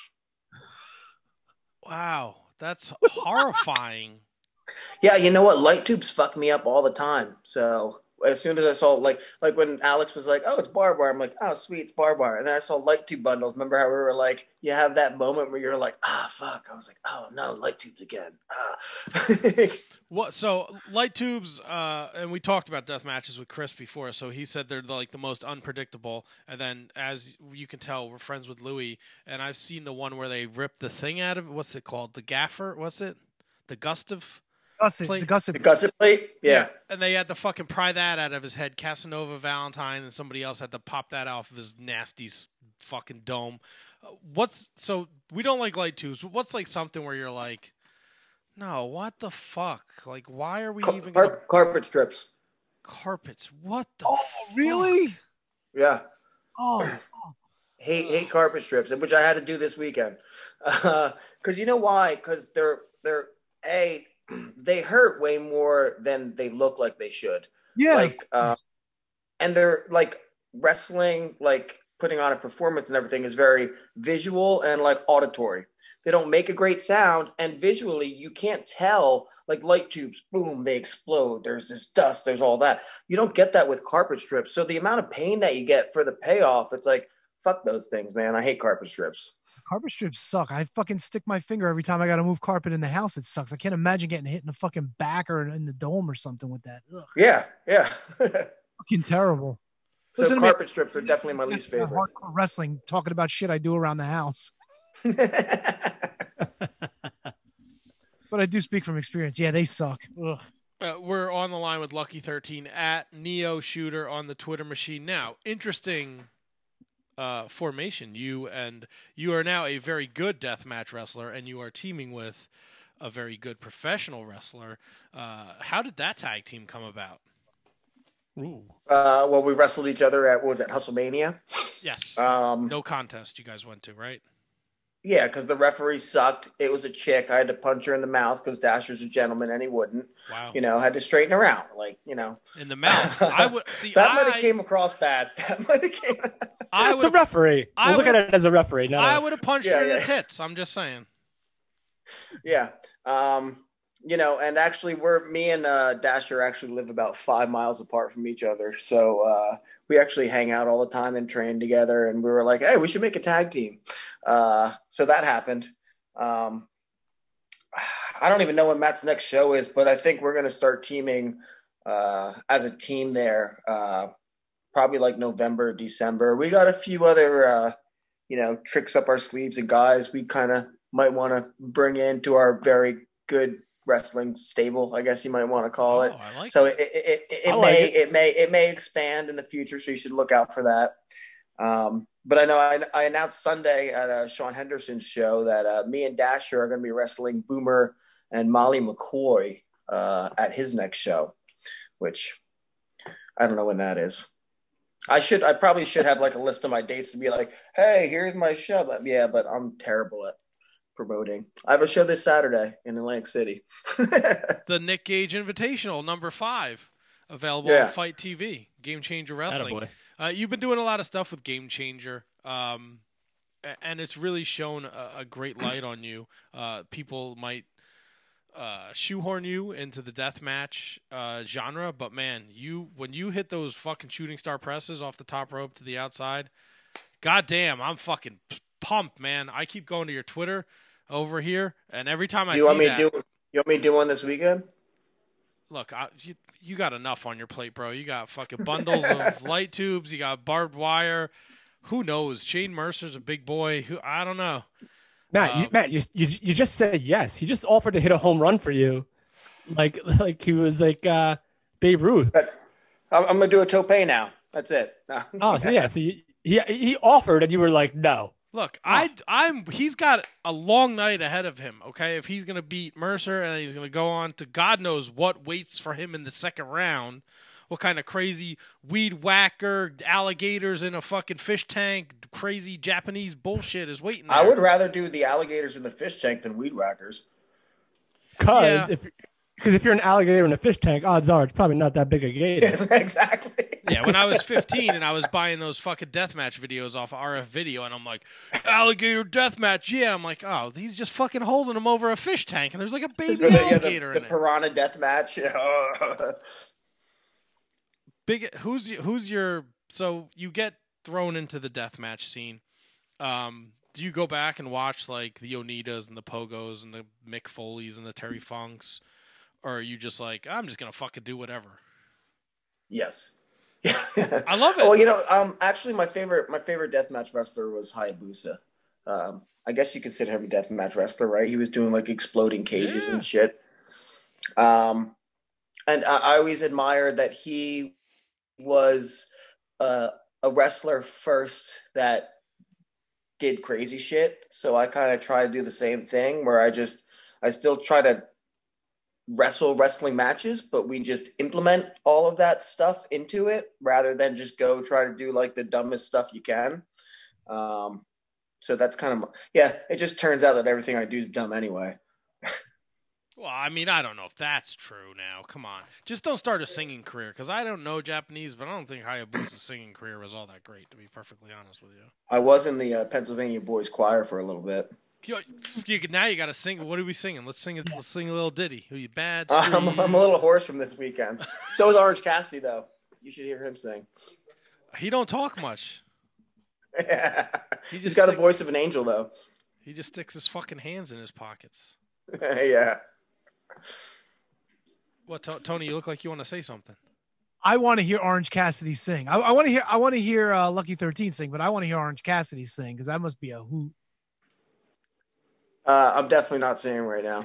Wow, that's horrifying. Yeah, you know what? Light tubes fuck me up all the time. So as soon as I saw, like when Alex was like, oh, it's barbed wire, I'm like, oh, sweet, it's barbed wire. And then I saw light tube bundles. Remember how we were like, you have that moment where you're like, fuck. I was like, oh, no, light tubes again. What? So light tubes, and we talked about death matches with Chris before. So he said they're like the most unpredictable. And then, as you can tell, we're friends with Louis, and I've seen the one where they rip the thing out of it. What's it called? The gaffer? What's it? The gusset plate. The gusset plate? Yeah. And they had to fucking pry that out of his head. Casanova Valentine and somebody else had to pop that off of his nasty fucking dome. So we don't like light tubes. What's like something where you're like, no, what the fuck? Like, why are we even carpet strips? Carpets? What the? Really? Yeah. Oh. Hate carpet strips, which I had to do this weekend. Because you know why? Because they hurt way more than they look like they should. Yeah. Like, and they're like wrestling, like putting on a performance and everything is very visual and like auditory. They don't make a great sound, and visually you can't tell. Like light tubes, boom, they explode. There's this dust. There's all that. You don't get that with carpet strips. So the amount of pain that you get for the payoff, it's like, fuck those things, man. I hate carpet strips. Carpet strips suck. I fucking stick my finger every time I got to move carpet in the house. It sucks. I can't imagine getting hit in the fucking back or in the dome or something with that. Ugh. Yeah. Fucking terrible. So Listen carpet strips are definitely my least favorite. Hardcore wrestling, talking about shit I do around the house. But I do speak from experience. Yeah, they suck. Ugh. We're on the line with Lucky 13 at Neo Shooter on the Twitter machine. Now, interesting formation. You are now a very good deathmatch wrestler, and you are teaming with a very good professional wrestler. How did that tag team come about? Ooh. Well, we wrestled each other at, what was that, Hustlemania? Yes. No contest you guys went to, right? Yeah, because the referee sucked. It was a chick. I had to punch her in the mouth because Dasher's a gentleman and he wouldn't. Wow. Had to straighten her out. Like, In the mouth. I would see that might have came across bad. That might have came. It's a referee. We'll look at it as a referee. I would have punched her in the tits. I'm just saying. Yeah. And actually me and Dasher actually live about 5 miles apart from each other. So we actually hang out all the time and train together. And we were like, hey, we should make a tag team. So that happened. I don't even know when Matt's next show is, but I think we're going to start teaming as a team there, probably like November, December. We got a few other, tricks up our sleeves and guys we kind of might want to bring into our very good wrestling stable, I guess you might want to call it. I like so it. It may expand in the future, so you should look out for that. But I know I announced Sunday at Sean Henderson's show that me and Dasher are going to be wrestling Boomer and Molly McCoy at his next show, which I don't know when that is. I probably should have like a list of my dates to be like, hey, here's my show. But I'm terrible at promoting. I have a show this Saturday in Atlantic City. The Nick Gage Invitational, number 5, available on Fight TV, Game Changer Wrestling. You've been doing a lot of stuff with Game Changer, and it's really shown a great light on you. People might shoehorn you into the deathmatch genre, but man, when you hit those fucking shooting star presses off the top rope to the outside, goddamn, I'm fucking pumped, man. I keep going to your Twitter over here, and every time I see that... You want me to do one this weekend? Look, you got enough on your plate, bro. You got fucking bundles of light tubes. You got barbed wire. Who knows? Shane Mercer's a big boy. I don't know. Matt, you just said yes. He just offered to hit a home run for you, like he was like Babe Ruth. I'm gonna do a tope now. That's it. No. Oh, so yeah. So he offered, and you were like, no. Look, he's got a long night ahead of him, okay? If he's going to beat Mercer and he's going to go on to God knows what waits for him in the second round, what kind of crazy weed whacker, alligators in a fucking fish tank, crazy Japanese bullshit is waiting there. I would rather do the alligators in the fish tank than weed whackers. Because if you're an alligator in a fish tank, odds are it's probably not that big a gator. Yes, exactly. Yeah, when I was 15 and I was buying those fucking deathmatch videos off of RF Video, and I'm like, alligator deathmatch, yeah. I'm like, oh, he's just fucking holding him over a fish tank, and there's like a baby alligator in the it. piranha deathmatch. Who's your? So you get thrown into the deathmatch scene. Do you go back and watch like the Onitas and the Pogos and the Mick Foleys and the Terry Funks? Or are you just like, I'm just gonna fucking do whatever? Yes. I love it. Well, actually my favorite deathmatch wrestler was Hayabusa. I guess you consider him a deathmatch wrestler, right? He was doing like exploding cages and shit. And I always admired that he was a wrestler first that did crazy shit. So I kind of try to do the same thing where I still try to wrestling matches, but we just implement all of that stuff into it rather than just go try to do like the dumbest stuff you can. So that's kind of, it just turns out that everything I do is dumb anyway. Well, I mean, I don't know if that's true now. Come on. Just don't start a singing career, because I don't know Japanese, but I don't think Hayabusa's singing career was all that great, to be perfectly honest with you. I was in the Pennsylvania Boys Choir for a little bit. Now you got to sing. What are we singing? Let's sing a little ditty. Who you bad? I'm a little hoarse from this weekend. So is Orange Cassidy, though. You should hear him sing. He don't talk much. Yeah. He's got a voice of an angel, though. He just sticks his fucking hands in his pockets. Yeah. What, Tony? You look like you want to say something. I want to hear Orange Cassidy sing. I want to hear Lucky 13 sing, but I want to hear Orange Cassidy sing because that must be a hoot. I'm definitely not singing right now.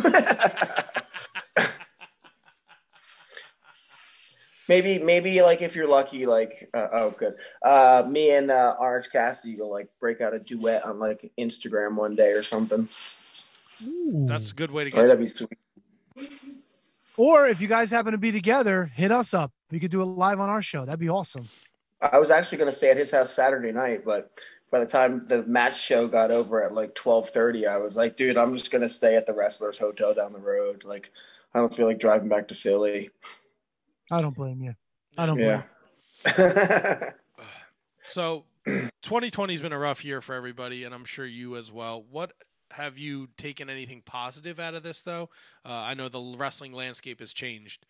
maybe like if you're lucky, like good. Me and Orange Cassidy go like break out a duet on like Instagram one day or something. Ooh. That's a good way to Oh, get. that'd be sweet. Or if you guys happen to be together, hit us up. We could do it live on our show. That'd be awesome. I was actually going to stay at his house Saturday night, but by the time the match show got over at like 12:30, I was like, dude, I'm just going to stay at the Wrestlers Hotel down the road. Like, I don't feel like driving back to Philly. I don't blame you. I don't blame you. So 2020 has been a rough year for everybody, and I'm sure you as well. What have you taken anything positive out of this, though? I know the wrestling landscape has changed.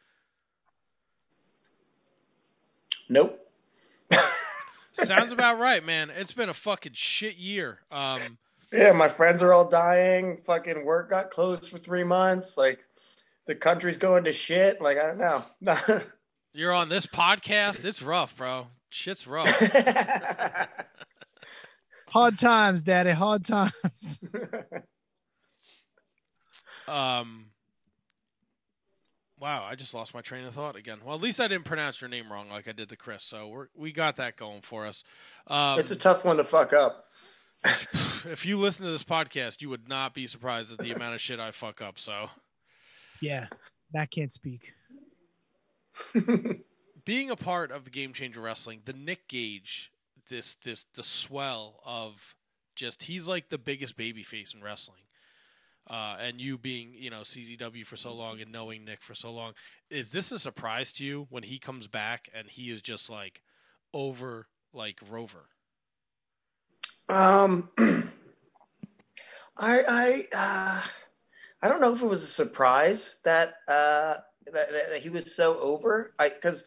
Nope. Sounds about right, man. It's been a fucking shit year. Yeah, my friends are all dying. Fucking work got closed for 3 months. Like, the country's going to shit. Like, I don't know. You're on this podcast. It's rough, bro. Shit's rough. Hard times, Daddy. Hard times. Wow, I just lost my train of thought again. Well, at least I didn't pronounce your name wrong like I did to Chris, so we got that going for us. It's a tough one to fuck up. If you listen to this podcast, you would not be surprised at the amount of shit I fuck up. So, yeah, that can't speak. Being a part of the Game Changer Wrestling, the Nick Gage, the swell of just he's like the biggest babyface in wrestling. And you being, CZW for so long and knowing Nick for so long, is this a surprise to you when he comes back and he is just like over like Rover? I don't know if it was a surprise that he was so over. Because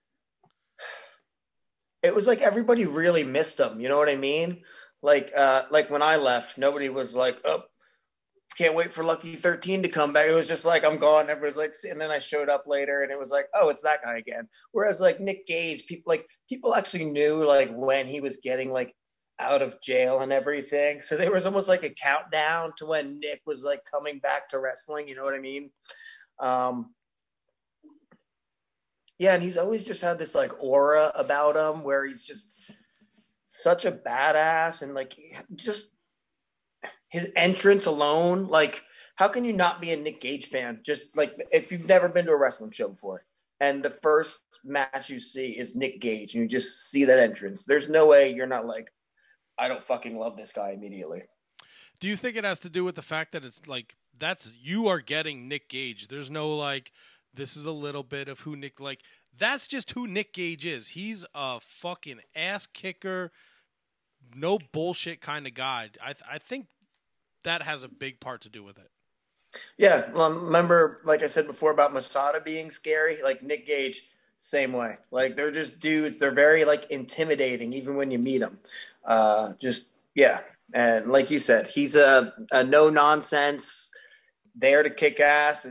it was like everybody really missed him. You know what I mean? Like when I left, nobody was like, oh, can't wait for Lucky 13 to come back. It was just like, I'm gone. Everybody's like, and then I showed up later and it was like, oh, it's that guy again. Whereas like Nick Gage, people actually knew like when he was getting like out of jail and everything. So there was almost like a countdown to when Nick was like coming back to wrestling. You know what I mean? Yeah. And he's always just had this like aura about him where he's just such a badass and like just his entrance alone, like, how can you not be a Nick Gage fan? Just like if you've never been to a wrestling show before, and the first match you see is Nick Gage, and you just see that entrance. There's no way you're not like, I don't fucking love this guy immediately. Do you think it has to do with the fact that it's like you are getting Nick Gage? There's no like, this is a little bit of who Nick, like, that's just who Nick Gage is. He's a fucking ass kicker, no bullshit kind of guy. I think that has a big part to do with it. Yeah, well, remember, like I said before about Masada being scary, like Nick Gage, same way. Like, they're just dudes. They're very, like, intimidating even when you meet them. Yeah. And like you said, he's a no-nonsense, there to kick ass.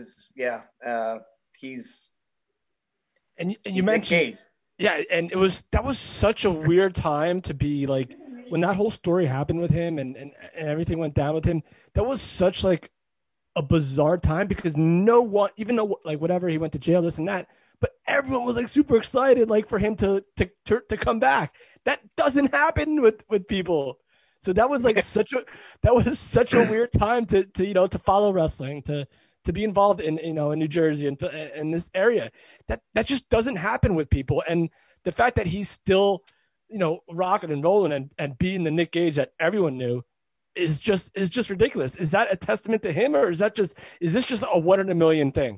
He's you mentioned, yeah, and that was such a weird time to be like, when that whole story happened with him and everything went down with him, that was such like a bizarre time because no one, even though like whatever, he went to jail, this and that, but everyone was like super excited like for him to come back. That doesn't happen with people. So that was like such a weird time to follow wrestling, to be involved in New Jersey and in this area. That just doesn't happen with people. And the fact that he's still rocking and rolling and being the Nick Gage that everyone knew is just ridiculous. Is that a testament to him, or is this just a one in a million thing?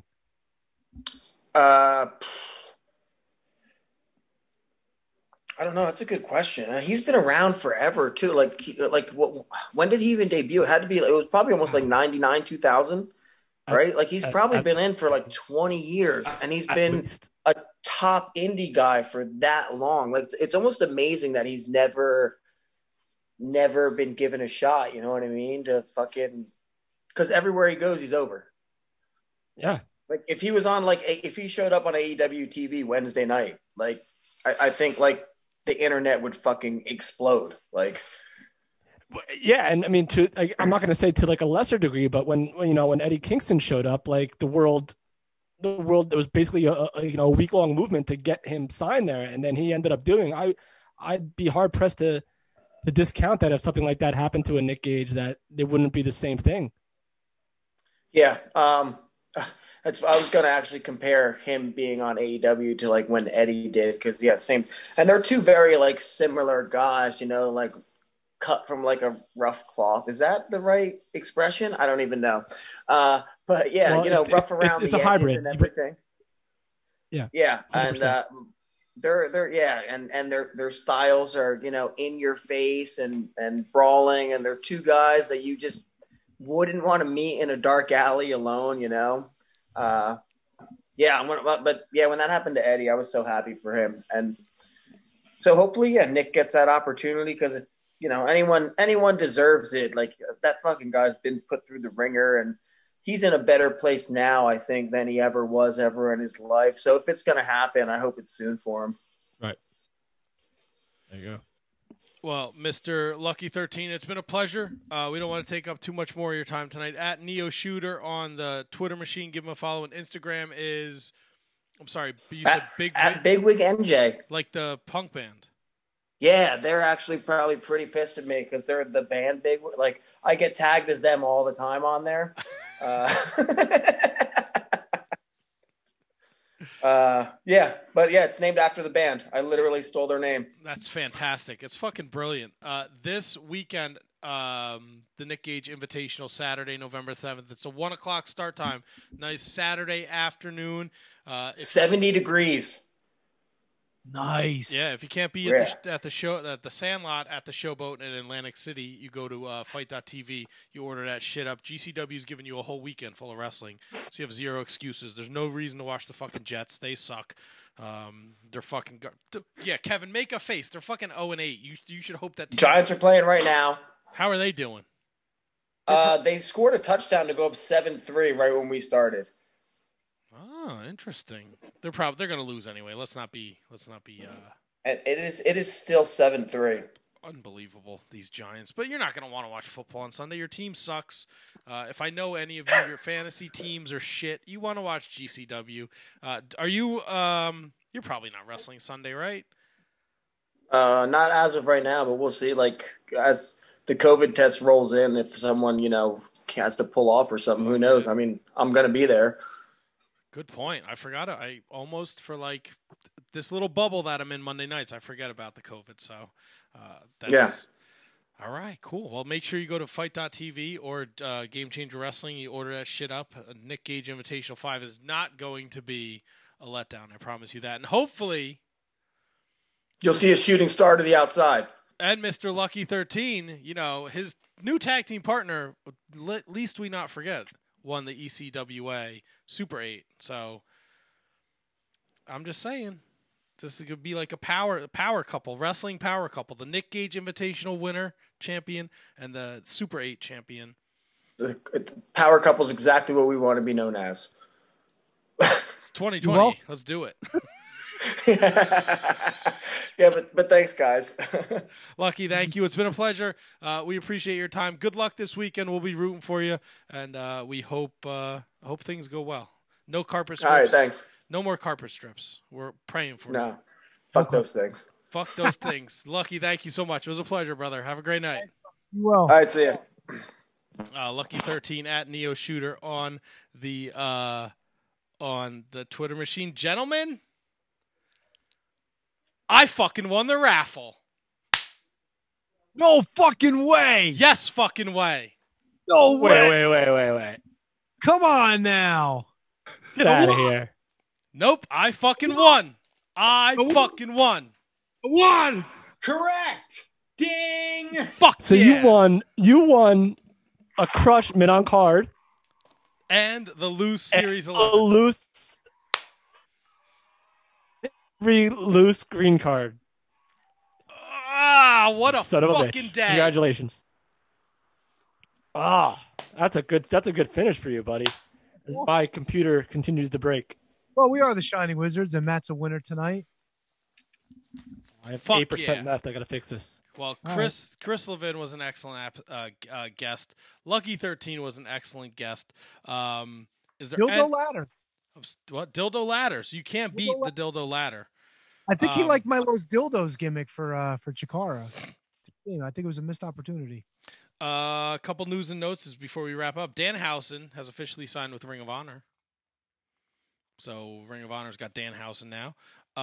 I don't know. That's a good question. He's been around forever too. When did he even debut? It was probably almost like 99, 2000, right? Like he's probably been in for like 20 years, and he's been a top indie guy for that long. Like it's almost amazing that he's never been given a shot. You know what I mean? Because everywhere he goes, he's over. Yeah. Like if he was on if he showed up on AEW TV Wednesday night, like I think like the internet would fucking explode. Like, yeah, and I mean, I'm not going to say to like a lesser degree, but when Eddie Kingston showed up, like the world, there was basically a week-long movement to get him signed there, and then he ended up doing. I'd be hard pressed to discount that if something like that happened to a Nick Gage, that it wouldn't be the same thing. Yeah, I was going to actually compare him being on AEW to like when Eddie did, because same. And they're two very like similar guys, like cut from like a rough cloth. Is that the right expression? I don't even know. But yeah, well, rough around it's the hybrid and everything. Yeah, yeah, 100%. And their styles are in your face and brawling, and they're two guys that you just wouldn't want to meet in a dark alley alone, when that happened to Eddie, I was so happy for him. And so hopefully, Nick gets that opportunity, because, anyone deserves it. Like, that fucking guy's been put through the ringer, and he's in a better place now, I think, than he ever was in his life. So if it's going to happen, I hope it's soon for him. Right. There you go. Well, Mr. Lucky 13, it's been a pleasure. We don't want to take up too much more of your time tonight. At Neo Shooter on the Twitter machine, give him a follow. And Instagram is, I'm sorry, you said Bigwig NJ, like the punk band. Yeah, they're actually probably pretty pissed at me because they're the band Bigwig. Like I get tagged as them all the time on there. It's named after the band. I literally stole their name. That's fantastic. It's fucking brilliant. This weekend, the Nick Gage Invitational, Saturday, November 7th. It's a 1:00 start time. Nice Saturday afternoon. 70 degrees. Nice. Yeah, if you can't be at the show, at the Sandlot, at the Showboat in Atlantic City, you go to Fight.tv. You order that shit up. GCW's giving you a whole weekend full of wrestling, so you have zero excuses. There's no reason to watch the fucking Jets. They suck. They're fucking. Yeah, Kevin, make a face. They're fucking 0-8. You should hope that Giants are playing right now. How are they doing? They scored a touchdown to go up 7-3 right when we started. Oh, interesting. They're going to lose anyway. Let's not be. And it is still 7-3. Unbelievable, these Giants. But you're not going to want to watch football on Sunday. Your team sucks. If I know any of your fantasy teams are shit, you want to watch GCW. Are you? You're probably not wrestling Sunday, right? Not as of right now, but we'll see. Like as the COVID test rolls in, if someone has to pull off or something, who knows? I mean, I'm going to be there. Good point. I forgot it. I almost, for like this little bubble that I'm in Monday nights, I forget about the COVID. So that's Yeah. all right. Cool. Well, make sure you go to fight.tv or Game Changer Wrestling. You order that shit up. Nick Gage Invitational 5 is not going to be a letdown. I promise you that. And hopefully You'll see a shooting star to the outside. And Mr. Lucky 13, you know, his new tag team partner, least we not forget, won the ECWA Super 8. So I'm just saying, this could be like a power couple, wrestling power couple. The Nick Gage Invitational winner, champion, and the Super 8 champion. The power couple is exactly what we want to be known as. It's 2020. Let's do it. Yeah, but thanks, guys. Lucky, thank you. It's been a pleasure. We appreciate your time. Good luck this weekend. We'll be rooting for you, and we hope things go well. No carpet strips. All right, thanks. No more carpet strips. We're praying for you. No, fuck those things. Fuck those things. Lucky, thank you so much. It was a pleasure, brother. Have a great night. Well, all right, see ya. Lucky 13 at Neo Shooter on the Twitter machine, gentlemen. I fucking won the raffle. No fucking way. Yes, fucking way. No way. Wait. Come on now. Get out of here. Nope, I fucking won. I fucking won. Won. Correct. Ding. Fuck so yeah. you won a Crush mid-on card. And the Loose Series 11. A loose. Every loose green card. Ah, what a Son of a fucking bitch. day. Congratulations. Ah, that's a good finish for you, buddy. As my computer continues to break. Well, we are the Shining Wizards, and Matt's a winner tonight. I have Fuck 8% yeah. left. I got to fix this. Well, Chris Levin was an excellent guest. Lucky 13 was an excellent guest. Is there Dildo ladder. What? Dildo ladder. So you can't beat the dildo ladder. I think he liked Milo's dildos gimmick for Chikara. You know, I think it was a missed opportunity. A couple news and notes before we wrap up. Danhausen has officially signed with Ring of Honor. So Ring of Honor's got Danhausen now.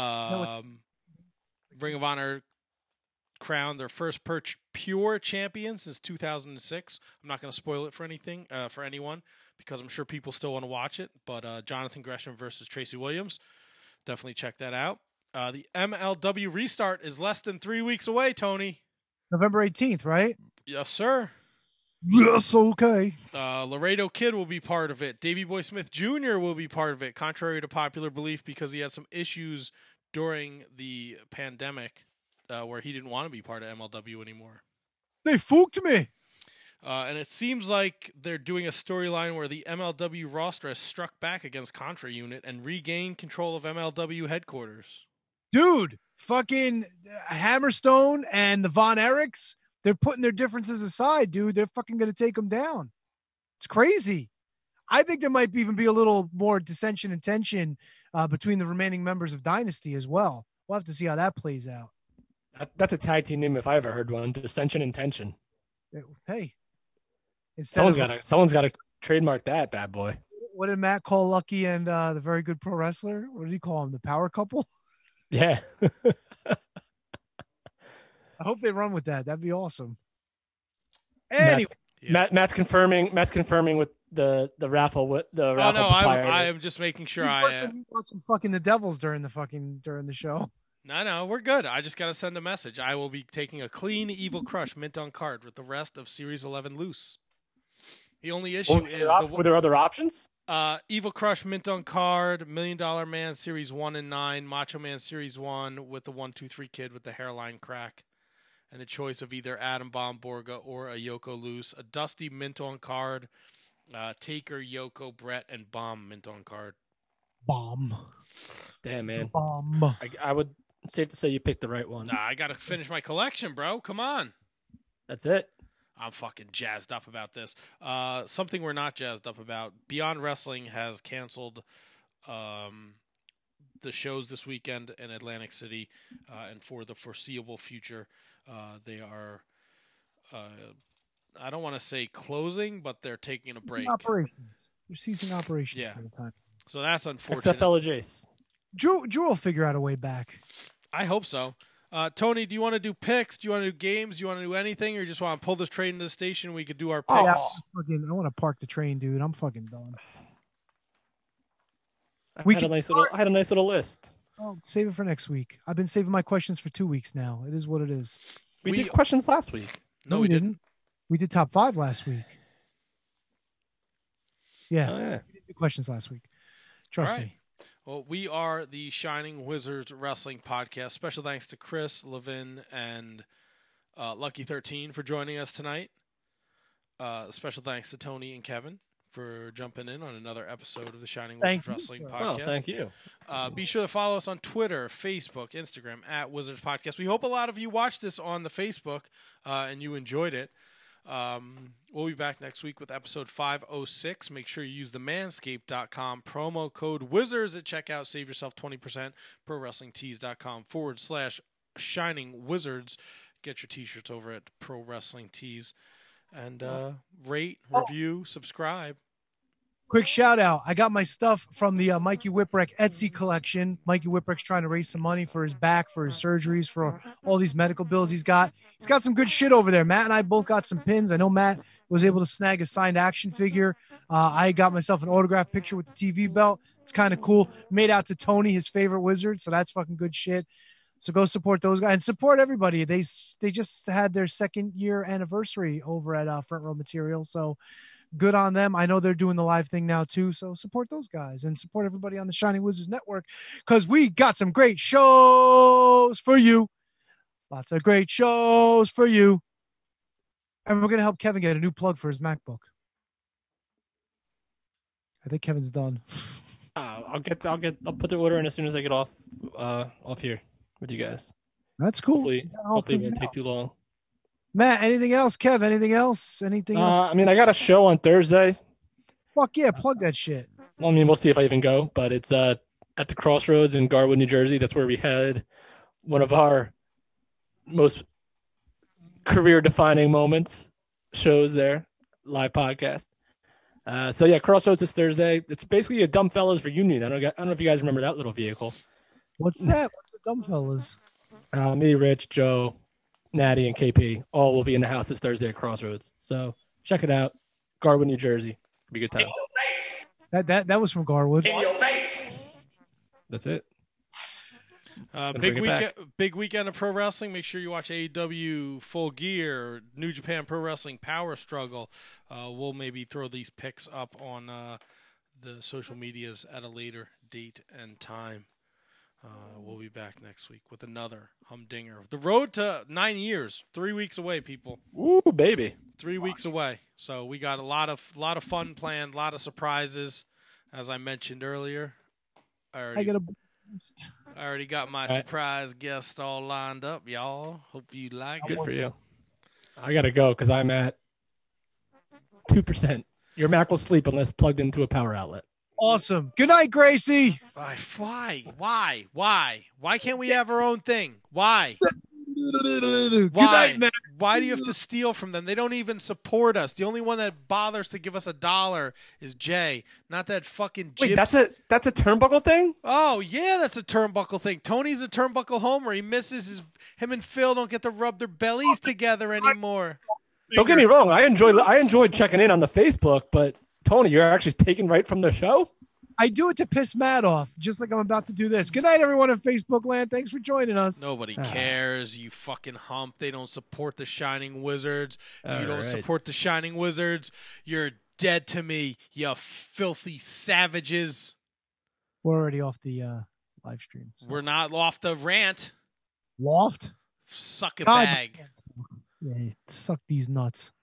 Ring of Honor crowned their first pure champion since 2006. I'm not going to spoil it for anyone, because I'm sure people still want to watch it. But Jonathan Gresham versus Tracy Williams, definitely check that out. The MLW restart is less than 3 weeks away, Tony. November 18th, right? Yes, sir. Yes, okay. Laredo Kid will be part of it. Davey Boy Smith Jr. will be part of it, contrary to popular belief, because he had some issues during the pandemic where he didn't want to be part of MLW anymore. They fooked me. And it seems like they're doing a storyline where the MLW roster has struck back against Contra Unit and regained control of MLW headquarters. Dude, fucking Hammerstone and the Von Erichs, they're putting their differences aside, dude. They're fucking going to take them down. It's crazy. I think there might even be a little more dissension and tension between the remaining members of Dynasty as well. We'll have to see how that plays out. That's a tag team name if I ever heard one. Dissension and tension. Hey. Someone's got to trademark that bad boy. What did Matt call Lucky and the Very Good Pro Wrestler? What did he call him? The Power Couple? Yeah. I hope they run with that. That'd be awesome. Anyway. Matt's confirming with the raffle with the raffle. Oh no, I am just making sure I watching fucking the Devils during the show. No, we're good. I just got to send a message. I will be taking a clean Evil Crush mint on card with the rest of Series 11 loose. The only issue is were there other options? Evil Crush mint on card, $1 Million Man Series 1 and 9, Macho Man Series 1 with the 1-2-3 Kid with the hairline crack, and the choice of either Adam Bomb Borga or a Yoko loose. A Dusty mint on card, Taker, Yoko, Brett, and Bomb mint on card. Bomb. Damn, man. Bomb. I would. It's safe to say you picked the right one. Nah, I got to finish my collection, bro. Come on. That's it. I'm fucking jazzed up about this. Something we're not jazzed up about. Beyond Wrestling has canceled the shows this weekend in Atlantic City, and for the foreseeable future, they are, I don't want to say closing, but they're taking a break. Operations. They're ceasing operations Yeah. for the time. So that's unfortunate. XFL Jace. Drew will figure out a way back. I hope so. Tony, do you want to do picks? Do you want to do games? Do you want to do anything? Or you just want to pull this train into the station? We could do our picks. Oh, I want to park the train, dude. I'm fucking done. I had a nice little list. Oh, save it for next week. I've been saving my questions for 2 weeks now. It is what it is. We did questions last week. No, we didn't. We did top 5 last week. Yeah. Oh, yeah. We did do questions last week. Trust me. Well, we are the Shining Wizards Wrestling Podcast. Special thanks to Chris, Levin, and Lucky 13 for joining us tonight. Special thanks to Tony and Kevin for jumping in on another episode of the Shining Wizards Wrestling Podcast. Oh, thank you. Be sure to follow us on Twitter, Facebook, Instagram, at Wizards Podcast. We hope a lot of you watched this on the Facebook and you enjoyed it. We'll be back next week with episode 506. Make sure you use the manscaped.com promo code Wizards at checkout. Save yourself 20%. ProWrestlingTees.com/Shining Wizards. Get your t-shirts over at Pro Wrestling Tees. And rate, review, subscribe. Quick shout out. I got my stuff from the Mikey Whipwreck Etsy collection. Mikey Whipwreck's trying to raise some money for his back, for his surgeries, for all these medical bills he's got. He's got some good shit over there. Matt and I both got some pins. I know Matt was able to snag a signed action figure. I got myself an autographed picture with the TV belt. It's kind of cool. Made out to Tony, his favorite wizard. So that's fucking good shit. So go support those guys and support everybody. They just had their 2nd year anniversary over at Front Row Material. So good on them. I know they're doing the live thing now too. So support those guys and support everybody on the Shining Wizards Network because we got some great shows for you. Lots of great shows for you. And we're going to help Kevin get a new plug for his MacBook. I think Kevin's done. I'll put the order in as soon as I get off here with you guys. That's cool. Hopefully it won't take too long. Matt, anything else? Kev, anything else? Anything else? I mean, I got a show on Thursday. Fuck yeah, plug that shit. Well, I mean, we'll see if I even go, but it's at the Crossroads in Garwood, New Jersey. That's where we had one of our most career-defining moments shows there, live podcast. So yeah, Crossroads is Thursday. It's basically a Dumb Fellas reunion. I don't know if you guys remember that little vehicle. What's that? What's the Dumb Fellas? Me, Rich, Joe, Natty, and KP all will be in the house this Thursday at Crossroads. So check it out. Garwood, New Jersey. It'll be a good time. That was from Garwood. In your face. That's it. Big weekend of pro wrestling. Make sure you watch AEW Full Gear, New Japan Pro Wrestling Power Struggle. We'll maybe throw these picks up on the social medias at a later date and time. We'll be back next week with another humdinger. The road to 9 years, 3 weeks away, people. Ooh, baby. 3 weeks away. So we got a lot of fun planned, a lot of surprises. As I mentioned earlier, I already got my surprise guest all lined up, y'all. Hope you like it. Good for you. I got to go because I'm at 2%. Your Mac will sleep unless plugged into a power outlet. Awesome. Good night, Gracie. Why? Why can't we have our own thing? Why? Good night, Matt. Why do you have to steal from them? They don't even support us. The only one that bothers to give us $1 is Jay, not that fucking gypsy. Wait, that's a turnbuckle thing? Oh, yeah, that's a turnbuckle thing. Tony's a turnbuckle homer. He misses him and Phil don't get to rub their bellies together anymore. Don't get me wrong. I enjoyed checking in on the Facebook, but Tony, you're actually taking right from the show? I do it to piss Matt off, just like I'm about to do this. Good night, everyone in Facebook land. Thanks for joining us. Nobody cares, you fucking hump. They don't support the Shining Wizards. If you don't support the Shining Wizards, you're dead to me, you filthy savages. We're already off the live stream. So. We're not off the rant. Loft? Suck a bag. Yeah, suck these nuts.